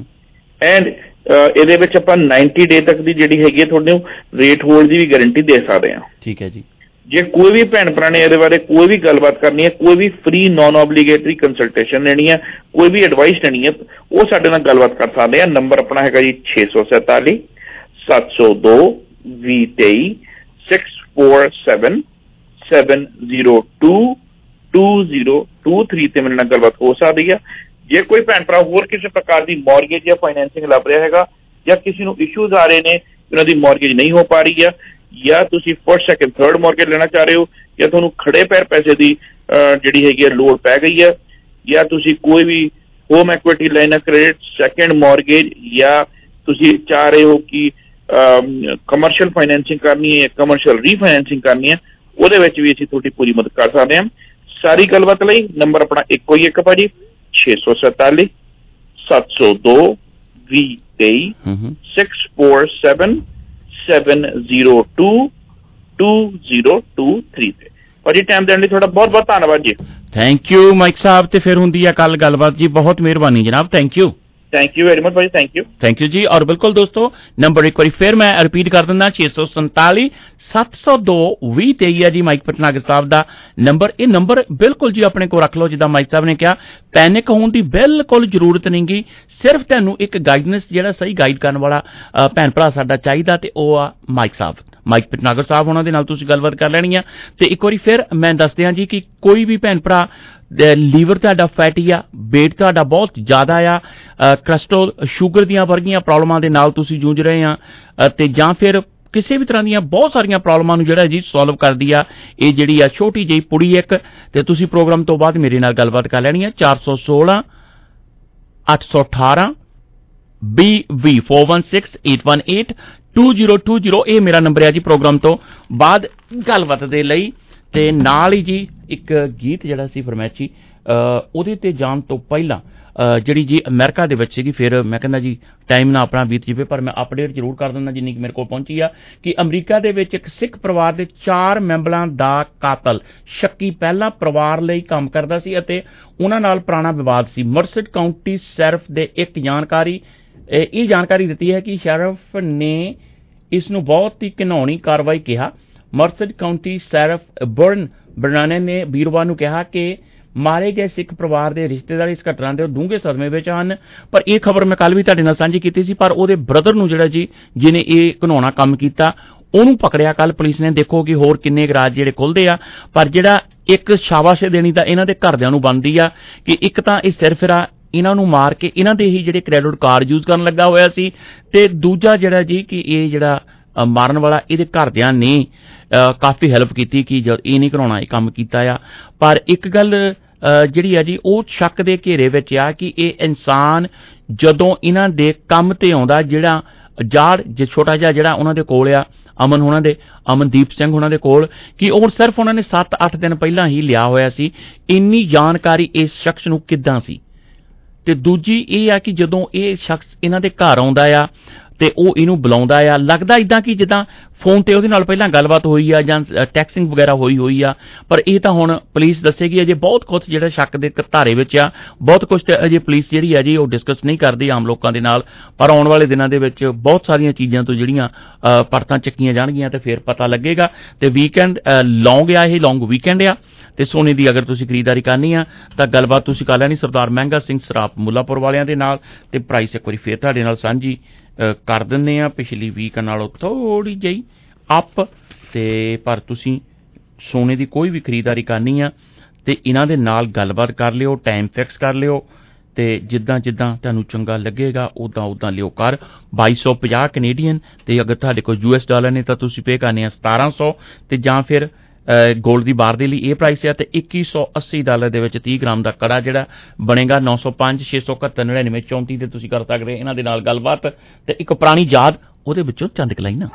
ਐਂਡ ਇਹਦੇ ਵਿੱਚ ਆਪਾਂ ਨਾਈਨਟੀ ਡੇ ਤੱਕ ਦੀ ਜਿਹੜੀ ਹੈਗੀ ਤੁਹਾਨੂੰ ਰੇਟ ਹੋਲਡ ਦੀ ਵੀ ਗਾਰੰਟੀ ਦੇ ਸਕਦੇ ਹਾਂ। ਠੀਕ ਹੈ ਜੀ। ਜੇ ਕੋਈ ਵੀ ਭੈਣ ਭਰਾ ਨੇ ਇਹਦੇ ਬਾਰੇ ਕੋਈ ਵੀ ਗੱਲਬਾਤ ਕਰਨੀ ਹੈ, ਕੋਈ ਵੀ ਫ੍ਰੀ ਨॉन ਆਬਲੀਗੇਟਰੀ ਕੰਸਲਟੇਸ਼ਨ ਲੈਣੀ ਹੈ, ਕੋਈ ਵੀ ਐਡਵਾਈਸ ਲੈਣੀ ਹੈ, ਉਹ ਸਾਡੇ ਨਾਲ ਗੱਲਬਾਤ ਕਰ ਸਕਦੇ ਆ। ਨੰਬਰ ਆਪਣਾ ਹੈਗਾ ਜੀ ਛੇ ਸੌ ਸੈਂਤਾਲੀ ਸੱਤ ਸੌ ਦੋ ਵੀਹ ਤੇਈ six four seven seven zero two two zero two three ਤੇ ਮੇਰੇ ਨਾਲ ਗੱਲਬਾਤ ਹੋ ਸਕਦੀ ਆ। ਜੇ ਕੋਈ ਭੈਣ ਭਰਾ ਹੋਰ ਕਿਸੇ ਪ੍ਰਕਾਰ ਦੀ ਮੌਰਗੇਜ ਜਾਂ ਫਾਈਨੈਂਸਿੰਗ ਲੱਭ ਰਿਹਾ ਹੈਗਾ, ਜਾਂ ਕਿਸੇ ਨੂੰ ਇਸ਼ੂਜ਼ ਆ ਰਹੇ ਨੇ ਉਹਨਾਂ ਦੀ ਮੌਰਗੇਜ ਨਹੀਂ ਹੋ ਪਾ ਰਹੀ ਆ, ਜਾਂ ਤੁਸੀਂ ਫਸਟ ਸੈਕਿੰਡ ਥਰਡ ਮੌਰਗੇਜ ਲੈਣਾ ਚਾਹ ਰਹੇ ਹੋ, ਜਾਂ ਤੁਹਾਨੂੰ ਖੜੇ ਪੈਰ ਪੈਸੇ ਦੀ ਜਿਹੜੀ ਹੈਗੀ ਹੈ ਲੋੜ ਪੈ ਗਈ ਹੈ, ਜਾਂ ਤੁਸੀਂ ਕੋਈ ਵੀ home equity line of credit second mortgage, ਜਾਂ ਤੁਸੀਂ ਚਾਹ ਰਹੇ ਹੋ ਕਿ ਕਮਰਸ਼ੀਅਲ ਫਾਈਨੈਂਸਿੰਗ ਕਰਨੀ ਹੈ, ਕਮਰਸ਼ੀਅਲ ਰੀਫਾਈਨੈਂਸਿੰਗ ਕਰਨੀ ਹੈ, ਉਹਦੇ ਵਿੱਚ ਵੀ ਅਸੀਂ ਤੁਹਾਡੀ ਪੂਰੀ ਮਦਦ ਕਰ ਸਕਦੇ ਹਾਂ। ਸਾਰੀ ਗੱਲਬਾਤ ਲਈ ਨੰਬਰ ਆਪਣਾ ਇੱਕੋ ਹੀ ਇੱਕ ਭਾਜੀ ਛੇ ਸੌ ਸੈਂਤਾਲੀ ਸੱਤ ਸੌ ਦੋ ਵੀਹ ਤੇਈ six four seven seven zero two two zero two three ਤੇ। ਭਾਜੀ ਟਾਈਮ ਦੇਣ ਲਈ ਤੁਹਾਡਾ ਬਹੁਤ ਬਹੁਤ ਧੰਨਵਾਦ ਜੀ। ਥੈਂਕ ਯੂ ਮਾਈਕ ਸਾਹਿਬ, ਤੇ ਫਿਰ ਹੁੰਦੀ ਆ ਕੱਲ ਗੱਲਬਾਤ ਜੀ। ਬਹੁਤ ਮਿਹਰਬਾਨੀ ਜਨਾਬ, thank you. Thank you very much ਭਾਜੀ, ਥੈਂਕ ਯੂ ਥੈਂਕ ਯੂ ਜੀ। ਔਰ ਬਿਲਕੁਲ ਦੋਸਤੋ ਨੰਬਰ ਇੱਕ ਵਾਰੀ ਫਿਰ ਮੈਂ ਰਿਪੀਟ ਕਰ ਦਿੰਦਾ ਛੇ ਸੌ ਸੰਤਾਲੀ ਸੱਤ ਸੌ ਦੋ ਵੀਹ ਤੇਈ ਹੈ ਜੀ ਮਾਈਕ ਭਟਨਾਗਰ ਸਾਹਿਬ ਦਾ ਨੰਬਰ। ਇਹ ਨੰਬਰ ਬਿਲਕੁਲ ਜੀ ਆਪਣੇ ਕੋਲ ਰੱਖ ਲਓ। ਜਿੱਦਾਂ ਮਾਈਕ ਸਾਹਿਬ ਨੇ ਕਿਹਾ, ਪੈਨਿਕ ਹੋਣ ਦੀ ਬਿਲਕੁਲ ਜ਼ਰੂਰਤ ਨਹੀਂ ਗੀ। ਸਿਰਫ ਤੁਹਾਨੂੰ ਇੱਕ ਗਾਈਡਨੈਂਸ ਜਿਹੜਾ ਸਹੀ ਗਾਈਡ ਕਰਨ ਵਾਲਾ ਭੈਣ ਭਰਾ ਸਾਡਾ ਚਾਹੀਦਾ, ਤੇ ਉਹ ਆ ਮਾਈਕ ਸਾਹਿਬ, ਮਾਈਕ ਭਟਨਾਗਰ ਸਾਹਿਬ। ਉਹਨਾਂ ਦੇ ਨਾਲ ਤੁਸੀਂ ਗੱਲਬਾਤ ਕਰ ਲੈਣੀ ਆ। ਤੇ ਇੱਕ ਵਾਰੀ ਫਿਰ ਮੈਂ ਦੱਸ ਦਿਆਂ ਜੀ ਕਿ ਕੋਈ ਵੀ ਭੈਣ ਭਰਾ ਲੀਵਰ ਤੁਹਾਡਾ ਫੈਟੀ ਆ, ਵੇਟ ਤੁਹਾਡਾ ਬਹੁਤ ਜ਼ਿਆਦਾ ਆ, ਕੋਲੈਸਟਰੋਲ ਸ਼ੂਗਰ ਦੀਆਂ ਵਰਗੀਆਂ ਪ੍ਰੋਬਲਮਾਂ ਦੇ ਨਾਲ ਤੁਸੀਂ ਜੂਝ ਰਹੇ ਆ, ਤੇ ਜਾਂ ਫਿਰ ਕਿਸੇ ਵੀ ਤਰ੍ਹਾਂ ਦੀਆਂ ਬਹੁਤ ਸਾਰੀਆਂ ਪ੍ਰੋਬਲਮਾਂ ਨੂੰ ਜਿਹੜਾ ਜੀ ਸੋਲਵ ਕਰਦੀ ਆ ਇਹ ਜਿਹੜੀ ਆ ਛੋਟੀ ਜਿਹੀ ਪੁੜੀ ਇੱਕ, ਤੇ ਤੁਸੀਂ ਪ੍ਰੋਗਰਾਮ ਤੋਂ ਬਾਅਦ ਮੇਰੇ ਨਾਲ ਗੱਲਬਾਤ ਕਰ ਲੈਣੀ ਆ। ਚਾਰ ਸੌ ਸੋਲਾਂ ਅੱਠ ਸੌ ਅਠਾਰਾਂ B V four one six eight one eight two zero two zero ਇਹ ਮੇਰਾ ਨੰਬਰ ਹੈ ਜੀ ਪ੍ਰੋਗਰਾਮ ਤੋਂ ਬਾਅਦ ਗੱਲਬਾਤ ਦੇ ਲਈ। ਤੇ ਨਾਲ ਹੀ ਜੀ ਇੱਕ ਗੀਤ ਜਿਹੜਾ ਸੀ ਫਰਮੈਚੀ ਉਹਦੇ ਤੇ ਜਾਣ ਤੋਂ ਪਹਿਲਾਂ ਜਿਹੜੀ ਜੀ ਅਮਰੀਕਾ ਦੇ ਵਿੱਚ ਸੀਗੀ, ਫਿਰ ਮੈਂ ਕਹਿੰਦਾ ਜੀ ਟਾਈਮ ਨਾ ਆਪਣਾ ਬੀਤ ਜਾਵੇ, ਪਰ ਮੈਂ ਅਪਡੇਟ ਜ਼ਰੂਰ ਕਰ ਦਿੰਦਾ ਜਿੰਨੀ ਕਿ ਮੇਰੇ ਕੋਲ ਪਹੁੰਚੀ ਆ ਕਿ ਅਮਰੀਕਾ ਦੇ ਵਿੱਚ ਇੱਕ ਸਿੱਖ ਪਰਿਵਾਰ ਦੇ ਚਾਰ ਮੈਂਬਰਾਂ ਦਾ ਕਾਤਲ ਸ਼ੱਕੀ ਪਹਿਲਾਂ ਪਰਿਵਾਰ ਲਈ ਕੰਮ ਕਰਦਾ ਸੀ ਅਤੇ ਉਹਨਾਂ ਨਾਲ ਪੁਰਾਣਾ ਵਿਵਾਦ ਸੀ। ਮਰਸਡ ਕਾਉਂਟੀ ਸ਼ੈਰਿਫ ਦੇ ਇੱਕ ਜਾਣਕਾਰੀ ਇਹ ਜਾਣਕਾਰੀ ਦਿੱਤੀ ਹੈ ਕਿ ਸ਼ੈਰਿਫ ਨੇ ਇਸ ਨੂੰ ਬਹੁਤ ਹੀ ਘਿਨਾਉਣੀ ਕਾਰਵਾਈ ਕਿਹਾ। ਮਰਸਡ ਕਾਉਂਟੀ ਸ਼ੈਰਿਫ ਬਰਨ ਬਰਨਾਨੇ ਨੇ ਵੀਰਵਾਰ ਨੂੰ ਕਿਹਾ ਕਿ ਮਾਰੇ ਗਏ ਸਿੱਖ ਪਰਿਵਾਰ ਦੇ ਰਿਸ਼ਤੇਦਾਰ ਇਸ ਘਟਨਾ ਦੇ ਡੂੰਘੇ ਸਦਮੇ ਵਿੱਚ ਹਨ। ਪਰ ਇਹ ਖਬਰ ਮੈਂ ਕੱਲ ਵੀ ਤੁਹਾਡੇ ਨਾਲ ਸਾਂਝੀ ਕੀਤੀ ਸੀ, ਪਰ ਉਹਦੇ ਬ੍ਰਦਰ ਨੂੰ ਜਿਹੜਾ ਜੀ ਜਿਹਨੇ ਇਹ ਘਿਨਾਉਣਾ ਕੰਮ ਕੀਤਾ ਉਹਨੂੰ ਪਕੜਿਆ ਕੱਲ ਪੁਲਿਸ ਨੇ। ਦੇਖੋ ਕਿ ਹੋਰ ਕਿੰਨੇ ਗਰਾਜ ਜਿਹੜੇ ਖੁੱਲਦੇ ਆ, ਪਰ ਜਿਹੜਾ ਇੱਕ ਸ਼ਾਬਾਸ਼ ਦੇਣੀ ਤਾਂ ਇਹਨਾਂ ਦੇ ਘਰਦਿਆਂ ਨੂੰ ਬਣਦੀ ਆ ਕਿ ਇੱਕ ਤਾਂ ਇਹ ਸਿਰਫ ਇਹਨਾਂ ਨੂੰ ਮਾਰ ਕੇ ਇਹਨਾਂ ਦੇ ਹੀ ਜਿਹੜੇ ਕ੍ਰੈਡਿਟ ਕਾਰਡ ਯੂਜ਼ ਕਰਨ ਲੱਗਾ ਹੋਇਆ ਸੀ, ਤੇ ਦੂਜਾ ਜਿਹੜਾ ਜੀ ਕਿ ਇਹ ਜਿਹੜਾ ਮਾਰਨ ਵਾਲਾ ਇਹਦੇ ਘਰਦਿਆਂ ਨੇ ਕਾਫੀ ਹੈਲਪ ਕੀਤੀ ਕਿ ਜਦ ਇਹ ਨਹੀਂ ਕਰਾਉਣਾ ਇਹ ਕੰਮ ਕੀਤਾ ਆ। ਪਰ ਇੱਕ ਗੱਲ ਜਿਹੜੀ ਆ ਜੀ ਉਹ ਸ਼ੱਕ ਦੇ ਘੇਰੇ ਵਿੱਚ ਆ ਕਿ ਇਹ ਇਨਸਾਨ ਜਦੋਂ ਇਹਨਾਂ ਦੇ ਕੰਮ ਤੇ ਆਉਂਦਾ, ਜਿਹੜਾ ਜਾੜ ਜੇ ਛੋਟਾ ਜਿਹਾ ਜਿਹੜਾ ਉਹਨਾਂ ਦੇ ਕੋਲ ਆ ਅਮਨ ਹੋਣਾ ਦੇ ਅਮਨਦੀਪ ਸਿੰਘ ਹੋਣਾ ਦੇ ਕੋਲ, ਕਿ ਉਹ ਸਿਰਫ ਉਹਨਾਂ ਨੇ ਸੱਤ ਅੱਠ ਦਿਨ ਪਹਿਲਾਂ ਹੀ ਲਿਆ ਹੋਇਆ ਸੀ। ਇੰਨੀ ਜਾਣਕਾਰੀ ਇਸ ਸ਼ਖਸ ਨੂੰ ਕਿੱਦਾਂ ਸੀ? ਤੇ ਦੂਜੀ ਇਹ ਆ ਕਿ ਜਦੋਂ ਇਹ ਸ਼ਖਸ ਇਹਨਾਂ ਦੇ ਘਰ ਆਉਂਦਾ ਆ ਤੇ ਉਹ ਇਹਨੂੰ ਬੁਲਾਉਂਦਾ ਆ, ਲੱਗਦਾ ਇਦਾਂ ਕਿ ਜਿੱਦਾਂ ਫੋਨ ਤੇ ਉਹਦੇ ਨਾਲ ਪਹਿਲਾਂ ਗੱਲਬਾਤ ਹੋਈ ਆ ਜਾਂ ਟੈਕਸਿੰਗ ਵਗੈਰਾ ਹੋਈ ਹੋਈ ਆ। ਪਰ ਇਹ ਤਾਂ ਹੁਣ ਪੁਲਿਸ ਦੱਸੇਗੀ। ਅਜੇ ਬਹੁਤ ਕੁਝ ਜਿਹੜਾ ਸ਼ੱਕ ਦੇ ਧਾਰੇ ਵਿੱਚ ਆ, ਬਹੁਤ ਕੁਝ ਤੇ ਅਜੇ ਪੁਲਿਸ ਜਿਹੜੀ ਆ ਜੀ ਉਹ ਡਿਸਕਸ ਨਹੀਂ ਕਰਦੀ ਆਮ ਲੋਕਾਂ ਦੇ ਨਾਲ। ਪਰ ਆਉਣ ਵਾਲੇ ਦਿਨਾਂ ਦੇ ਵਿੱਚ ਬਹੁਤ ਸਾਰੀਆਂ ਚੀਜ਼ਾਂ ਤੋਂ ਜਿਹੜੀਆਂ ਪਰਤਾਂ ਚੱਕੀਆਂ ਜਾਣਗੀਆਂ ਤੇ ਫਿਰ ਪਤਾ ਲੱਗੇਗਾ। ਤੇ ਵੀਕਐਂਡ ਲੌਂਗ ਆ, ਇਹ ਲੌਂਗ ਵੀਕਐਂਡ ਆ, ਤੇ ਸੋਨੇ ਦੀ ਅਗਰ ਤੁਸੀਂ ਖਰੀਦਦਾਰੀ ਕਰਨੀ ਆ ਤਾਂ ਗੱਲਬਾਤ ਤੁਸੀਂ ਕਰ ਲੈਣੀ ਸਰਦਾਰ ਮਹਿੰਗਾ ਸਿੰਘ ਸਰਾਪ ਮੁੱਲਾਪੁਰ ਵਾਲਿਆਂ ਦੇ ਨਾਲ। ਤੇ ਪ੍ਰਾਈਸ ਇੱਕ ਵਾਰੀ ਫਿਰ ਤੁਹਾਡੇ ਨਾਲ ਸਾਂਝੀ ਕਰ ਦਿੰਦੇ ਆ, ਪਿਛਲੀ ਵੀਕ ਨਾਲੋਂ ਥੋੜੀ ਜਿਹੀ ਅਪ, ਤੇ ਪਰ ਤੁਸੀਂ ਸੋਨੇ ਦੀ ਕੋਈ ਵੀ ਖਰੀਦਦਾਰੀ ਕਰਨੀ ਆ ਤੇ ਇਹਨਾਂ ਦੇ ਨਾਲ ਗੱਲਬਾਤ ਕਰ ਲਿਓ, ਟਾਈਮ ਫਿਕਸ ਕਰ ਲਿਓ, ਤੇ ਜਿੱਦਾਂ ਜਿੱਦਾਂ ਤੁਹਾਨੂੰ ਚੰਗਾ ਲੱਗੇਗਾ ਉਦਾਂ ਉਦਾਂ ਲਿਓ ਕਰ। ਬਾਈ ਸੌ ਪੰਜਾਹ ਕੈਨੇਡੀਅਨ, ਤੇ ਅਗਰ ਤੁਹਾਡੇ ਕੋਲ ਯੂ ਐਸ ਡਾਲਰ ਨੇ ਤਾਂ ਤੁਸੀਂ ਪੇ ਕਰਨੇ ਆ ਸਤਾਰਾਂ ਸੌ, ਤੇ ਜਾਂ ਫਿਰ ਗੋਲਡ ਦੀ ਬਾਰ ਦੇ ਲਈ ਇਹ ਪ੍ਰਾਈਸ ਹੈ। ਤੇ ਇੱਕੀ ਸੌ ਅੱਸੀ ਡਾਲਰ ਦੇ ਵਿੱਚ ਤੀਹ ਗ੍ਰਾਮ ਦਾ ਕੜਾ ਜਿਹੜਾ ਬਣੇਗਾ ਨੌ ਸੌ ਪੰਜ ਛੇ ਸੌ ਇਕਹੱਤਰ ਨੜਿਨਵੇਂ ਚੌਂਤੀ ਤੇ ਤੁਸੀਂ ਕਰ ਸਕਦੇ ਇਹਨਾਂ ਦੇ ਨਾਲ ਗੱਲਬਾਤ। ਤੇ ਇੱਕ ਪੁਰਾਣੀ ਯਾਦ ਉਹਦੇ ਵਿੱਚੋਂ ਚੰਦ ਕਲਾਈ ਨਾ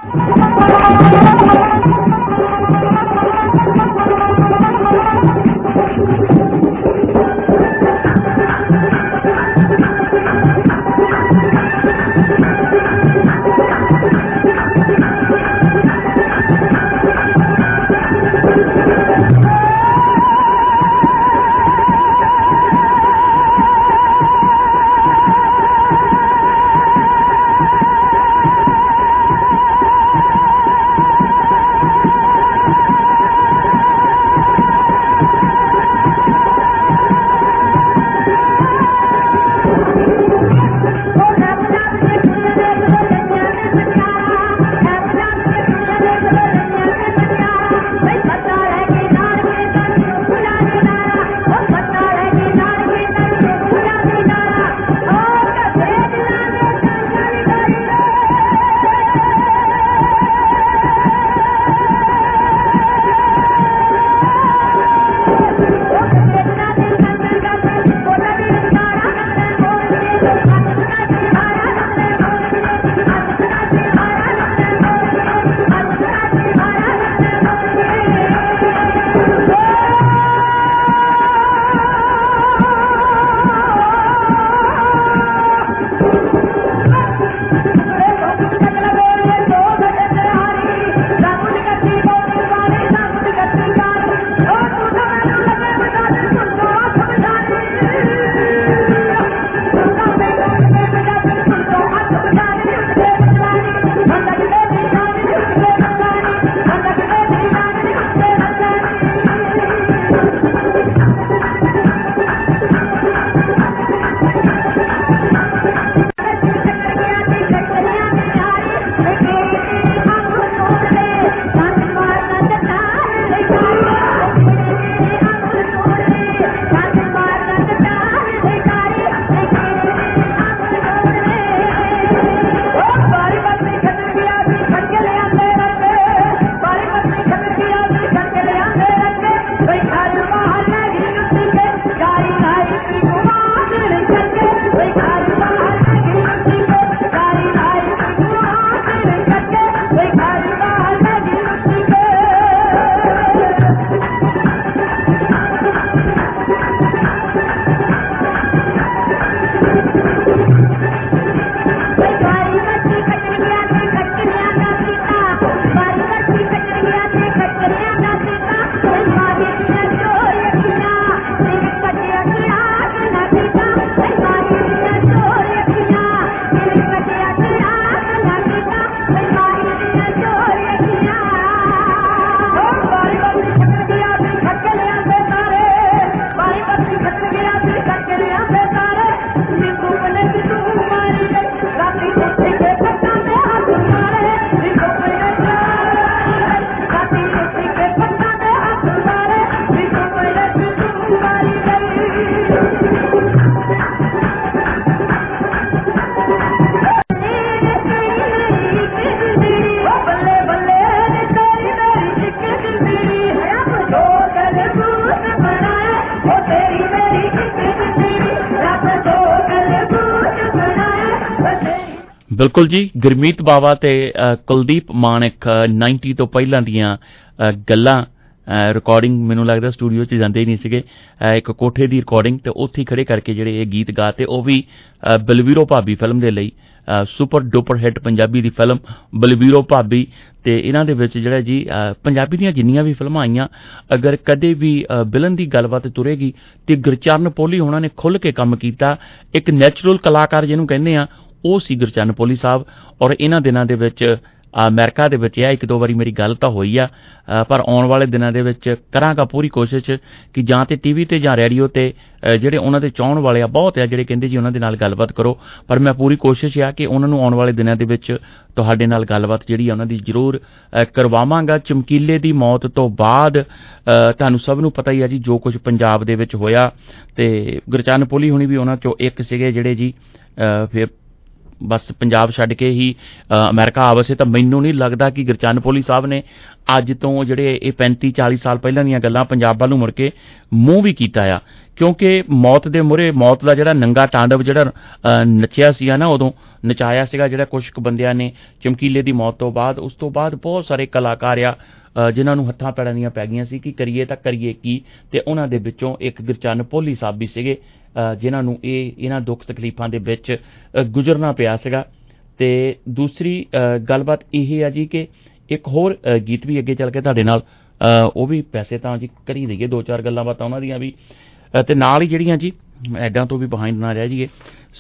ਬਿਲਕੁਲ ਜੀ। ਗੁਰਮੀਤ ਬਾਵਾ ਤੇ ਕੁਲਦੀਪ ਮਾਨਕ ਨਾਈਨਟੀ ਤੋਂ ਪਹਿਲਾਂ ਦੀਆਂ ਗੱਲਾਂ ਰਿਕਾਰਡਿੰਗ ਮੈਨੂੰ ਲੱਗਦਾ ਸਟੂਡੀਓ 'ਚ ਜਾਂਦੇ ਹੀ ਨਹੀਂ ਸੀਗੇ। ਇੱਕ ਕੋਠੇ ਦੀ ਰਿਕਾਰਡਿੰਗ ਤੇ ਉੱਥੇ ਖੜੇ ਕਰਕੇ ਜਿਹੜੇ ਇਹ ਗੀਤ ਗਾ ਤੇ ਉਹ ਵੀ ਬਲਵੀਰੋ ਭਾਬੀ ਫਿਲਮ ਦੇ ਲਈ ਸੁਪਰ ਡੁਪਰ ਹਿੱਟ ਪੰਜਾਬੀ ਦੀ ਫਿਲਮ ਬਲਵੀਰੋ ਭਾਬੀ। ਤੇ ਇਹਨਾਂ ਦੇ ਵਿੱਚ ਜਿਹੜਾ ਜੀ ਪੰਜਾਬੀ ਦੀਆਂ ਜਿੰਨੀਆਂ ਵੀ ਫਿਲਮਾਂ ਆਈਆਂ ਅਗਰ ਕਦੇ ਵੀ ਵਿਲਨ ਦੀ ਗੱਲਬਾਤ ਤੁਰੇਗੀ ਤੇ ਗੁਰਚਰਨ ਪੋਲੀ ਉਹਨਾਂ ਨੇ ਖੁੱਲ੍ਹ ਕੇ ਕੰਮ ਕੀਤਾ। ਇੱਕ ਨੈਚੁਰਲ ਕਲਾਕਾਰ ਜਿਹਨੂੰ ਕਹਿੰਦੇ ਆ ਉਹ ਸੀ ਗੁਰਚਰਨ ਪੋਲੀ ਸਾਹਿਬ। ਔਰ ਇਹਨਾਂ ਦਿਨਾਂ ਦੇ ਵਿੱਚ ਅਮਰੀਕਾ ਦੇ ਵਿੱਚ ਇਹ ਇੱਕ ਦੋ ਵਾਰੀ ਮੇਰੀ ਗੱਲ ਤਾਂ ਹੋਈ ਆ, ਪਰ ਆਉਣ ਵਾਲੇ ਦਿਨਾਂ ਦੇ ਵਿੱਚ ਕਰਾਂਗਾ ਪੂਰੀ ਕੋਸ਼ਿਸ਼ ਕਿ ਜਾਂ ਤੇ ਟੀ ਵੀ 'ਤੇ ਜਾਂ ਰੇਡੀਓ 'ਤੇ ਜਿਹੜੇ ਉਹਨਾਂ ਦੇ ਚਾਹੁਣ ਵਾਲੇ ਆ ਬਹੁਤ ਆ ਜਿਹੜੇ ਕਹਿੰਦੇ ਜੀ ਉਹਨਾਂ ਦੇ ਨਾਲ ਗੱਲਬਾਤ ਕਰੋ, ਪਰ ਮੈਂ ਪੂਰੀ ਕੋਸ਼ਿਸ਼ ਆ ਕਿ ਉਹਨਾਂ ਨੂੰ ਆਉਣ ਵਾਲੇ ਦਿਨਾਂ ਦੇ ਵਿੱਚ ਤੁਹਾਡੇ ਨਾਲ ਗੱਲਬਾਤ ਜਿਹੜੀ ਆ ਉਹਨਾਂ ਦੀ ਜ਼ਰੂਰ ਕਰਵਾਵਾਂਗਾ। ਚਮਕੀਲੇ ਦੀ ਮੌਤ ਤੋਂ ਬਾਅਦ ਤੁਹਾਨੂੰ ਸਭ ਨੂੰ ਪਤਾ ਹੀ ਆ ਜੀ ਜੋ ਕੁਝ ਪੰਜਾਬ ਦੇ ਵਿੱਚ ਹੋਇਆ, ਤੇ ਗੁਰਚਰਨ ਪੋਲੀ ਹੁਣੀ ਵੀ ਉਹਨਾਂ 'ਚੋਂ ਇੱਕ ਸੀਗੇ ਜਿਹੜੇ ਜੀ ਫਿਰ बस पंजाब छड्ड के ही अमेरिका आ वसे। तो मैनूं नहीं लगदा कि गुरचरण पोली साहब ने अज तो जिहड़े ये पैंती चाली साल पहलां दीयां गल्लां पंजाब वाल मुड़ के मूँह भी कीता आ, क्योंकि मौत दे मूहरे मौत का जिहड़ा नंगा तांडव जिहड़ा नचिया सीगा ना, उदों नचाया सीगा जिहड़ा कुछ बंदियां ने चमकीले की मौत तो बाद। उस तो बाद बहुत सारे कलाकार आ जिन्हां नूं हत्थां पैड़ां दीयां पै गईयां सी कि करिए तां करिए की, ते उन्हां दे विचों एक गुरचरण पोली साहब भी सीगे जिन्हां नूं इह इन्हां दुख तकलीफां दे विच गुजरना पिया सीगा। ते दूसरी गलबात यह है जी कि एक होर गीत भी अगे चल के तुहाडे नाल वो भी पैसे तां जी करी दईए, दो चार गल्लां बातां उन्हां दीयां भी, ते नाल ही जिहड़ियां जी ऐडां तो भी बिहाइंड ना रह जाइए।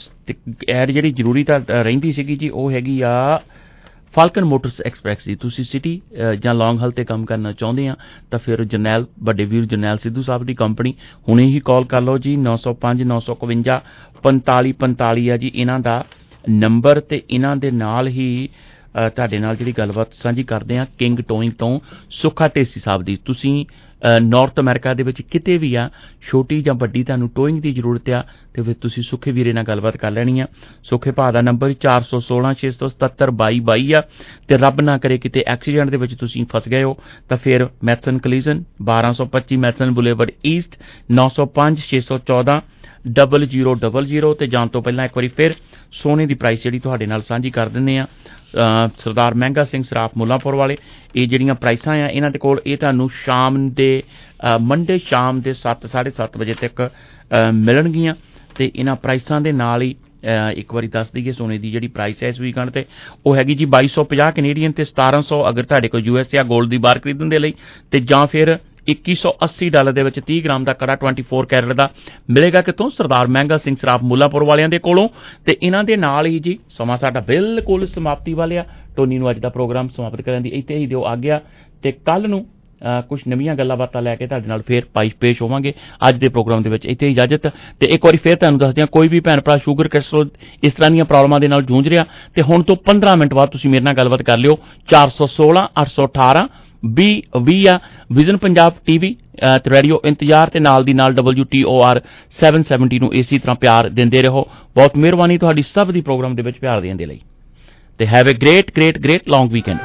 ऐड जिहड़ी जरूरी तां रहिंदी सीगी जी वो हैगी आ फाल्कन मोटर्स एक्सप्रैस दी। तुसीं सिटी जां लॉन्ग हल ते काम करना चाहुंदे आ तां फिर जरनैल वड्डे वीर जरनैल सिद्धू साहब दी कंपनी हुणे ही कॉल कर लो जी। नौ सौ पांच नौ सौ इकवंजा पंताली पंताली आ जी इन्हां दा नंबर, ते इन्हां दे नाल ही तुहाडे नाल जिहड़ी गलबात साझी करदे आ किंग टोइंग तो सुखा ढेसी साहब दी। तुसीं नॉर्थ अमेरिका दे विच किते भी आ छोटी जां वड्डी तुहानूं टोइंग की जरूरत आ ते फिर तुसीं सुखे वीरे नाल गलबात कर लैणी आ। सुखे भा दा नंबर चार सौ सोलह छे सौ सतहत्तर बाई बाई आ, ते रब ना करे किते एक्सीडेंट दे विच तुसीं फस गए हो तां फिर मैथसन कलीजन बारह सौ पच्ची मैथसन बुलेवर्ड ईस्ट नौ सौ पांच छे सौ चौदह डबल जीरो डबल जीरो। ते जाण तो पहलां एक वारी फिर सोने की प्राइस जिहड़ी तुहाडे नाल साझी कर दिंदे आ। सरदार महंगा सिंह सराफ मुल्लांपुर वाले ये जिहड़ियां प्राइसां आ इन्हां दे कोल ये तुहानूं शाम दे मंडे शाम दे सत्त साढ़े सत्त बजे तक मिलणगियां। ते इन्हां प्राइसां दे नाल ही एक बारी दस दईए सोने की जिहड़ी प्राइस है इस वीकेंड ते वो हैगी जी बाई सौ पचास कनेडियन ते सतारह सौ अगर तुहाडे कोल यू एस ए गोल्ड की बार खरीदण दे लई, ते जां फिर इक्की सौ अस्सी डॉलर दे विच तीह ग्राम का कड़ा ट्वेंटी फोर कैरेट का मिलेगा कितों सरदार महंगा सिंह सराफ मुल्लांपुर वालियां दे कोलों। ते इन्हां दे नाल ही जी समा साडा बिल्कुल समाप्ति वाले आ। टोनी नूं अज दा प्रोग्राम समाप्त करन दी इत्थे ही दिओ आग्या, ते कल नूं कुछ नवीं गल्लां बातां लैके तुहाडे नाल फिर पाई पेश होवांगे। अज दे प्रोग्राम दे विच इत्थे इजाजत। ते एक बारी फिर तुहानूं दस दियां कोई भी भैन भरा शूगर कैस्ट्रोल इस तरह दीयां प्रॉब्लमां दे नाल जूझ रिहा ते हुण तो पंद्रह मिनट बाद तुसीं मेरे नाल गलबात कर लिओ चार सौ सोलह अठ सौ अठारह भी भी आ विजन पंजाब टीवी ते रेडियो इंतजार ते नाल दी नाल W T O R seven seventy नूं इसी तरह प्यार दिंदे रहो। बहुत मेहरबानी तुहाडी सब दी प्रोग्राम दे विच प्यार देण दे लई। ते have a great great great long weekend.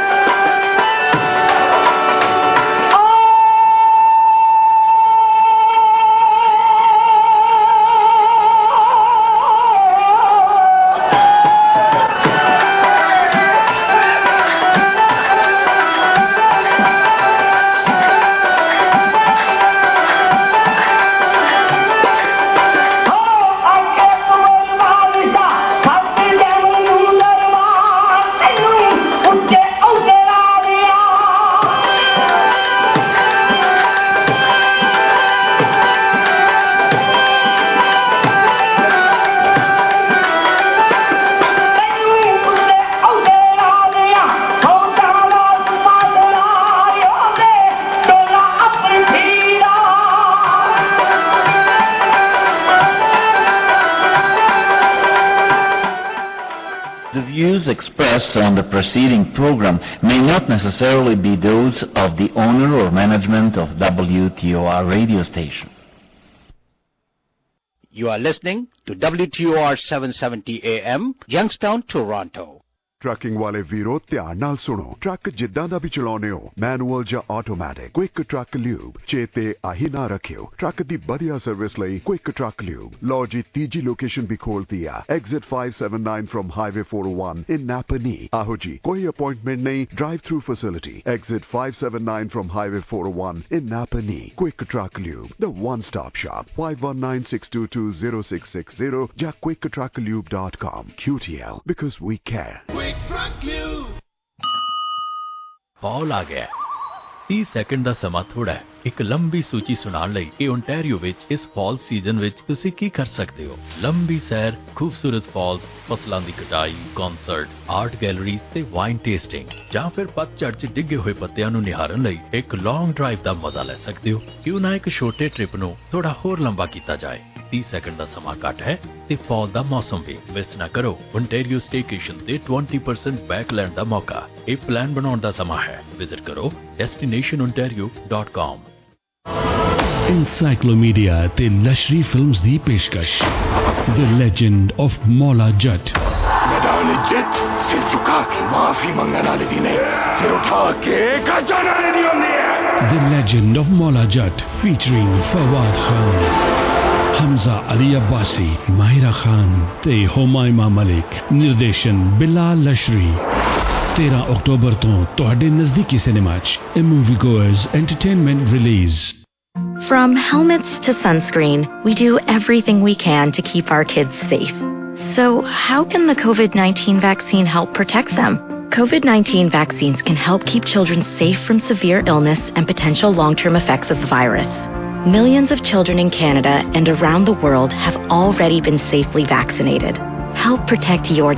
Expressed on the preceding program may not necessarily be those of the owner or management of W T O R radio station. You are listening to W T O R seven seventy A M, Youngstown, Toronto. Trucking वाले वीरो ध्यान नाल सुनो। Truck जिद्दां दा भी चलाउने हो, manual जां ऑटोमैटिक, क्विक ट्रक ल्यूब चेते आही ना रखियो। ट्रक दी बढ़िया सर्विस लई क्विक ट्रक ल्यूब। लो जी तीजी लोकेशन भी खोल दिया, exit five seven nine from highway four O one in Napanee. आहो जी कोई अपॉइंटमेंट नहीं, drive through facility, exit five seven nine from highway four O one in Napanee. Quick Truck Lube, the one stop shop, five one nine six two two zero six six zero या Quick Truck Lube dot com. Q T L because we care. Fall आ गया। तीस second ਦਾ ਸਮਾਂ ਥੋੜਾ ਹੈ। ਇੱਕ ਲੰਬੀ ਸੂਚੀ ਸੁਣਾਉਣ ਲਈ ਇਹ ਓਨਟਾਰੀਓ ਵਿੱਚ ਇਸ ਫਾਲ ਸੀਜ਼ਨ ਵਿੱਚ ਤੁਸੀਂ ਕੀ ਕਰ ਸਕਦੇ ਹੋ? ਲੰਬੀ ਸੈਰ, ਖੂਬਸੂਰਤ ਫਾਲਸ, ਫਸਲਾਂ ਦੀ ਕਟਾਈ, ਕਨਸਰਟ, ਆਰਟ ਗੈਲਰੀਜ਼ ਤੇ ਵਾਈਨ ਟੇਸਟਿੰਗ, ਜਾਂ ਫਿਰ ਪਤਝੜ 'ਚ ਡਿੱਗੇ ਹੋਏ ਪੱਤਿਆਂ ਨੂੰ ਨਿਹਾਰਨ ਲਈ ਇੱਕ ਲੌਂਗ ਡਰਾਈਵ ਦਾ ਮਜ਼ਾ ਲੈ ਸਕਦੇ ਹੋ। ਕਿਉਂ ਨਾ ਇੱਕ ਛੋਟੇ ਟ੍ਰਿਪ ਨੂੰ ਥੋੜਾ ਹੋਰ ਲੰਬਾ ਕੀਤਾ ਜਾਏ। तीस सेकंड ਦਾ ਸਮਾਂ ਘੱਟ ਹੈ ਤੇ ਫਾਲ ਦਾ ਮੌਸਮ ਵੀ ਮਿਸ ਨਾ ਕਰੋ। ਓਨਟਾਰੀਓ ਸਟੇਕੇਸ਼ਨ ਤੇ twenty percent ਬੈਕ ਲੈਣ ਦਾ ਮੌਕਾ। ਇਹ ਪਲਾਨ ਬਣਾਉਣ ਦਾ ਸਮਾਂ ਹੈ। ਵਿਜ਼ਿਟ ਕਰੋ destination ontario dot com। Encyclomedia ਤੇ ਲਸ਼ਰੀ ਫਿਲਮਸ ਦੀ ਪੇਸ਼ਕਸ਼ The Legend of Mola Jat मैदान जित सिर झुका के माफी मंगने वाले दी ने सिर उठा के गजाना ने दी होंदी है The Legend of Mola Jat featuring Fawad Khan, Hamza Ali Abbasi, Mahira Khan ਤੇ ਹੁਮਾਇਮਾ ਮਲਿਕ ਨਿਰਦੇਸ਼ਨ ਬਿਲਾਲ ਲਸ਼ਰੀ तेरह अक्टूबर ਤੋਂ ਤੁਹਾਡੇ ਨਜ਼ਦੀਕੀ ਸਿਨੇਮਾ 'ਚ A Movie Goers Entertainment Release. From helmets to sunscreen, we do everything we can to keep our kids safe. So how can the COVID nineteen vaccine help protect them? COVID nineteen vaccines can help keep children safe from severe illness and potential long-term effects of the virus. Millions of children in Canada and around the world have already been safely vaccinated. Help protect your